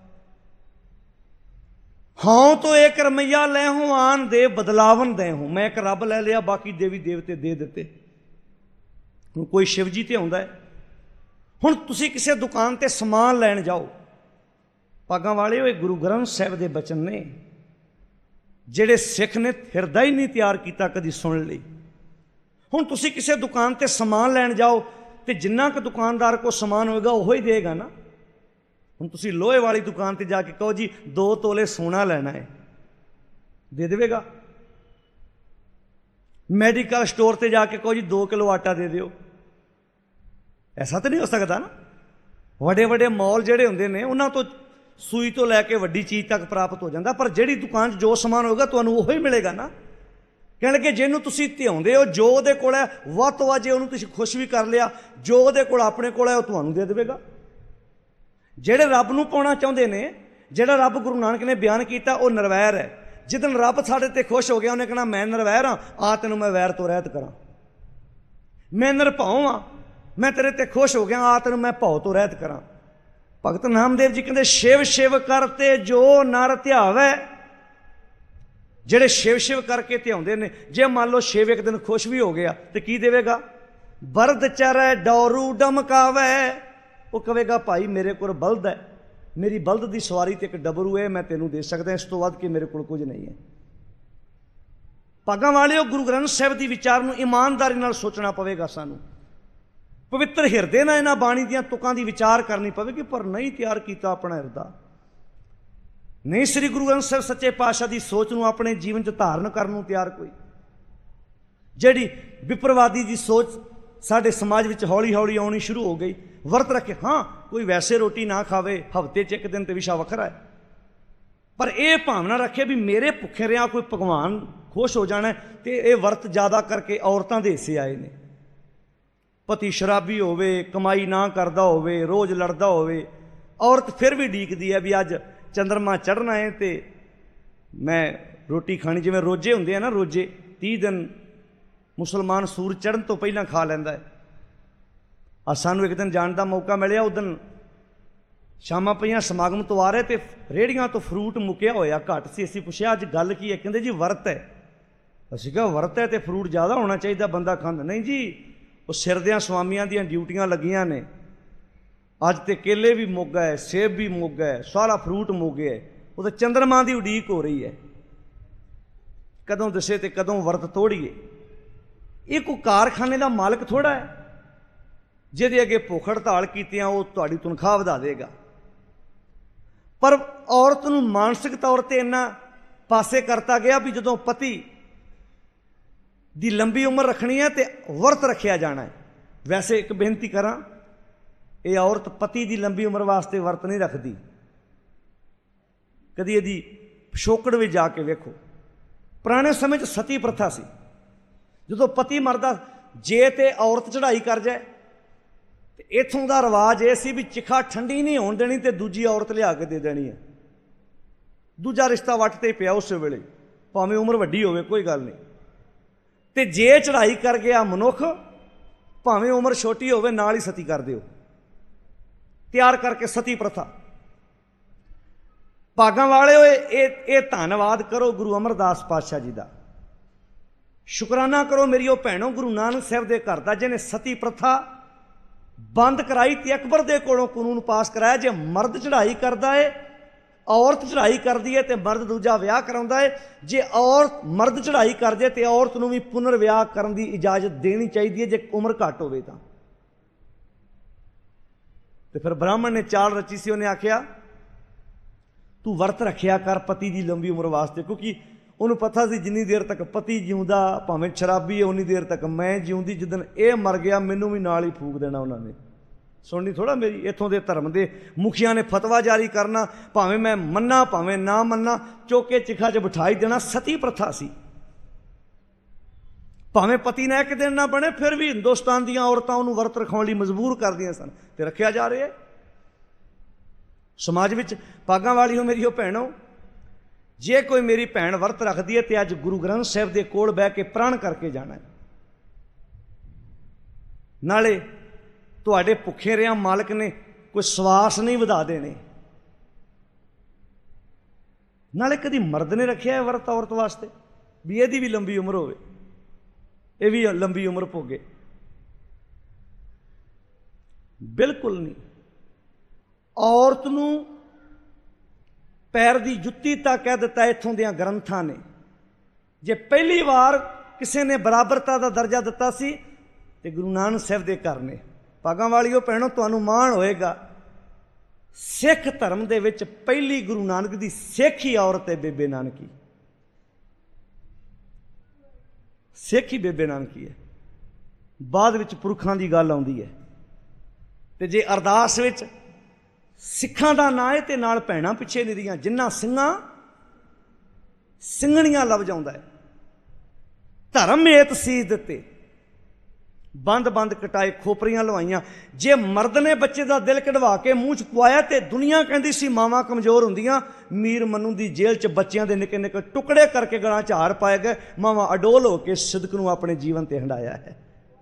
ਹਾਂ ਤੋਂ ਇੱਕ ਰਮਈਆ ਲੈ ਹੂੰ ਆਨ ਦੇ ਬਦਲਾਵਨ ਦੇ ਹੂੰ। ਮੈਂ ਇੱਕ ਰੱਬ ਲੈ ਲਿਆ, ਬਾਕੀ ਦੇਵੀ ਦੇਵਤੇ ਦੇ ਦਿੱਤੇ। ਹੁਣ ਕੋਈ ਸ਼ਿਵ ਜੀ ਤੇ ਆਉਂਦਾ ਹੈ। ਹੁਣ ਤੁਸੀਂ ਕਿਸੇ ਦੁਕਾਨ ਤੇ ਸਮਾਨ ਲੈਣ ਜਾਓ, ਭਾਗਾਂ ਵਾਲੇ ਹੋਏ ਗੁਰੂ ਗ੍ਰੰਥ ਸਾਹਿਬ ਦੇ ਬਚਨ ਨੇ ਜਿਹੜੇ ਸਿੱਖ ਨੇ ਹਿਰਦਾ ਹੀ ਨਹੀਂ ਤਿਆਰ ਕੀਤਾ ਕਦੀ ਸੁਣ ਲਈ। ਹੁਣ ਤੁਸੀਂ ਕਿਸੇ ਦੁਕਾਨ ਤੇ ਸਮਾਨ ਲੈਣ ਜਾਓ ਤੇ ਜਿੰਨਾ ਕੁ ਦੁਕਾਨਦਾਰ ਕੋਲ ਸਮਾਨ ਹੋਏਗਾ ਉਹੋ ਹੀ ਦੇਗਾ ਨਾ। ਹੁਣ ਤੁਸੀਂ ਲੋਹੇ ਵਾਲੀ ਦੁਕਾਨ ਤੇ ਜਾ ਕੇ ਕਹੋ ਜੀ ਦੋ ਤੋਲੇ ਸੋਨਾ ਲੈਣਾ ਹੈ, ਦੇ ਦੇਵੇਗਾ? ਮੈਡੀਕਲ ਸਟੋਰ ਤੇ ਜਾ ਕੇ ਕਹੋ ਜੀ ਦੋ ਕਿਲੋ ਆਟਾ ਦੇ ਦਿਓ, ਐਸਾ ਤਾਂ ਨਹੀਂ ਹੋ ਸਕਦਾ ਨਾ। ਵੱਡੇ ਵੱਡੇ ਮੌਲ ਜਿਹੜੇ ਹੁੰਦੇ ਨੇ ਉਹਨਾਂ ਤੋਂ ਸੂਈ ਤੋਂ ਲੈ ਕੇ ਵੱਡੀ ਚੀਜ਼ ਤੱਕ ਪ੍ਰਾਪਤ ਹੋ ਜਾਂਦਾ, ਪਰ ਜਿਹੜੀ ਦੁਕਾਨ 'ਚ ਜੋ ਸਮਾਨ ਹੋਏਗਾ ਤੁਹਾਨੂੰ ਉਹੀ ਮਿਲੇਗਾ ਨਾ। ਕਹਿਣਗੇ ਜਿਹਨੂੰ ਤੁਸੀਂ ਧਿਆਉਂਦੇ ਹੋ, ਜੋ ਉਹਦੇ ਕੋਲ ਹੈ ਵੱਧ ਤੋਂ ਵੱਧ ਜੇ ਉਹਨੂੰ ਤੁਸੀਂ ਖੁਸ਼ ਵੀ ਕਰ ਲਿਆ, ਜੋ ਉਹਦੇ ਕੋਲ ਆਪਣੇ ਕੋਲ ਹੈ ਉਹ ਤੁਹਾਨੂੰ ਦੇ ਦੇਵੇਗਾ। ਜਿਹੜੇ ਰੱਬ ਨੂੰ ਪਾਉਣਾ ਚਾਹੁੰਦੇ ਨੇ, ਜਿਹੜਾ ਰੱਬ ਗੁਰੂ ਨਾਨਕ ਨੇ ਬਿਆਨ ਕੀਤਾ ਉਹ ਨਿਰਵੈਰ ਹੈ। ਜਿੱਦਣ ਰੱਬ ਸਾਡੇ ਤੇ ਖੁਸ਼ ਹੋ ਗਿਆ ਉਹਨੇ ਕਹਿਣਾ ਮੈਂ ਨਿਰਵੈਰ ਹਾਂ, ਆ ਤੈਨੂੰ ਮੈਂ ਵੈਰ ਤੋਂ ਰਹਿਤ ਕਰਾਂ। ਮੈਂ ਨਿਰਭਉ ਹਾਂ, ਮੈਂ ਤੇਰੇ ਤੇ ਖੁਸ਼ ਹੋ ਗਿਆ, ਆ ਤੈਨੂੰ ਮੈਂ ਭਉ ਤੋਂ ਰਹਿਤ ਕਰਾਂ। ਭਗਤ ਨਾਮਦੇਵ ਜੀ ਕਹਿੰਦੇ ਸ਼ਿਵ ਸ਼ਿਵ ਕਰਤੇ ਜੋ ਨਰ ਧਿਆਵੈ। ਜਿਹੜੇ ਸ਼ਿਵ ਸ਼ਿਵ ਕਰਕੇ ਧਿਆਉਂਦੇ ਨੇ, ਜੇ ਮੰਨ ਲਓ ਸ਼ਿਵ ਇੱਕ ਦਿਨ ਖੁਸ਼ ਵੀ ਹੋ ਗਿਆ ਤੇ ਕੀ ਦੇਵੇਗਾ? ਬਰਦ ਚਰੈ ਡੌਰੂ ਡਮਕਾਵੈ। ਉਹ ਕਹੇਗਾ ਭਾਈ ਮੇਰੇ ਕੋਲ ਬਲਦ ਹੈ, ਮੇਰੀ ਬਲਦ ਦੀ ਸਵਾਰੀ ਤੇ ਇੱਕ ਡਬਰੂ ਹੈ, ਮੈਂ ਤੈਨੂੰ ਦੇ ਸਕਦਾ, ਇਸ ਤੋਂ ਵੱਧ ਕੇ ਮੇਰੇ ਕੋਲ ਕੁਝ ਨਹੀਂ ਹੈ। ਭਾਗਾਂ ਵਾਲਿਓ ਗੁਰੂ ਗ੍ਰੰਥ ਸਾਹਿਬ ਦੀ ਵਿਚਾਰ ਨੂੰ ਇਮਾਨਦਾਰੀ ਨਾਲ ਸੋਚਣਾ ਪਵੇਗਾ। ਸਾਨੂੰ ਪਵਿੱਤਰ ਹਿਰਦੇ ਨਾਲ ਇਹਨਾਂ ਬਾਣੀ ਦੀਆਂ ਤੁਕਾਂ ਦੀ ਵਿਚਾਰ ਕਰਨੀ ਪਵੇਗੀ, ਪਰ ਨਹੀਂ ਤਿਆਰ ਕੀਤਾ ਆਪਣਾ ਹਿਰਦਾ, ਨਹੀਂ ਸ੍ਰੀ ਗੁਰੂ ਗ੍ਰੰਥ ਸਾਹਿਬ ਸੱਚੇ ਪਾਤਸ਼ਾਹ ਦੀ ਸੋਚ ਨੂੰ ਆਪਣੇ ਜੀਵਨ 'ਚ ਧਾਰਨ ਕਰਨ ਨੂੰ ਤਿਆਰ। ਕੋਈ ਜਿਹੜੀ ਵਿਪਰਵਾਦੀ ਦੀ ਸੋਚ ਸਾਡੇ ਸਮਾਜ ਵਿੱਚ ਹੌਲੀ ਹੌਲੀ ਆਉਣੀ ਸ਼ੁਰੂ ਹੋ ਗਈ। ਵਰਤ ਰੱਖੇ, ਹਾਂ ਕੋਈ ਵੈਸੇ ਰੋਟੀ ਨਾ ਖਾਵੇ, ਹਫ਼ਤੇ 'ਚ ਇੱਕ ਦਿਨ ਤੇ ਵਿਸ਼ਾ ਵੱਖਰਾ ਹੈ, ਪਰ ਇਹ ਭਾਵਨਾ ਰੱਖੇ ਵੀ ਮੇਰੇ ਭੁੱਖੇ ਰਿਹਾ ਕੋਈ ਭਗਵਾਨ ਖੁਸ਼ ਹੋ ਜਾਣਾ। ਤੇ ਇਹ ਵਰਤ ਜ਼ਿਆਦਾ ਕਰਕੇ ਔਰਤਾਂ ਦੇ ਹਿੱਸੇ ਆਏ ਨੇ। ਪਤੀ ਸ਼ਰਾਬੀ ਹੋਵੇ, ਕਮਾਈ ਨਾ ਕਰਦਾ ਹੋਵੇ, ਰੋਜ਼ ਲੜਦਾ ਹੋਵੇ, ਔਰਤ ਫਿਰ ਵੀ ਉਡੀਕਦੀ ਹੈ ਵੀ ਅੱਜ ਚੰਦਰਮਾ ਚੜ੍ਹਨਾ ਹੈ ਤੇ ਮੈਂ ਰੋਟੀ ਖਾਣੀ। ਜਿਵੇਂ ਰੋਜ਼ੇ ਹੁੰਦੇ ਆ ਨਾ, ਰੋਜ਼ੇ ਤੀਹ ਦਿਨ ਮੁਸਲਮਾਨ ਸੂਰਜ ਚੜ੍ਹਨ ਤੋਂ ਪਹਿਲਾਂ ਖਾ ਲੈਂਦਾ ਹੈ। ਆ ਸਾਨੂੰ ਇੱਕ ਦਿਨ ਜਾਣ ਦਾ ਮੌਕਾ ਮਿਲਿਆ, ਉਸ ਦਿਨ ਸ਼ਾਮਾਂ ਪਈਆਂ, ਸਮਾਗਮ ਤੋਂ ਆ ਰਹੇ ਤੇ ਰੇਹੜੀਆਂ ਤੋਂ ਫਰੂਟ ਮੁੱਕਿਆ ਹੋਇਆ ਘੱਟ ਸੀ। ਅਸੀਂ ਪੁੱਛਿਆ ਅੱਜ ਗੱਲ ਕੀ ਹੈ? ਕਹਿੰਦੇ ਜੀ ਵਰਤ ਹੈ। ਅਸੀਂ ਕਿਹਾ ਵਰਤ ਹੈ ਤੇ ਫਰੂਟ ਜ਼ਿਆਦਾ ਹੋਣਾ ਚਾਹੀਦਾ, ਬੰਦਾ ਖਾਂਦਾ। ਨਹੀਂ ਜੀ, ਉਹ ਸਿਰ ਦਿਆਂ ਸਵਾਮੀਆਂ ਦੀਆਂ ਡਿਊਟੀਆਂ ਲੱਗੀਆਂ ਨੇ। ਅੱਜ ਤੇ ਕੇਲੇ ਵੀ ਮੁੱਕ ਗਏ, ਸੇਬ ਵੀ ਮੁੱਕ ਗਏ, ਸਾਰਾ ਫਰੂਟ ਮੁੱਕ ਗਿਆ। ਉਹ ਤਾਂ ਚੰਦਰਮਾ ਦੀ ਉਡੀਕ ਹੋ ਰਹੀ ਹੈ, ਕਦੋਂ ਦਿਸੇ ਤੇ ਕਦੋਂ ਵਰਤ ਤੋੜੀਏ। ਇਹ ਕੋਈ कारखाने का मालिक थोड़ा है ਜਿਹਦੇ ਅੱਗੇ ਭੁੱਖ ਹੜਤਾਲ ਕੀਤਿਆਂ ਉਹ ਤੁਹਾਡੀ ਤਨਖਾਹ ਵਧਾ ਦੇਗਾ। ਪਰ ਔਰਤ ਨੂੰ ਮਾਨਸਿਕ ਤੌਰ ਤੇ ਇੰਨਾ ਪਾਸੇ ਕਰਤਾ ਗਿਆ ਵੀ ਜਦੋਂ ਪਤੀ ਦੀ ਲੰਬੀ ਉਮਰ ਰੱਖਣੀ ਹੈ ਤੇ ਵਰਤ ਰੱਖਿਆ ਜਾਣਾ ਹੈ। ਵੈਸੇ ਇੱਕ ਬੇਨਤੀ ਕਰਾਂ, ਇਹ ਔਰਤ ਪਤੀ ਦੀ ਲੰਬੀ ਉਮਰ ਵਾਸਤੇ ਵਰਤ ਨਹੀਂ ਰੱਖਦੀ। ਕਦੀ ਇਹਦੀ ਪਿਛੋਕੜ ਵਿੱਚ ਜਾ ਕੇ ਵੇਖੋ, ਪੁਰਾਣੇ ਸਮੇਂ 'ਚ ਸਤੀ ਪ੍ਰਥਾ ਸੀ। ਜਦੋਂ ਪਤੀ ਮਰਦਾ ਜੇ ਤੇ ਔਰਤ ਚੜ੍ਹਾਈ ਕਰ ਜਾਏ ਤੇ ਇੱਥੋਂ ਦਾ ਰਿਵਾਜ ਇਹ ਸੀ ਵੀ ਚਿਖਾ ਠੰਡੀ ਨਹੀਂ ਹੋਣ ਦੇਣੀ ਤੇ ਦੂਜੀ ਔਰਤ ਲਿਆ ਕੇ ਦੇ ਦੇਣੀ ਹੈ। ਦੂਜਾ ਰਿਸ਼ਤਾ ਵੱਟ ਤੇ ਪਿਆ ਉਸੇ ਵੇਲੇ, ਭਾਵੇਂ ਉਮਰ ਵੱਡੀ ਹੋਵੇ ਕੋਈ ਗੱਲ ਨਹੀਂ। ਤੇ ਜੇ ਚੜ੍ਹਾਈ ਕਰ ਗਿਆ ਮਨੁੱਖ, ਭਾਵੇਂ ਉਮਰ ਛੋਟੀ ਹੋਵੇ, ਨਾਲ ਹੀ ਸਤੀ ਕਰ ਦਿਓ। ਤਿਆਰ ਕਰਕੇ ਸਤੀ ਪ੍ਰਥਾ। ਭਾਗਾਂ ਵਾਲਿਓ, ਇਹ ਇਹ ਧੰਨਵਾਦ ਕਰੋ ਗੁਰੂ ਅਮਰਦਾਸ ਪਾਤਸ਼ਾਹ ਜੀ ਦਾ, ਸ਼ੁਕਰਾਨਾ ਕਰੋ ਮੇਰੀ ਉਹ ਭੈਣੋ ਗੁਰੂ ਨਾਨਕ ਸਾਹਿਬ ਦੇ ਘਰ ਦਾ, ਜਿਹਨੇ ਸਤੀ ਪ੍ਰਥਾ ਬੰਦ ਕਰਾਈ ਤੇ ਅਕਬਰ ਦੇ ਕੋਲੋਂ ਕਾਨੂੰਨ ਪਾਸ ਕਰਾਇਆ। ਜੇ ਮਰਦ ਚੜ੍ਹਾਈ ਕਰਦਾ ਹੈ, ਔਰਤ ਚੜ੍ਹਾਈ ਕਰਦੀ ਹੈ ਤੇ ਮਰਦ ਦੂਜਾ ਵਿਆਹ ਕਰਾਉਂਦਾ ਹੈ। ਜੇ ਔਰਤ ਮਰਦ ਚੜ੍ਹਾਈ ਕਰ ਜਾਏ ਤੇ ਔਰਤ ਨੂੰ ਵੀ ਪੁਨਰ ਵਿਆਹ ਕਰਨ ਦੀ ਇਜਾਜ਼ਤ ਦੇਣੀ ਚਾਹੀਦੀ ਹੈ ਜੇ ਉਮਰ ਘੱਟ ਹੋਵੇ ਤਾਂ। ਤੇ ਫਿਰ ਬ੍ਰਾਹਮਣ ਨੇ ਚਾਲ ਰਚੀ ਸੀ, ਉਹਨੇ ਆਖਿਆ ਤੂੰ ਵਰਤ ਰੱਖਿਆ ਕਰ ਪਤੀ ਦੀ ਲੰਬੀ ਉਮਰ ਵਾਸਤੇ, ਕਿਉਂਕਿ ਉਹਨੂੰ ਪਤਾ ਸੀ ਜਿੰਨੀ ਦੇਰ ਤੱਕ ਪਤੀ ਜਿਉਂਦਾ, ਭਾਵੇਂ ਸ਼ਰਾਬੀ ਹੈ, ਉਨੀ ਦੇਰ ਤੱਕ ਮੈਂ ਜਿਉਂਦੀ। ਜਿੱਦਣ ਇਹ ਮਰ ਗਿਆ ਮੈਨੂੰ ਵੀ ਨਾਲ ਹੀ ਫੂਕ ਦੇਣਾ ਉਹਨਾਂ ਨੇ। ਸੁਣਨੀ ਥੋੜ੍ਹਾ ਮੇਰੀ। ਇੱਥੋਂ ਦੇ ਧਰਮ ਦੇ ਮੁਖੀਆਂ ਨੇ ਫਤਵਾ ਜਾਰੀ ਕਰਨਾ, ਭਾਵੇਂ ਮੈਂ ਮੰਨਾ ਭਾਵੇਂ ਨਾ ਮੰਨਾ, ਚੋਕੇ ਚਿਖਾ 'ਚ ਬਿਠਾਈ ਦੇਣਾ। ਸਤੀ ਪ੍ਰਥਾ ਸੀ। ਭਾਵੇਂ ਪਤੀ ਨਾ ਇੱਕ ਦਿਨ ਨਾ ਬਣੇ, ਫਿਰ ਵੀ ਹਿੰਦੁਸਤਾਨ ਦੀਆਂ ਔਰਤਾਂ ਉਹਨੂੰ ਵਰਤ ਰਖਾਉਣ ਲਈ ਮਜਬੂਰ ਕਰਦੀਆਂ ਸਨ ਤੇ ਰੱਖਿਆ ਜਾ ਰਿਹਾ। ਸਮਾਜ ਵਿੱਚ ਭਾਗਾਂ ਵਾਲੀ ਹੋ ਮੇਰੀ ਉਹ ਭੈਣੋ, ਜੇ ਕੋਈ ਮੇਰੀ ਭੈਣ ਵਰਤ ਰੱਖਦੀ ਹੈ ਤੇ ਅੱਜ ਗੁਰੂ ਗ੍ਰੰਥ ਸਾਹਿਬ ਦੇ ਕੋਲ ਬਹਿ ਕੇ ਪ੍ਰਣ ਕਰਕੇ ਜਾਣਾ ਹੈ। ਨਾਲੇ ਤੁਹਾਡੇ ਭੁੱਖੇ ਰਿਆਂ ਮਾਲਕ ਨੇ ਕੋਈ ਸਵਾਸ ਨਹੀਂ ਵਧਾ ਦੇਣੇ। ਨਾਲੇ ਕਦੀ ਮਰਦ ਨੇ ਰੱਖਿਆ ਹੈ ਵਰਤ ਔਰਤ ਵਾਸਤੇ ਵੀ ਇਹਦੀ ਵੀ ਲੰਬੀ ਉਮਰ ਹੋਵੇ, ਇਹ ਵੀ ਲੰਬੀ ਉਮਰ ਭੋਗੇ? ਬਿਲਕੁਲ ਨਹੀਂ। ਔਰਤ ਨੂੰ ਪੈਰ ਦੀ ਜੁੱਤੀ ਤਾਂ ਕਹਿ ਦਿੱਤਾ ਇੱਥੋਂ ਦੀਆਂ ਗ੍ਰੰਥਾਂ ਨੇ। ਜੇ ਪਹਿਲੀ ਵਾਰ ਕਿਸੇ ਨੇ ਬਰਾਬਰਤਾ ਦਾ ਦਰਜਾ ਦਿੱਤਾ ਸੀ ਤੇ ਗੁਰੂ ਨਾਨਕ ਸਾਹਿਬ ਦੇ ਘਰ ਨੇ। ਭਾਗਾਂ ਵਾਲਿਓ ਭੈਣੋ, ਤੁਹਾਨੂੰ ਮਾਣ ਹੋਏਗਾ, ਸਿੱਖ ਧਰਮ ਦੇ ਵਿੱਚ ਪਹਿਲੀ ਗੁਰੂ ਨਾਨਕ ਦੀ ਸਿੱਖ ਹੀ ਔਰਤ ਹੈ ਬੇਬੇ ਨਾਨਕੀ। ਸਿੱਖ ਹੀ ਬੇਬੇ ਨਾਨਕੀ ਹੈ। ਬਾਅਦ ਵਿੱਚ ਪੁਰਖਾਂ ਦੀ ਗੱਲ ਆਉਂਦੀ ਹੈ। ਤੇ ਜੇ ਅਰਦਾਸ ਵਿੱਚ ਸਿੱਖਾਂ ਦਾ ਨਾਂ ਹੈ ਤੇ ਨਾਲ ਭੈਣਾਂ ਪਿੱਛੇ ਨਿਰੀਆਂ, ਜਿੰਨਾ ਸਿੰਘਾਂ ਸਿੰਘਣੀਆਂ ਲੱਭ ਜਾਂਦਾ ਹੈ। ਧਰਮ ਏਤ ਸੀਸ ਦਿੱਤੇ, ਬੰਦ ਬੰਦ ਕਟਾਏ, ਖੋਪਰੀਆਂ ਲਵਾਈਆਂ। ਜੇ ਮਰਦ ਨੇ ਬੱਚੇ ਦਾ ਦਿਲ ਕਢਵਾ ਕੇ ਮੂੰਹ 'ਚ ਪਵਾਇਆ ਤੇ ਦੁਨੀਆ ਕਹਿੰਦੀ ਸੀ ਮਾਵਾਂ ਕਮਜ਼ੋਰ ਹੁੰਦੀਆਂ। ਮੀਰ ਮਨੂ ਦੀ ਜੇਲ੍ਹ 'ਚ ਬੱਚਿਆਂ ਦੇ ਨਿੱਕੇ ਨਿੱਕੇ ਟੁਕੜੇ ਕਰਕੇ ਗਲਾਂ 'ਚ ਹਾਰ ਪਾਏ ਗਏ। ਮਾਵਾਂ ਅਡੋਲ ਹੋ ਕੇ ਸਿਦਕ ਨੂੰ ਆਪਣੇ ਜੀਵਨ ਤੇ ਹੰਡਾਇਆ ਹੈ।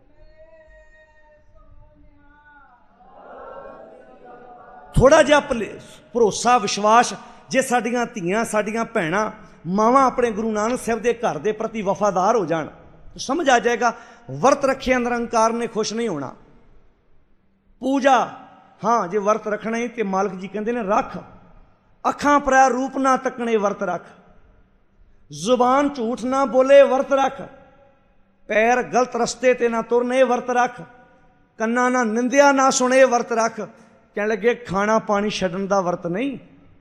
ਥੋੜ੍ਹਾ ਜਿਹਾ ਭਰੋਸਾ ਵਿਸ਼ਵਾਸ, ਜੇ ਸਾਡੀਆਂ ਧੀਆਂ ਸਾਡੀਆਂ ਭੈਣਾਂ ਮਾਵਾਂ ਆਪਣੇ ਗੁਰੂ ਨਾਨਕ ਸਾਹਿਬ ਦੇ ਘਰ ਦੇ ਪ੍ਰਤੀ ਵਫਾਦਾਰ ਹੋ ਜਾਣ ਤਾਂ ਸਮਝ ਆ ਜਾਏਗਾ ਵਰਤ ਰੱਖਿਆ ਨਿਰੰਕਾਰ ਨੇ ਖੁਸ਼ ਨਹੀਂ ਹੋਣਾ। ਪੂਜਾ, ਹਾਂ ਜੇ ਵਰਤ ਰੱਖਣਾ ਹੀ ਤੇ ਮਾਲਕ ਜੀ ਕਹਿੰਦੇ ਨੇ ਰੱਖ। ਅੱਖਾਂ ਪਰੈ ਰੂਪ ਨਾ ਤੱਕਣੇ ਵਰਤ ਰੱਖ। ਜ਼ੁਬਾਨ ਝੂਠ ਨਾ ਬੋਲੇ ਵਰਤ ਰੱਖ। ਪੈਰ ਗਲਤ ਰਸਤੇ ਤੇ ਨਾ ਤੁਰਨੇ ਵਰਤ ਰੱਖ। ਕੰਨਾਂ ਨਾ ਨਿੰਦਿਆ ਨਾ ਸੁਣੇ ਵਰਤ ਰੱਖ। ਕਹਿਣ ਲੱਗੇ ਖਾਣਾ ਪਾਣੀ ਛੱਡਣ ਦਾ ਵਰਤ ਨਹੀਂ,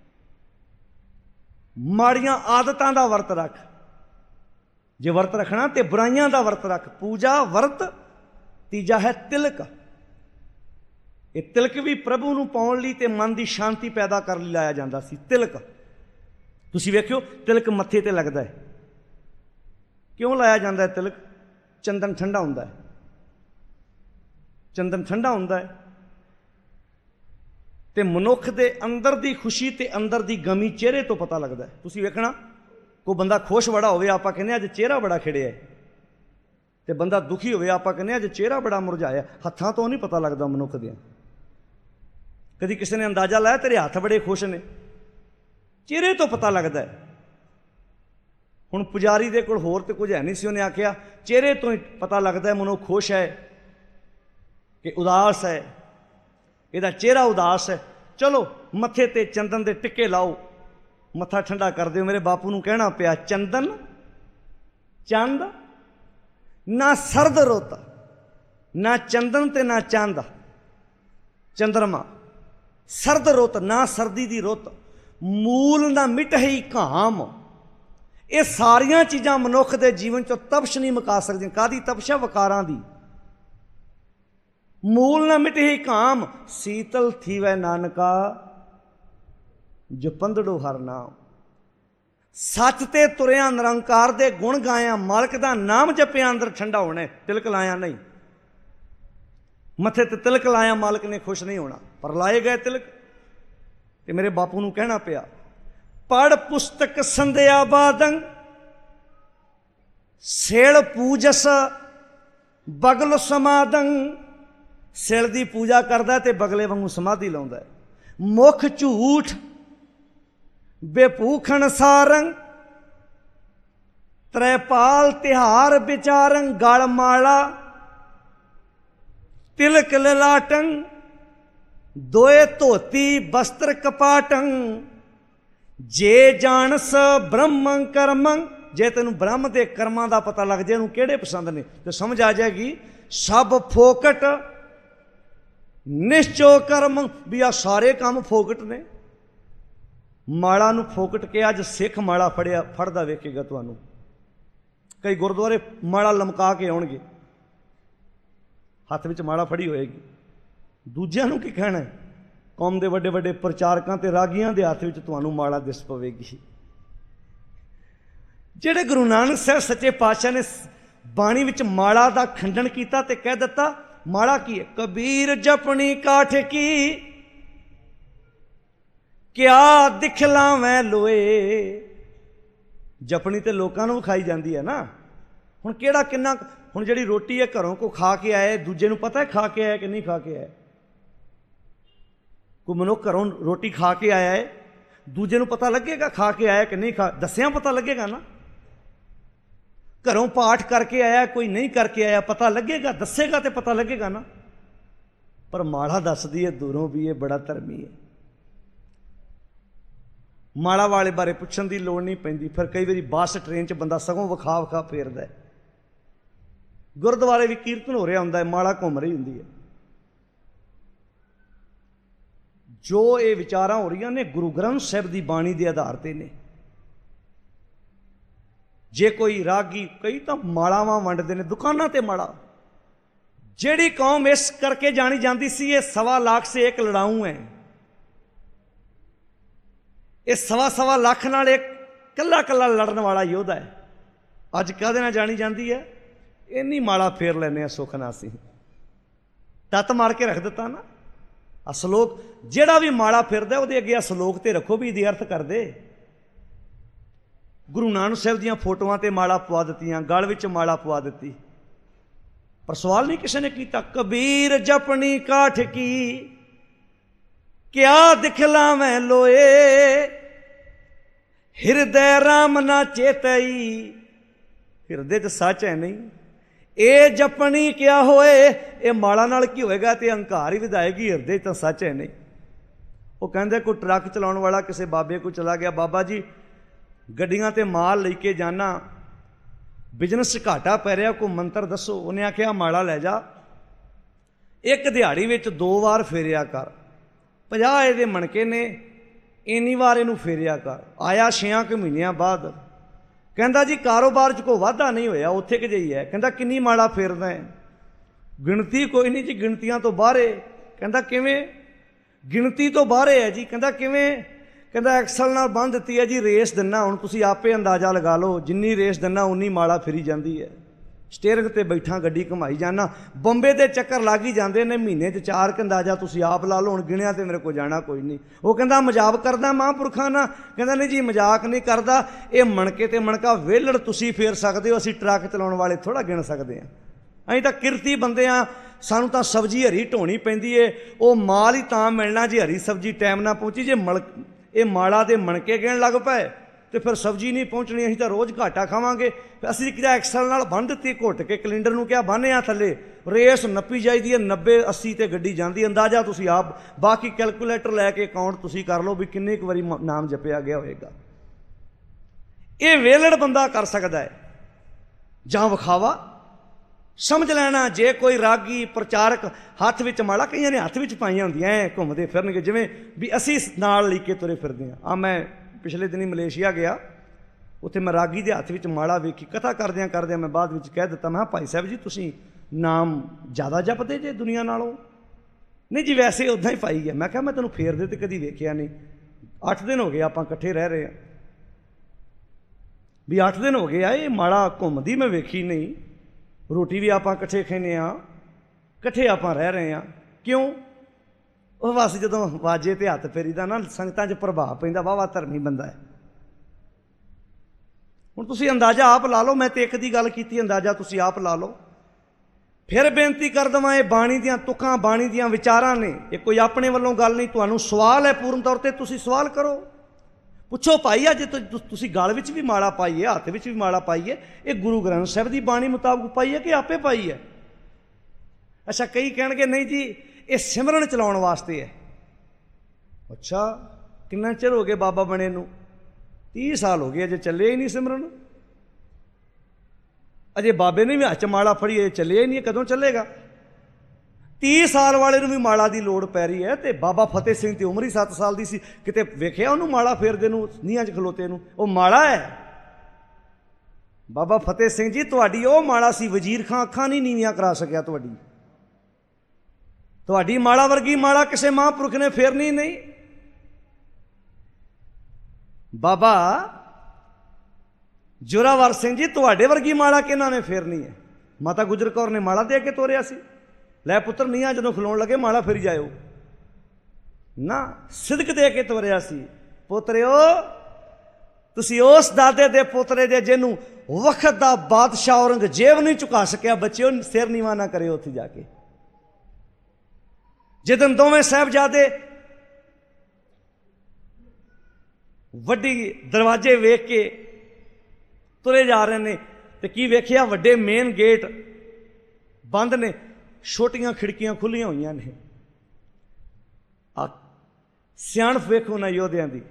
ਮਾੜੀਆਂ ਆਦਤਾਂ ਦਾ ਵਰਤ ਰੱਖ। ਜੇ ਵਰਤ ਰੱਖਣਾ ਤੇ ਬੁਰਾਈਆਂ ਦਾ ਵਰਤ ਰੱਖ। ਪੂਜਾ, ਵਰਤ। ਤੀਜਾ ਹੈ ਤਿਲਕ। ਇਹ ਤਿਲਕ ਵੀ ਪ੍ਰਭੂ ਨੂੰ ਪਾਉਣ ਲਈ ਤੇ ਮਨ ਦੀ ਸ਼ਾਂਤੀ ਪੈਦਾ ਕਰਨ ਲਈ ਲਾਇਆ ਜਾਂਦਾ ਸੀ। ਤਿਲਕ ਤੁਸੀਂ ਵੇਖਿਓ, ਤਿਲਕ ਮੱਥੇ ਤੇ ਲੱਗਦਾ ਹੈ। ਕਿਉਂ ਲਾਇਆ ਜਾਂਦਾ ਹੈ ਤਿਲਕ? ਚੰਦਨ ਠੰਡਾ ਹੁੰਦਾ ਹੈ। ਚੰਦਨ ਠੰਡਾ ਹੁੰਦਾ ਹੈ ਤੇ ਮਨੁੱਖ ਦੇ ਅੰਦਰ ਦੀ ਖੁਸ਼ੀ ਤੇ ਅੰਦਰ ਦੀ ਗਮੀ ਚਿਹਰੇ ਤੋਂ ਪਤਾ ਲੱਗਦਾ ਹੈ। ਤੁਸੀਂ ਵੇਖਣਾ, ਕੋਈ ਬੰਦਾ ਖੁਸ਼ ਬੜਾ ਹੋਵੇ ਆਪਾਂ ਕਹਿੰਦੇ ਅੱਜ ਚਿਹਰਾ ਬੜਾ ਖਿੜਿਆ ਹੈ, ਤੇ ਬੰਦਾ ਦੁਖੀ ਹੋਵੇ ਆਪਾਂ ਕਹਿੰਦੇ ਅੱਜ ਚਿਹਰਾ ਬੜਾ ਮੁਰਝਾਇਆ। ਹੱਥਾਂ ਤੋਂ ਨਹੀਂ ਪਤਾ ਲੱਗਦਾ ਮਨੁੱਖ ਦੇ। ਕਦੀ ਕਿਸੇ ਨੇ ਅੰਦਾਜ਼ਾ ਲਾਇਆ ਤੇਰੇ ਹੱਥ ਬੜੇ ਖੁਸ਼ ਨੇ, ਚਿਹਰੇ ਤੋਂ ਪਤਾ ਲੱਗਦਾ ਹੈ। ਹੁਣ ਪੁਜਾਰੀ ਦੇ ਕੋਲ ਹੋਰ ਤੇ ਕੁਝ ਹੈ ਨਹੀਂ ਸੀ, ਉਹਨੇ ਆਖਿਆ ਚਿਹਰੇ ਤੋਂ ਹੀ ਪਤਾ ਲੱਗਦਾ ਹੈ ਮਨੁੱਖ ਖੁਸ਼ ਹੈ ਕਿ ਉਦਾਸ ਹੈ। ਇਹਦਾ ਚਿਹਰਾ ਉਦਾਸ ਹੈ। ਚਲੋ ਮੱਥੇ ਤੇ ਚੰਦਨ ਦੇ ਟਿੱਕੇ ਲਾਓ, ਮੱਥਾ ਠੰਡਾ ਕਰ ਦਿਓ। ਮੇਰੇ ਬਾਪੂ ਨੂੰ ਕਹਿਣਾ ਪਿਆ ਚੰਦਨ ਚੰਦ ना सर्द रुत, ना चंदन ते ना चंद चंद्रमा। सर्द रुत, ना सर्दी दी रुत, मूल ना मिटही घाम। ये सारिया चीज़ां मनुख के जीवन चो तपश नहीं मुका सकती। कादी तपश है? वकारां दी। मूल ना मिटही घाम, शीतल थी वै नानका जो पंधड़ो हर नाम। सच ते तुरिया निरंकार दे गुण गाया, मालक दा नाम जपिया अंदर ठंडा होना। तिलक लाया नहीं, मथे ते तिलक लाया मालक ने खुश नहीं होना, पर लाए गए तिलक। ते मेरे बापू नूं कहना पिया, पढ़ पुस्तक संध्या बादंग, सेड़ पूजस बगल समादंग। सिल की पूजा करता ते बगले वांगू समाधि लाउंदा है। मुख झूठ बेभूखण सारंग, त्रैपाल तिहार विचारंग। गल माला तिलक ललाटंग, दोए धोती वस्त्र कपाटंग। जे जानस ब्रह्मं कर्मं, जे तेन ब्रह्म के कर्मां का पता लग जाए किहड़े पसंद ने तो समझ आ जाएगी। सब फोकट निश्चो कर्म, भी आ सारे काम फोकट ने। माड़ा नूं फोकट के अज सिख माड़ा फड़िया फड़दा वेखेगा तुहानूं। कई गुरुद्वारे माड़ा लमका के आउणगे, हत्थ विच माड़ा फड़ी होएगी। दूजिਆਂ ਨੂੰ ਕੀ कहना है? कौम के वड्डे वड्डे प्रचारकों ते रागियां दे हत्थ विच तुहानूं माड़ा दिस पवेगी। जिहड़े गुरु नानक साहब सच्चे पातशाह ने बाणी विच माड़ा दा खंडन कीता ते कह दिता माड़ा की है? कबीर जपनी काठ की क्या दिखलावैं लोए। जपनी तो लोगों को विखाई जाती है ना। हुण किहड़ा किन्ना, हुण जिहड़ी रोटी है घरों को खा के आए, दूजे नूं पता है खा के आया कि नहीं खा के आया? कोई मनुख घरों रोटी खा के आया है, दूजे नूं पता लगेगा खा के आया कि नहीं खा? दस्सिया पता लगेगा ना। घरों पाठ करके आया, कोई नहीं करके आया, पता लगेगा, दसेगा तो पता लगेगा ना। पर माड़ा दसदी है दूरों भी ये बड़ा धर्मी है। माड़ा वाले बारे पुछण की लोड़ नहीं पैंदी। फिर कई बार बस ट्रेन च बंदा सगों विखा विखा फेरदा है। गुरुद्वारे भी कीर्तन हो रहा होंदा है, माड़ा घूम रही होंदी है। जो ये विचारां हो रही ने गुरु ग्रंथ साहिब की बाणी के आधार पर ने। जे कोई रागी, कई तो माड़ावां वंडदे ने, दुकानां ते माड़ा। जिहड़ी कौम इस करके जानी जाती सी ये सवा लाख से एक लड़ाऊ है, ये सवा सवा लाख नाल एक कला कला लड़न वाला योद्धा है। अज कहदे नाल जानी जाती है? इन्नी माड़ा फेर लैने सुख ना सी, तत मार के रख दिता ना। असलोक जिहड़ा भी माड़ा फिरदा उहदे अगे असलोक ते रखो भी इहदे अर्थ कर दे। गुरु नानक साहब दियां फोटोआं ते माड़ा पवा दित्तियां, गल विच माड़ा पवा दित्ती, पर सवाल नहीं किसी ने किया। कबीर जपनी काठ की क्या दिखलावैं लोए, हिरदय राम ना चेतई। हिरदे च सच है नहीं। ए जपनी क्या होए, ये माड़ा नाल की होएगा तो अंकार ही विधाएगी, हिरदे तो सच है नहीं। वो कहते कोई ट्रक चलाने वाला किसी बाबे को चला गया, बाबा जी गड्डियां ते माल लेके जाना, बिजनेस घाटा पै रहा, कोई मंत्र दसो। उन्हें आख्या माड़ा लै जा, एक दिहाड़ी विच दो बार फेरिया कर, पचास ये मणके ने, इन्नी बार इनू फेरिया कर। आया छेयां के महीनों बाद, कहता जी कारोबार च कोई वाधा नहीं होया, उत्थे कि जी है। कहता किन्नी माड़ा फेरदा है? गिणती कोई नहीं जी, गिणतियां तो बाहरे। कहता किवें? गिणती तो बाहरे है जी। कहता किवें? कहता एक्सल नाल बन दित्ती है जी, रेस दिना, हुण तुसीं आपे अंदाजा लगा लो, जिन्नी रेस दिना उन्नी माड़ा फिरी जाती है। स्टेयरिंग ते बैठा गड्डी घुमाई जाना, बंबे दे चक्कर लग ही जाते हैं महीने च चार क अंदाजा तुसीं आप ला लो, हुण गिणिया ते मेरे को जाना कोई नहीं। वो कहता मजाक करदा महापुरखा ना? कहता नहीं जी मजाक नहीं करदा, ये मणके ते मणका वेलड़ तुसीं फेर सकदे हो, असीं ट्रक चलाउण वाले थोड़ा गिण सकदे हां। असीं तां किरती बंदे हां, सानूं तां सब्जी हरी ढोणी पैंदी है, वो माल ही तां मिलना जे हरी सब्जी टाइम ना पहुंची। जे मल ये माड़ा दे मणके गिण लग पए तो फिर सब्जी नहीं पहुँचनी, असीं तां रोज़ घाटा खावांगे। असीं क्या एक्सल नाल बन दित्ती, घुट के कैलेंडर नूं क्या बन्निया थल्ले, रेस नप्पी जाईदी है, नब्बे अस्सी ते गड्डी जांदी। अंदाजा तुसीं आप बाकी कैलकुलेटर लैके अकाउंट तुसीं कर लो भी किन्नी क वारी नाम जपिया गया होएगा। ये वेलड़ बंदा कर सकदा है, जां विखावा समझ लैना जे कोई रागी प्रचारक हथ विच माला, कई ने हथ विच पाइयां हुंदियां ऐ घुमदे फिरनगे जिवें भी असीं नाल ले के तुरे फिरदे हां। आ मैं पिछले दिनी मलेशिया गया, उत्थे मैं रागी दे हथ विच माला वेखी। कथा करदियां करदियां मैं बाद विच कह दित्ता, मैं भाई साहब जी तुसीं नाम ज़्यादा जपदे जे दुनिया नालों? नहीं जी वैसे उदां ही पाई है। मैं कहा मैं तैनूं फेरदे ते कदी वेखिया नहीं, अठ दिन हो गए आपां इकट्ठे रह रहे हैं, भी अठ दिन हो गए आ ये माला घुमदी मैं वेखी नहीं, रोटी भी आपां इकट्ठे खाने आ, इकट्ठे आपां रह रहे हैं, क्यों? ਉਹ बस ਜਦੋਂ वाजे ते हत्थ फेरीदा ना संगतां 'च प्रभाव पैंदा, वाहवा धर्मी बंदा है। हुण तुसीं अंदाज़ा आप ला लो, मैं तो एक दी गल कीती, अंदाज़ा तुसीं आप ला लो। फिर बेनती कर देवां, ये बाणी दियां तुकां बाणी दियां विचारां ने, ये कोई अपने वालों गल नहीं, तुहानूं सवाल है पूर्ण तौर पर, तुसीं सवाल करो, पुछो भाई अज तुसीं गल विच भी माला पाई है, हत्थ विच भी माला पाई है, ये गुरु ग्रंथ साहिब की बाणी मुताबक पाई है कि आपे पाई है? अच्छा कई कहणगे नहीं जी ये सिमरन चलाउण वास्ते है। अच्छा कितना चिर हो गया बाबा बने नूं? तीह साल हो गए, अजे चले ही नहीं सिमरन, अजे बाबे ने भी हथ च माला फड़ी, अजे चले ही नहीं, कदों चलेगा? तीह साल वाले नूं भी माला की लोड़ पै रही है, तो बाबा फतेह सिंह की उम्र ही सत्त साल की सी, किते वेखिया उन्होंने माला फेरदे नूं नीहां च खलोते नूं? वो माला है। बाबा फतेह सिंह जी तुहाडी वो माला सी, वजीर खां अखां नहीं नीवियां करा सकिया तुहाडी, तुहाडी माला वर्गी माला किसी महापुरुख ने फेरनी नहीं। बाबा जोरावर सिंह जी तुहाडे वर्गी माला किन्हां ने फेरनी है? माता गुजर कौर ने माला दे के तोरिया सी, लै पुत्र नीहां जदों खलोण लगे माला फेरी जाओ ना, सिदक दे के तोरिया सी। पोतरिओ तुसीं उस दादे दे पोतरे जे जिन्हों वक्त दा बादशाह औरंगजेब नहीं झुका सकिया, बच्चेओ सिर नीवा ना करे उत्थे जाके। जिदन दोवें साहिबजादे वड्डी दरवाजे वेख के तुरे जा रहे ने, ते की वेखिया वड्डे मेन गेट बंद ने, छोटियां खिड़कियां खुलियां हुई ने। आ सियाणप वेखो ना योधियां दी।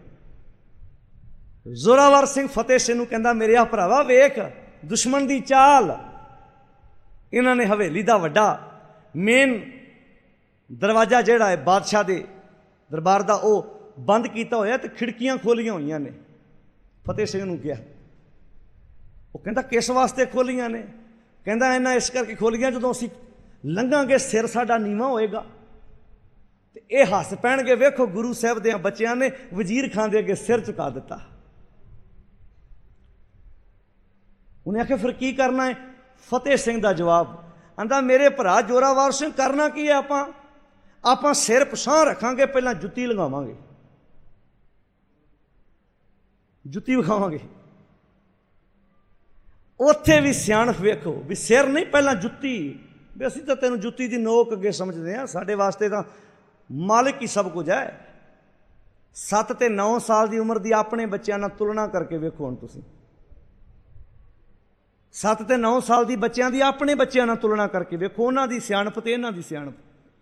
जोरावर सिंह फतेह सिंह नूं कहंदा मेरे आ भरावा वेख दुश्मन दी चाल, इन्हां ने हवेली दा वड्डा मेन दरवाजा जिहड़ा है बादशाह दे दरबार दा वो बंद किया होया, तो खिड़कियां खोलियां हुई ने। फतेह सिंह नूं कहा, वो कहंदा किस वास्ते खोलियां ने? कहंदा इन्हां इस करके खोलियां जदों असीं लंघांगे सिर साडा नीवां होएगा, ते ये हस पैणगे, वेखो गुरु साहिब दे बच्चियां ने वजीर खां दे अगे सिर झुका दिता। उन्हें आखिया फिर की करना है? फतेह सिंह दा जवाब आंदा मेरे भरा जोरावर सिंह करना की है, आपां आपां सिर पछां रखांगे, पहलां जुत्ती लगावांगे, जुत्ती विखावांगे। उत्थे भी सियाणप वेखो भी सिर नहीं पहलां जुत्ती, भी असीं तां तैनूं जुत्ती दी नोक अगे समझदे हां, साडे वास्ते तां मालिक ही सब कुछ है। सत्त ते नौ साल की उम्र की अपने बच्चों नाल तुलना करके वेखो, हुण तुसीं सत्त ते नौ साल की बच्चों की अपने बच्चों नाल तुलना करके वेखो, उन्हां दी सियाणप ते इन्हां दी सियाणप।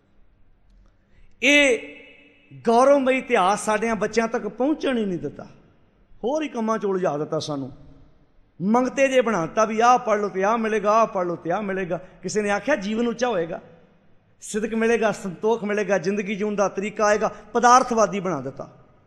ये गौरवमई इतिहास साढ़े बच्चों तक पहुँचण ही नहीं दिता, होर ही कमां च उलझा दिता सानूं। मंगते जे बनाता भी आह पढ़ लो तो आह मिलेगा, आह पढ़ लो तो आह मिलेगा। किसी ने आख्या जीवन उच्चा होएगा, सिदक मिलेगा, संतोख मिलेगा, जिंदगी जीवन का तरीका आएगा, पदार्थवादी बना दिता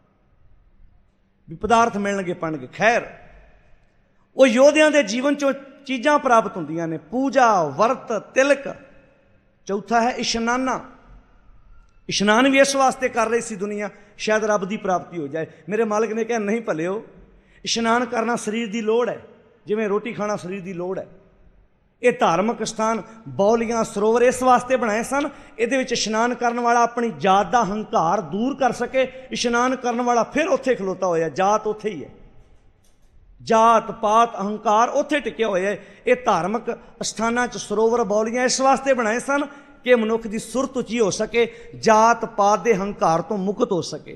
भी पदार्थ मिलणगे पढ़नगे। खैर वो योधियां दे जीवन चों चीज़ां प्राप्त होंदियां ने, पूजा वर्त तिलक। चौथा है इशनाना, इशनान भी इस वास्ते कर रही सी दुनिया शायद रब की प्राप्ति हो जाए। मेरे मालिक ने कहा नहीं भलिओ, इशनान करना शरीर की लोड़ है, जिवें रोटी खाना शरीर की लोड़ है। ये धार्मिक स्थान बौलियां सरोवर इस वास्ते बनाए सन, ये इशनान करने वाला अपनी जात का हंकार दूर कर सके। इशनान करने वाला फिर उत्थे खलोता होया, जात उत्थे ही है, जात पात अहंकार उत्थे टिकिया होया है। ये धार्मिक स्थानां च सरोवर बौलियां इस वास्ते बनाए सन कि मनुख की सुरत उची हो सके, जात पात के हंकार तो मुक्त हो सके।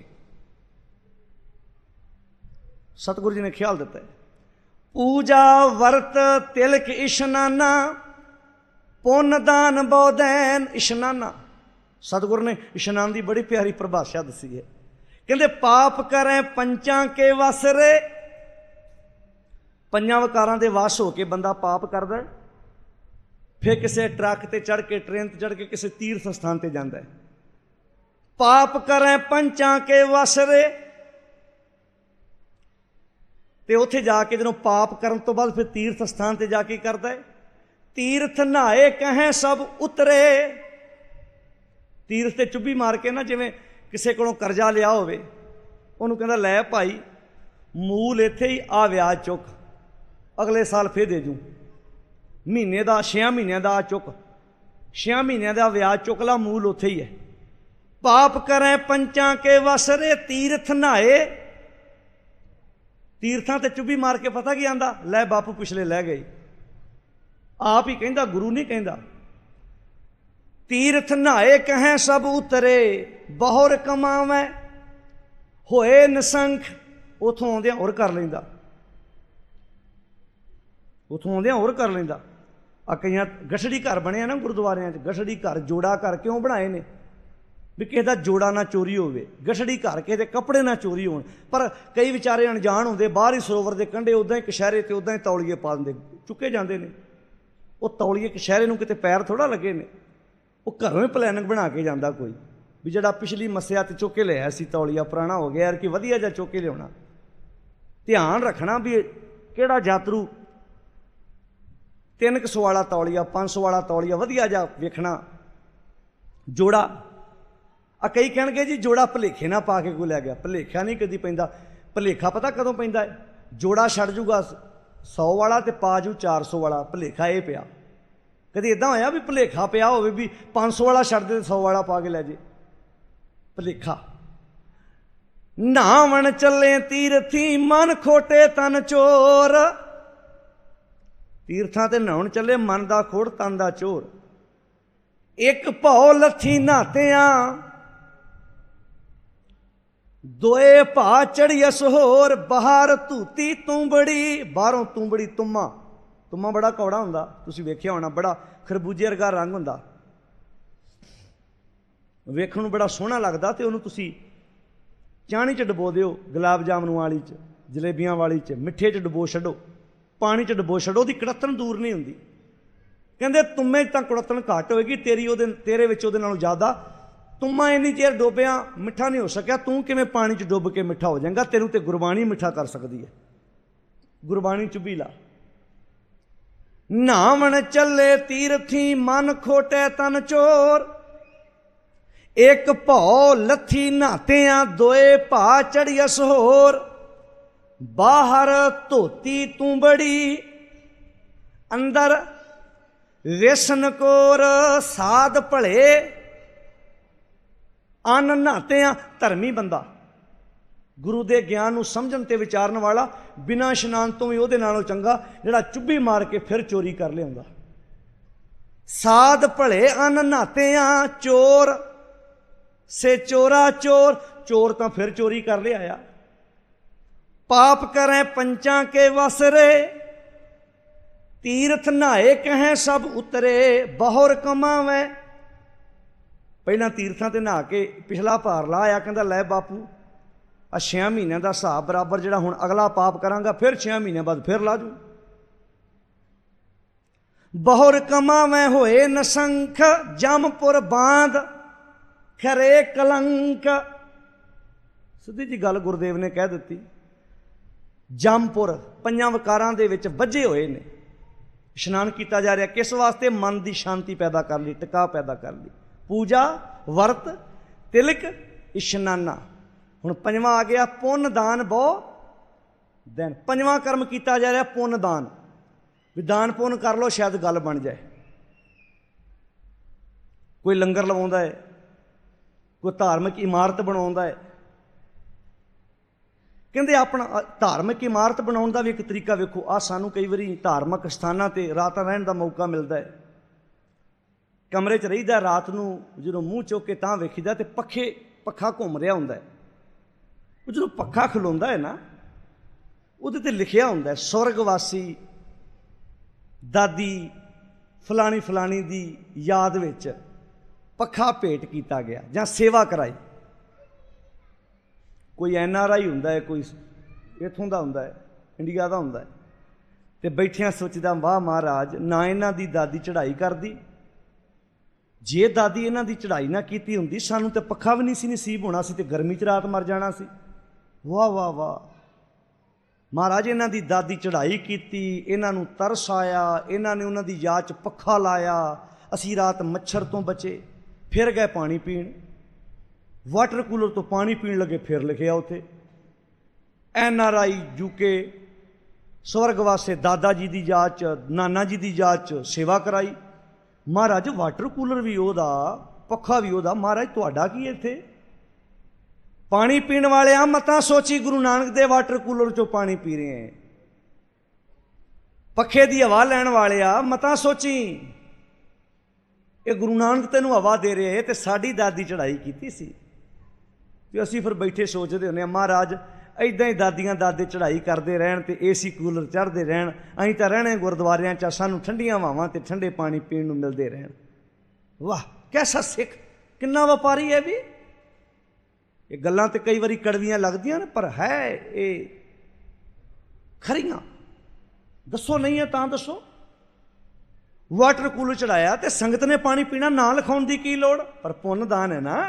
सतगुरु जी ने ख्याल दिता है, पूजा वर्त तिलक इशनाना, पुन दान बौदैन इशनाना। सतगुरु ने इशनान की बड़ी प्यारी परिभाषा दसी है, कहते पाप करें पंचां के वस रे। पंजां वकारां दे वस हो के बंदा पाप करदा, फिर किसी ट्रक ते चढ़ के ट्रेन ते चढ़ के किसी तीर्थ स्थान ते जाता है। पाप करें पंचां के वसरे, तो उत्थे जाके जो पाप करन तो बाद फिर तीर्थ स्थान ते जाके करता है। तीर्थ नहाए कहें सब उतरे, तीर्थ ते चुब्भी मार के ना जिवें किसी को करजा लिया होवे, उन्होंने कहता लै भाई मूल इत्थे ही, आ व्याज चुक, अगले साल फिर दे जूँ, महीने का छे महीनों का चुक, छे महीनों का व्याज चुक ला, मूल उत्थे ही है। पाप करें पंचां के वसरे, तीर्थ नहाए, तीर्थां ते चुब्भी मार के पता की आंदा, लै बापू पिछले लै गए, आप ही कहता, गुरु नहीं कहता। तीर्थ नहाए कहें सब उतरे, बहुर कमावे होए निसंख, उथों आउंदिया होर कर लैंदा, उथों आउंदिया होर कर लैंदा। आ कई गठड़ी घर बने ना गुरुद्वारियां च, गठड़ी घर जोड़ा घर क्यों बनाए ने भी किसी का जोड़ा ना चोरी होवे, गठड़ी घर किसी के कपड़े ना चोरी होण। पर कई विचारे अनजान होंदे, बाहर ही सरोवर के कंढे उदां ही कशहरे ते उदां ही तौलीए पा दिंदे, चुके जाते हैं। वो तौलीए कशहरे नूं किते पैर थोड़ा लगे ने, वो घरों ही प्लैनिंग बना के जाता कोई भी जिहड़ा पिछली मस्सिया ते चुक के लिया सी तौलीआ पुराना हो गया यार कि वधिया जा चुक के लियाउणा। ध्यान रखना भी किहड़ा यात्रु तीन सौ वाला तौलीआ पाँच सौ वाला तौलीआ वधिया जा वेखना जोड़ा। आ कई कहणगे जी जोड़ा भुलेखे ना पा के कोई लै गया, भुलेखा नहीं कदी पैंदा। भुलेखा पता कदों पैंदा है, जोड़ा छड़ जूगा सौ वाला ते पा जू चार सौ वाला, भुलेखा ये पिया। कभी इदां होया भी भुलेखा पिया होवे भी पाँच सौ वाला छड़ दे सौ वाला पा के लै जे, भुलेखा। नहावन चले तीरथी मन खोटे तन चोर, तीर्थां ते नहाउण चले मन दा खोड़ तन दा चोर। एक भौ लथी नहातियां दोए भा चढ़ियस होर, बाहर धूती तुंबड़ी, बाहरों तुंबड़ी तुम्मा, तुम्मा बड़ा कौड़ा हुंदा, तुसीं वेखिया होना, बड़ा खरबूजे वर्गा रंग हुंदा, वेखण नूं बड़ा सोहना लगदा। ते उहनूं तुसीं चाणी च डबो दिओ, गुलाब जामुन वाली च, जलेबियां वाली च, मिठे च डबो छड्डो, पानी च डबो छड्डो, ਉਹਦੀ कड़तन दूर नहीं हुंदी। कहंदे तुम्मे तां कड़तन घट होएगी, तेरी ਉਹਦੇ तेरे विच ਉਹਦੇ नालों ज़्यादा। तुम्मा इन्नी चेर डोबिया मिठा नहीं हो सकिया, तू किवें पानी च डुब के मिठा हो जाएगा, तेनू तो गुरबाणी मिठा कर सकती है, गुरबाणी चुभी ला। नहावन चले तीरथी मन खोटे तन चोर, एक भौ लथी नहातियां दोए भा चढ़ियस होर, बाहर धोती तू बड़ी अंदर वेसन कोर, साध भले अन नहातियां। धर्मी बंदा गुरु के ज्ञान नूं समझण ते विचारन वाला बिना इशनान तो भी उहदे नालों चंगा जिहड़ा चुब्भी मार के फिर चोरी कर लिआउंदा। साध भले अन नहातियां चोर से चोरा चोर, चोर तां फिर चोरी कर लिआया। पाप करें पंचां के वसरे, तीर्थ नहाए कहें सब उतरे, बहुर कमावे। पहला तीर्थां ते नहा के पिछला भार ला आया, कहंदा लै बापू आ छे महीनों का हिसाब बराबर जिहड़ा हुण अगला पाप करांगा फिर छे महीने बाद फिर ला जू। बहुर कमावे होए नसंख, जमपुर बांध खरे कलंक। सीधी जी गल गुरुदेव ने कह दी। जमपुर पंजां वकारां दे विच वज्जे होए ने, इशनान किया जा रहा किस वास्ते? मन की शांति पैदा कर ली, टिका पैदा कर ली। पूजा वर्त तिलक इशनाना। हुण पंजवां आ गया पुन दान बहु दिन। पंजवां कर्म किया जा रहा पुन दान, भी दान पुन कर लो शायद गल बन जाए। कोई लंगर लवाउंदा है, कोई धार्मिक इमारत बनाउंदा है। कहते अपना धार्मिक इमारत बनाने का भी एक तरीका वेखो। आ सानू कई बारी धार्मिक स्थानों पर रात रहने का मौका मिलता है, कमरे च रहीदा, रात नूं जो मूँह चुक के तां वेखीदा तो पखे पखा घूम रहा हुंदा है। जो पखा खलोंदा है ना, उहदे ते लिखिया हुंदा है स्वर्गवासी दादी फलानी फलानी दी याद विच पखा भेंट किया गया जां सेवा कराई। कोई एन आर आई हुंदा है, कोई इत्थों दा हुंदा है, इंडिया दा हुंदा है। ਤੇ ਬੈਠਿਆਂ ਸੋਚਦਾ ਵਾਹ ਮਹਾਰਾਜ, ਨਾ ਇਹਨਾਂ ਦੀ ਦਾਦੀ ਚੜ੍ਹਾਈ ਕਰਦੀ, ਜੇ ਦਾਦੀ ਇਹਨਾਂ ਦੀ ਚੜ੍ਹਾਈ ਨਾ ਕੀਤੀ ਹੁੰਦੀ ਸਾਨੂੰ ਤੇ ਪੱਖਾ ਵੀ ਨਹੀਂ ਸੀ ਨਸੀਬ ਹੋਣਾ, ਸੀ ਤੇ ਗਰਮੀ 'ਚ ਰਾਤ ਮਰ ਜਾਣਾ ਸੀ। ਵਾਹ ਵਾਹ ਵਾਹ ਮਹਾਰਾਜ, ਇਹਨਾਂ ਦੀ ਦਾਦੀ ਚੜ੍ਹਾਈ ਕੀਤੀ, ਇਹਨਾਂ ਨੂੰ ਤਰਸ ਆਇਆ, ਇਹਨਾਂ ਨੇ ਉਹਨਾਂ ਦੀ ਯਾਦ 'ਚ ਪੱਖਾ ਲਾਇਆ, ਅਸੀਂ ਰਾਤ ਮੱਛਰ ਤੋਂ ਬਚੇ। ਫਿਰ ਗਏ ਪਾਣੀ ਪੀਣ, ਵਾਟਰ ਕੂਲਰ ਤੋਂ ਪਾਣੀ ਪੀਣ ਲੱਗੇ, ਫਿਰ ਲਿਖਿਆ ਉੱਥੇ ਐਨ ਆਰ ਆਈ ਯੂਕੇ ਸਵਰਗਵਾਸੇ ਦਾਦਾ ਜੀ ਦੀ ਯਾਦ 'ਚ, ਨਾਨਾ ਜੀ ਦੀ ਯਾਦ 'ਚ ਸੇਵਾ ਕਰਾਈ। ਮਹਾਰਾਜ ਵਾਟਰ ਕੂਲਰ ਵੀ ਉਹਦਾ, ਪੱਖਾ ਵੀ ਉਹਦਾ, ਮਹਾਰਾਜ ਤੁਹਾਡਾ ਕੀ ਇੱਥੇ? ਪਾਣੀ ਪੀਣ ਵਾਲਿਆਂ ਮਤਾਂ ਸੋਚੀ ਗੁਰੂ ਨਾਨਕ ਦੇ ਵਾਟਰ ਕੂਲਰ 'ਚੋਂ ਪਾਣੀ ਪੀ ਰਹੇ ਹੈ। ਪੱਖੇ ਦੀ ਹਵਾ ਲੈਣ ਵਾਲਿਆ ਮਤਾਂ ਸੋਚੀ, ਇਹ ਗੁਰੂ ਨਾਨਕ ਤੈਨੂੰ ਹਵਾ ਦੇ ਰਹੇ ਤੇ ਸਾਡੀ ਦਾਦੀ ਚੜ੍ਹਾਈ ਕੀਤੀ ਸੀ। ਤੇ ਅਸੀਂ ਫਿਰ ਬੈਠੇ ਸੋਚਦੇ ਹੁੰਦੇ ਹਾਂ ਮਹਾਰਾਜ ਇੱਦਾਂ ਹੀ ਦਾਦੀਆਂ ਦਾਦੇ ਚੜ੍ਹਾਈ ਕਰਦੇ ਰਹਿਣ ਤੇ ਏ ਸੀ ਕੂਲਰ ਚੜ੍ਹਦੇ ਰਹਿਣ, ਅਸੀਂ ਤਾਂ ਰਹਿਣੇ ਗੁਰਦੁਆਰਿਆਂ 'ਚ, ਸਾਨੂੰ ਠੰਡੀਆਂ ਹਵਾਵਾਂ ਤੇ ਠੰਡੇ ਪਾਣੀ ਪੀਣ ਨੂੰ ਮਿਲਦੇ ਰਹਿਣ। ਵਾਹ ਕੈਸਾ ਸਿੱਖ, ਕਿੰਨਾ ਵਪਾਰੀ ਹੈ ਵੀ। ਇਹ ਗੱਲਾਂ ਤੇ ਕਈ ਵਾਰੀ ਕੜਵੀਆਂ ਲੱਗਦੀਆਂ ਨੇ, ਪਰ ਹੈ ਇਹ ਖਰੀਆਂ। ਦੱਸੋ ਨਹੀਂ ਹੈ ਤਾਂ ਦੱਸੋ। ਵਾਟਰ ਕੂਲਰ ਚੜਾਇਆ ਤੇ ਸੰਗਤ ਨੇ ਪਾਣੀ ਪੀਣਾ, ਨਾ ਲਿਖਾਉਣ ਦੀ ਕੀ ਲੋੜ, ਪਰ ਪੁੰਨ ਦਾਨ ਹੈ ਨਾ।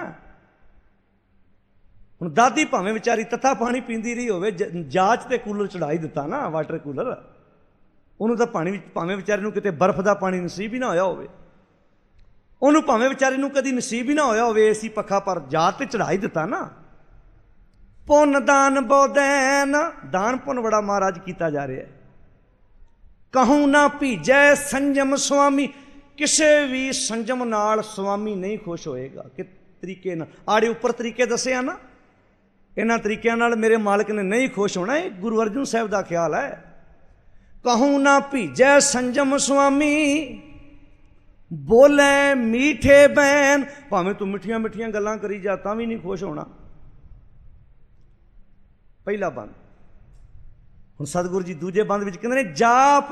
ਹੁਣ ਦਾਦੀ ਭਾਵੇਂ ਵਿਚਾਰੀ ਤੱਥਾ ਪਾਣੀ ਪੀਂਦੀ ਰਹੀ ਹੋਵੇ, ਜਾਚ ਤੇ ਕੂਲਰ ਚੜਾ ਹੀ ਦਿੱਤਾ ਨਾ ਵਾਟਰ ਕੂਲਰ, ਉਹਨੂੰ ਤਾਂ ਪਾਣੀ ਭਾਵੇਂ ਵਿਚਾਰੀ ਨੂੰ ਕਿਤੇ ਬਰਫ਼ ਦਾ ਪਾਣੀ ਨਸੀਬ ਹੀ ਨਾ ਹੋਇਆ ਹੋਵੇ, ਉਹਨੂੰ ਭਾਵੇਂ ਵਿਚਾਰੀ ਨੂੰ ਕਦੀ ਨਸੀਬ ਹੀ ਨਾ ਹੋਇਆ ਹੋਵੇ ਏਸੀ ਪੱਖਾ, ਪਰ ਜਾਤ ਤੇ ਚੜਾ ਹੀ ਦਿੱਤਾ ਨਾ। ਪੁੰਨ ਦਾਨ ਬੋਦੈਨ, ਦਾਨ ਪੁੰਨ ਬੜਾ ਮਹਾਰਾਜ ਕੀਤਾ ਜਾ ਰਿਹਾ ਹੈ। ਕਹੂੰ ਨਾ ਭੀਜੈ ਸੰਜਮ ਸੁਆਮੀ, ਕਿਸੇ ਵੀ ਸੰਜਮ ਨਾਲ ਸੁਆਮੀ ਨਹੀਂ ਖੁਸ਼ ਹੋਏਗਾ। ਕਿ ਤਰੀਕੇ ਨਾਲ ਆੜੇ ਉੱਪਰ ਤਰੀਕੇ ਦੱਸੇ ਆ ਨਾ, ਇਹਨਾਂ ਤਰੀਕਿਆਂ ਨਾਲ ਮੇਰੇ ਮਾਲਕ ਨੇ ਨਹੀਂ ਖੁਸ਼ ਹੋਣਾ। ਇਹ ਗੁਰੂ ਅਰਜਨ ਸਾਹਿਬ ਦਾ ਖਿਆਲ ਹੈ। ਕਹੂੰ ਨਾ ਭੀਜੈ ਸੰਜਮ ਸੁਆਮੀ, ਬੋਲੇ ਮੀਠੇ ਬੈਨ, ਭਾਵੇਂ ਤੂੰ ਮਿੱਠੀਆਂ ਮਿੱਠੀਆਂ ਗੱਲਾਂ ਕਰੀ ਜਾ ਤਾਂ ਵੀ ਨਹੀਂ ਖੁਸ਼ ਹੋਣਾ। ਪਹਿਲਾ ਬੰਦ। ਹੁਣ ਸਤਿਗੁਰੂ ਜੀ ਦੂਜੇ ਬੰਦ ਵਿੱਚ ਕਹਿੰਦੇ ਨੇ ਜਾਪ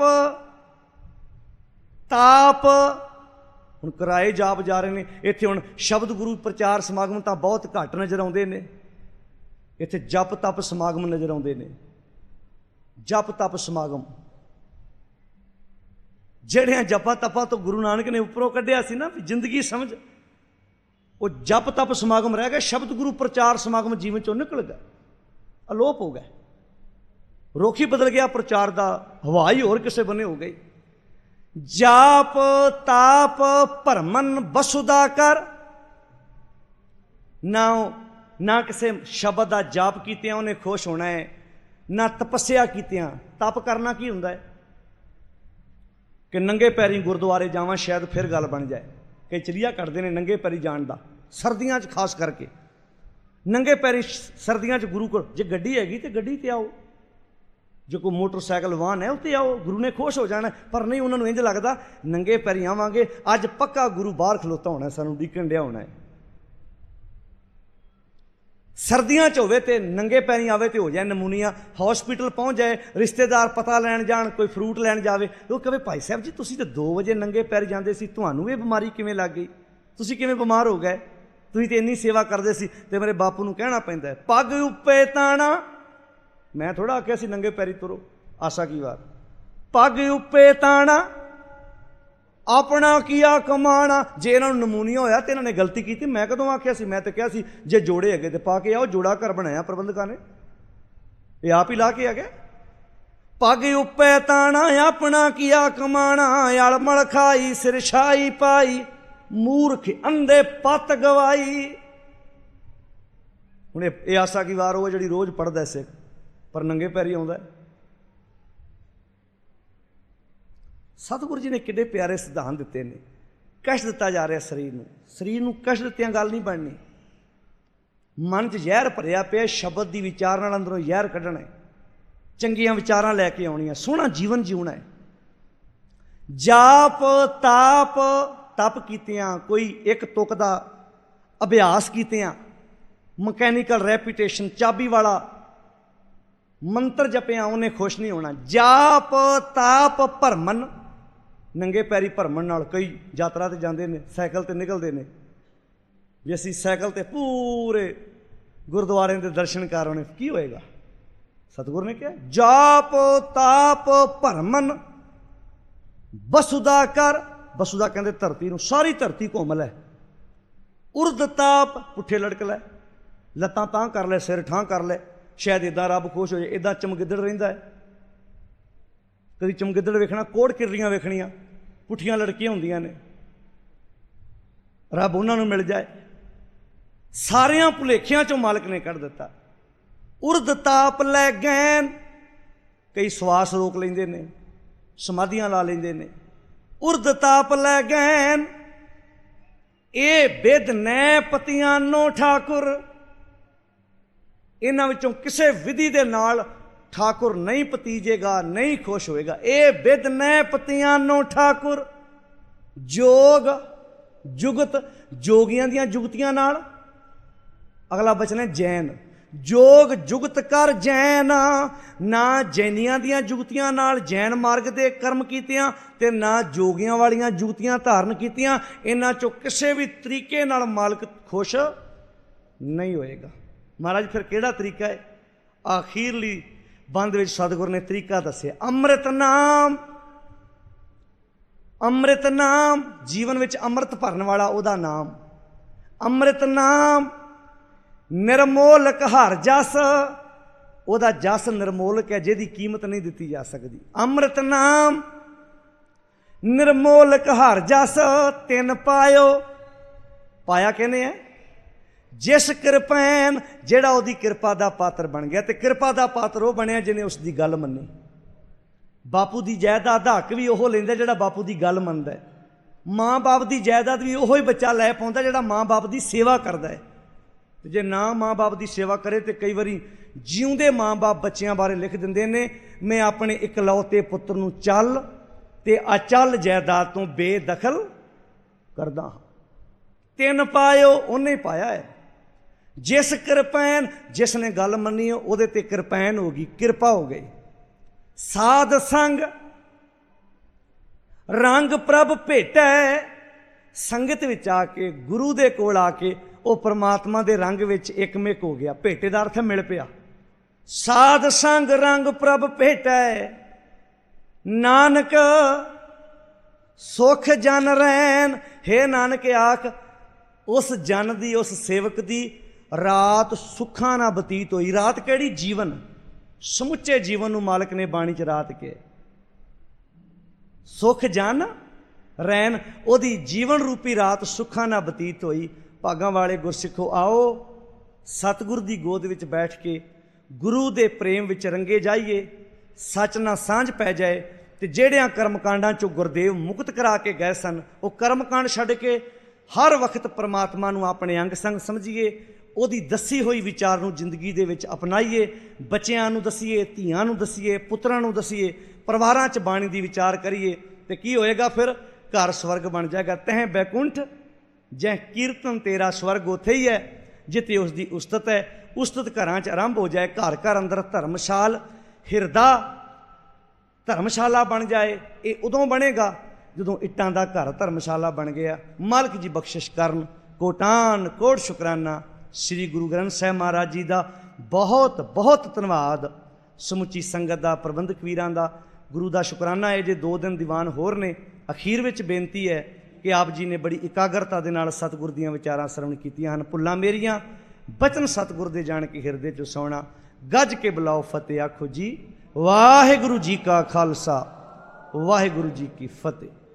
ਤਾਪ। ਹੁਣ ਕਿਰਾਏ ਜਾਪ ਜਾ ਰਹੇ ਨੇ ਇੱਥੇ। ਹੁਣ ਸ਼ਬਦ ਗੁਰੂ ਪ੍ਰਚਾਰ ਸਮਾਗਮ ਤਾਂ ਬਹੁਤ ਘੱਟ ਨਜ਼ਰ ਆਉਂਦੇ ਨੇ, ਇੱਥੇ ਜਪ ਤਪ ਸਮਾਗਮ ਨਜ਼ਰ ਆਉਂਦੇ ਨੇ। ਜਪ ਤਪ ਸਮਾਗਮ, ਜਿਹੜਿਆਂ ਜਪਾ ਤਪਾ ਤੋਂ ਗੁਰੂ ਨਾਨਕ ਨੇ ਉੱਪਰੋਂ ਕੱਢਿਆ ਸੀ ਨਾ ਵੀ ਜ਼ਿੰਦਗੀ ਸਮਝ, ਉਹ ਜਪ ਤਪ ਸਮਾਗਮ ਰਹਿ ਗਿਆ। ਸ਼ਬਦ ਗੁਰੂ ਪ੍ਰਚਾਰ ਸਮਾਗਮ ਜੀਵਨ ਚੋਂ ਨਿਕਲ ਗਿਆ, ਅਲੋਪ ਹੋ ਗਿਆ। ਰੋਖੀ ਬਦਲ ਗਿਆ ਪ੍ਰਚਾਰ ਦਾ, ਹਵਾ ਹੀ ਹੋਰ ਕਿਸੇ ਬੰਨੇ ਹੋ ਗਈ। ਜਾਪ ਤਾਪ ਭਰਮਨ ਬਸੁਦਾ ਕਰ, ਨਾ ਨਾ ਕਿਸੇ ਸ਼ਬਦ ਦਾ ਜਾਪ ਕੀਤਿਆਂ ਉਹਨੇ ਖੁਸ਼ ਹੋਣਾ ਹੈ, ਨਾ ਤਪੱਸਿਆ ਕੀਤਿਆਂ। ਤਪ ਕਰਨਾ ਕੀ ਹੁੰਦਾ ਹੈ ਕਿ ਨੰਗੇ ਪੈਰੀ ਗੁਰਦੁਆਰੇ ਜਾਵਾਂ ਸ਼ਾਇਦ ਫਿਰ ਗੱਲ ਬਣ ਜਾਏ। ਕਈ ਚਲੀਆ ਕੱਢਦੇ ਨੇ ਨੰਗੇ ਪੈਰੀ ਜਾਣ ਦਾ, ਸਰਦੀਆਂ 'ਚ ਖਾਸ ਕਰਕੇ ਨੰਗੇ ਪੈਰੀ ਸਰਦੀਆਂ 'ਚ ਗੁਰੂ ਕੋਲ। ਜੇ ਗੱਡੀ ਹੈਗੀ ਤੇ ਗੱਡੀ 'ਤੇ ਆਓ, ਜੇ ਕੋਈ ਮੋਟਰਸਾਈਕਲ ਵਾਹਨ ਹੈ ਉਹ 'ਤੇ ਆਓ, ਗੁਰੂ ਨੇ ਖੁਸ਼ ਹੋ ਜਾਣਾ। ਪਰ ਨਹੀਂ, ਉਹਨਾਂ ਨੂੰ ਇੰਝ ਲੱਗਦਾ ਨੰਗੇ ਪੈਰੀ ਆਵਾਂਗੇ, ਅੱਜ ਪੱਕਾ ਗੁਰੂ ਬਾਹਰ ਖਲੋਤਾ ਹੋਣਾ, ਸਾਨੂੰ ਡੀਕਣ ਡਿਆ ਹੋਣਾ ਹੈ। ਸਰਦੀਆਂ 'ਚ ਹੋਵੇ ਤੇ ਨੰਗੇ ਪੈਰੀ ਆਵੇ ਤੇ ਹੋ ਜਾਏ ਨਮੂਨੀਆ। ਹੌਸਪੀਟਲ ਪਹੁੰਚ ਜਾਏ, ਰਿਸ਼ਤੇਦਾਰ ਪਤਾ ਲੈਣ ਜਾਣ, ਕੋਈ ਫਰੂਟ ਲੈਣ ਜਾਵੇ, ਉਹ ਕਹੇ ਭਾਈ ਸਾਹਿਬ ਜੀ ਤੁਸੀਂ ਤਾਂ ਦੋ ਵਜੇ ਨੰਗੇ ਪੈਰ ਜਾਂਦੇ ਸੀ, ਤੁਹਾਨੂੰ ਇਹ ਬਿਮਾਰੀ ਕਿਵੇਂ ਲੱਗ ਗਈ, ਤੁਸੀਂ ਕਿਵੇਂ ਬਿਮਾਰ ਹੋ ਗਏ, ਤੁਸੀਂ ਤਾਂ ਇੰਨੀ ਸੇਵਾ ਕਰਦੇ ਸੀ। ਤੇ ਮੇਰੇ ਬਾਪੂ ਨੂੰ ਕਹਿਣਾ ਪੈਂਦਾ ਪੱਗ ਉੱਪੇ ਤਾਣਾ। ਮੈਂ ਥੋੜ੍ਹਾ ਆਖਿਆ ਸੀ ਨੰਗੇ ਪੈਰੀ ਤੁਰੋ, ਆਸਾ ਕੀ ਵਾਰ। ਪੱਗ ਉੱਪੇ ਤਾਣਾ ਆਪਣਾ ਕੀਆ ਕਮਾਣਾ। ਜੇ ਇਹਨਾਂ ਨੂੰ ਨਮੂਨੀਆ ਹੋਇਆ ਤੇ ਇਹਨਾਂ ਨੇ ਗਲਤੀ ਕੀਤੀ। ਮੈਂ ਕਦੋਂ ਆਖਿਆ ਸੀ? ਮੈਂ ਤਾਂ ਕਿਹਾ ਸੀ ਜੇ ਜੋੜੇ ਹੈਗੇ ਤੇ ਪਾ ਕੇ ਆਓ। ਜੋੜਾ ਘਰ ਬਣਾਇਆ ਪ੍ਰਬੰਧਕਾਂ ਨੇ, ਇਹ ਆਪ ਹੀ ਲਾ ਕੇ ਆ ਗਿਆ। ਪੱਗ ਉੱਪੇ ਤਾਣਾ ਆਪਣਾ ਕੀਆ ਕਮਾਣਾ, ਅਲ ਮਲ ਖਾਈ ਸਿਰ ਛਾਈ ਪਾਈ, ਮੂਰਖ ਅੰਧੇ ਪੱਤ ਗਵਾਈ। ਹੁਣ ਇਹ ਆਸਾ ਕੀ ਵਾਰ ਉਹ ਜਿਹੜੀ ਰੋਜ਼ ਪੜ੍ਹਦਾ ਸਿੱਖ ਪਰ ਨੰਗੇ ਪੈਰੀ ਆਉਂਦਾ। ਸਤਿਗੁਰੂ ਜੀ ਨੇ ਕਿੱਡੇ ਪਿਆਰੇ ਸਿਧਾਂਤ ਦਿੱਤੇ ਨੇ। ਕਸ਼ਟ ਦਿੱਤਾ ਜਾ ਰਿਹਾ ਸਰੀਰ ਨੂੰ, ਸਰੀਰ ਨੂੰ ਕਸ਼ਟ ਦਿੱਤਿਆਂ ਗੱਲ ਨਹੀਂ ਬਣਨੀ। ਮਨ 'ਚ ਜ਼ਹਿਰ ਭਰਿਆ ਪਿਆ, ਸ਼ਬਦ ਦੀ ਵਿਚਾਰ ਨਾਲ ਅੰਦਰੋਂ ਜ਼ਹਿਰ ਕੱਢਣਾ ਹੈ, ਚੰਗੀਆਂ ਵਿਚਾਰਾਂ ਲੈ ਕੇ ਆਉਣੀਆਂ, ਸੋਹਣਾ ਜੀਵਨ ਜਿਉਣਾ ਹੈ। ਜਾਪ ਤਾਪ, ਤਪ ਕੀਤਿਆਂ, ਕੋਈ ਇੱਕ ਤੁਕ ਦਾ ਅਭਿਆਸ ਕੀਤਿਆਂ, ਮਕੈਨੀਕਲ ਰੈਪੀਟੇਸ਼ਨ, ਚਾਬੀ ਵਾਲਾ ਮੰਤਰ ਜਪਿਆ, ਉਹਨੇ ਖੁਸ਼ ਨਹੀਂ ਹੋਣਾ। ਜਾਪ ਤਾਪ ਭਰਮਨ, ਨੰਗੇ ਪੈਰੀ ਭਰਮਣ ਨਾਲ ਕਈ ਯਾਤਰਾ 'ਤੇ ਜਾਂਦੇ ਨੇ, ਸਾਈਕਲ 'ਤੇ ਨਿਕਲਦੇ ਨੇ ਵੀ ਅਸੀਂ ਸਾਈਕਲ 'ਤੇ ਪੂਰੇ ਗੁਰਦੁਆਰਿਆਂ ਦੇ ਦਰਸ਼ਨ ਕਰ ਆਉਣੇ। ਕੀ ਹੋਏਗਾ? सतगुर ने क्या, जाप ताप भरमन वसुदा कर, वसुदा कहते धरती नूं, सारी धरती घूम लै, उर्द ताप पुठे लड़क लै, लत्तां तां कर लै, सिर ठां कर लै, शायद इदां रब खुश हो जाए। इदां चमगिद्दड़ रहिंदा है, कभी चमगिद्दड़ वेखना, कोड़ किरलियां वेखनियां, पुठियां लड़कियां हुंदियां ने, रब उन्हां नूं मिल जाए। सारियां भुलेखियां चों मालिक ने कढ़ दिता। उर्द ताप लै गैन, कई श्वास रोक लेंदे ने, समाधियां ला लेंदे ने। उर्द ताप लै गैन, ए बिद नै पतियानो ठाकुर, इन्हां विचों किसे विधि दे नाल ठाकुर नहीं भतीजेगा, नहीं खुश होएगा। ए बिद नै पतियानो ठाकुर, जोग जुगत, जोगियां दियां जुगतियां नाल। अगला बचन है जैन, जोग जुगत कर जैन, ना जैनियां दियां जुगतियां नाल जैन मार्ग दे कर्म कीतियां ते ना जोगियां वालियां जुगतियां धारण कीतियां। इन्हां चों किसी भी तरीके नाल मालिक खुश नहीं होएगा। महाराज फिर किहड़ा तरीका है? आखिरली बंद विच सतगुर ने तरीका दस्सिया, अमृत नाम। अमृत नाम, जीवन विच अमृत भरन वाला उहदा नाम। अमृत नाम निर्मोलक हर जस, उहदा जस निर्मोलक है, जिहदी कीमत नहीं दिती जा सकती। अमृत नाम निर्मोलक हर जस, तिन पायो। पाया कहने है जिस कृपैन, जिहड़ा उहदी कृपा दा पात्र बन गया। ते कृपा दा पात्र वो बनया जिन्हें उसकी गल मन्नी। बापू की जायदाद दा हक भी ओह लैंदा जिहड़ा बापू की गल मनदा है। माँ बाप की जायदाद भी ओह ही बच्चा लै पाउंदा जिहड़ा माँ बाप की सेवा करदा है। जे ना माँ बाप की सेवा करे तो कई बारी जिउंदे माँ बाप बच्चों बारे लिख दिंदे ने, मैं अपने इकलौते पुत्र नूं चल ते अचल जायदाद तो बेदखल करदा हां। तिन पायो, उन्हें पाया है। जिस कृपैन, जिसने गल मन्नी उहदे ते कृपैन हो गई, कृपा हो गई। साध संग रंग प्रभ भेटै, संगत विच आके गुरु दे कोल आके वो परमात्मा दे रंग विच एकमिक हो गया। भेटे दा अर्थ मिल पिया। साध संग रंग प्रभ भेटै, नानक सुख जन रैन। हे नानक आख, उस जन दी, उस सेवक दी रात सुखां ना बतीत होई। रात केड़ी? जीवन, समुचे जीवन नूं मालिक ने बाणी च रात के सुख जन रैन, ओदी जीवन रूपी रात सुखां ना बतीत होई। भागां वाले गुरसिखो, आओ सतगुर दी गोद विच बैठ के गुरु दे प्रेम विच रंगे जाइए, सच ना सांझ पै जाए। ते जिहड़ियां कर्मकांडां चों गुरदेव मुक्त करा के गए सन, वो कर्मकांड छड्ड के हर वक्त परमात्मा नूं अपने अंग संग समझिए, ਉਹਦੀ दसी हुई विचार नूं जिंदगी दे विच अपनाइए। बच्चिआं नूं दसीए, धीआं नूं दसीए, पुत्रां नूं दसीए, परिवारां च बाणी दी विचार करिए ते की होएगा? फिर घर स्वर्ग बन जाएगा। तह बैकुंठ जै कीर्तन तेरा स्वर्ग उत्थे ही है जिथे उसकी उस्तत है। उस्तत घरां च आरंभ हो जाए, घर घर अंदर धर्मशाल हिरदा धर्मशाला बन जाए। ये उदों बनेगा जदों इट्टां दा घर धर्मशाला बन गया। मालिक जी बख्शिश करन। कोटान कोट शुकराना। श्री गुरु ग्रंथ साहिब महाराज जी का बहुत बहुत धन्यवाद। समुची संगत का, प्रबंधक वीरां का, गुरु का शुकराना है। जे दो दिन दीवान होर ने, अखीर विच बेनती है कि आप जी ने बड़ी एकाग्रता के नाल सतगुर दीआं विचारां श्रवण कीतियां हन। भुल्लां मेरियां बचन सतगुर दे जान के हिरदे चों सोना। गज के बुलाओ फतेह आखो जी वाहिगुरु जी का खालसा वाहिगुरु जी की फतेह।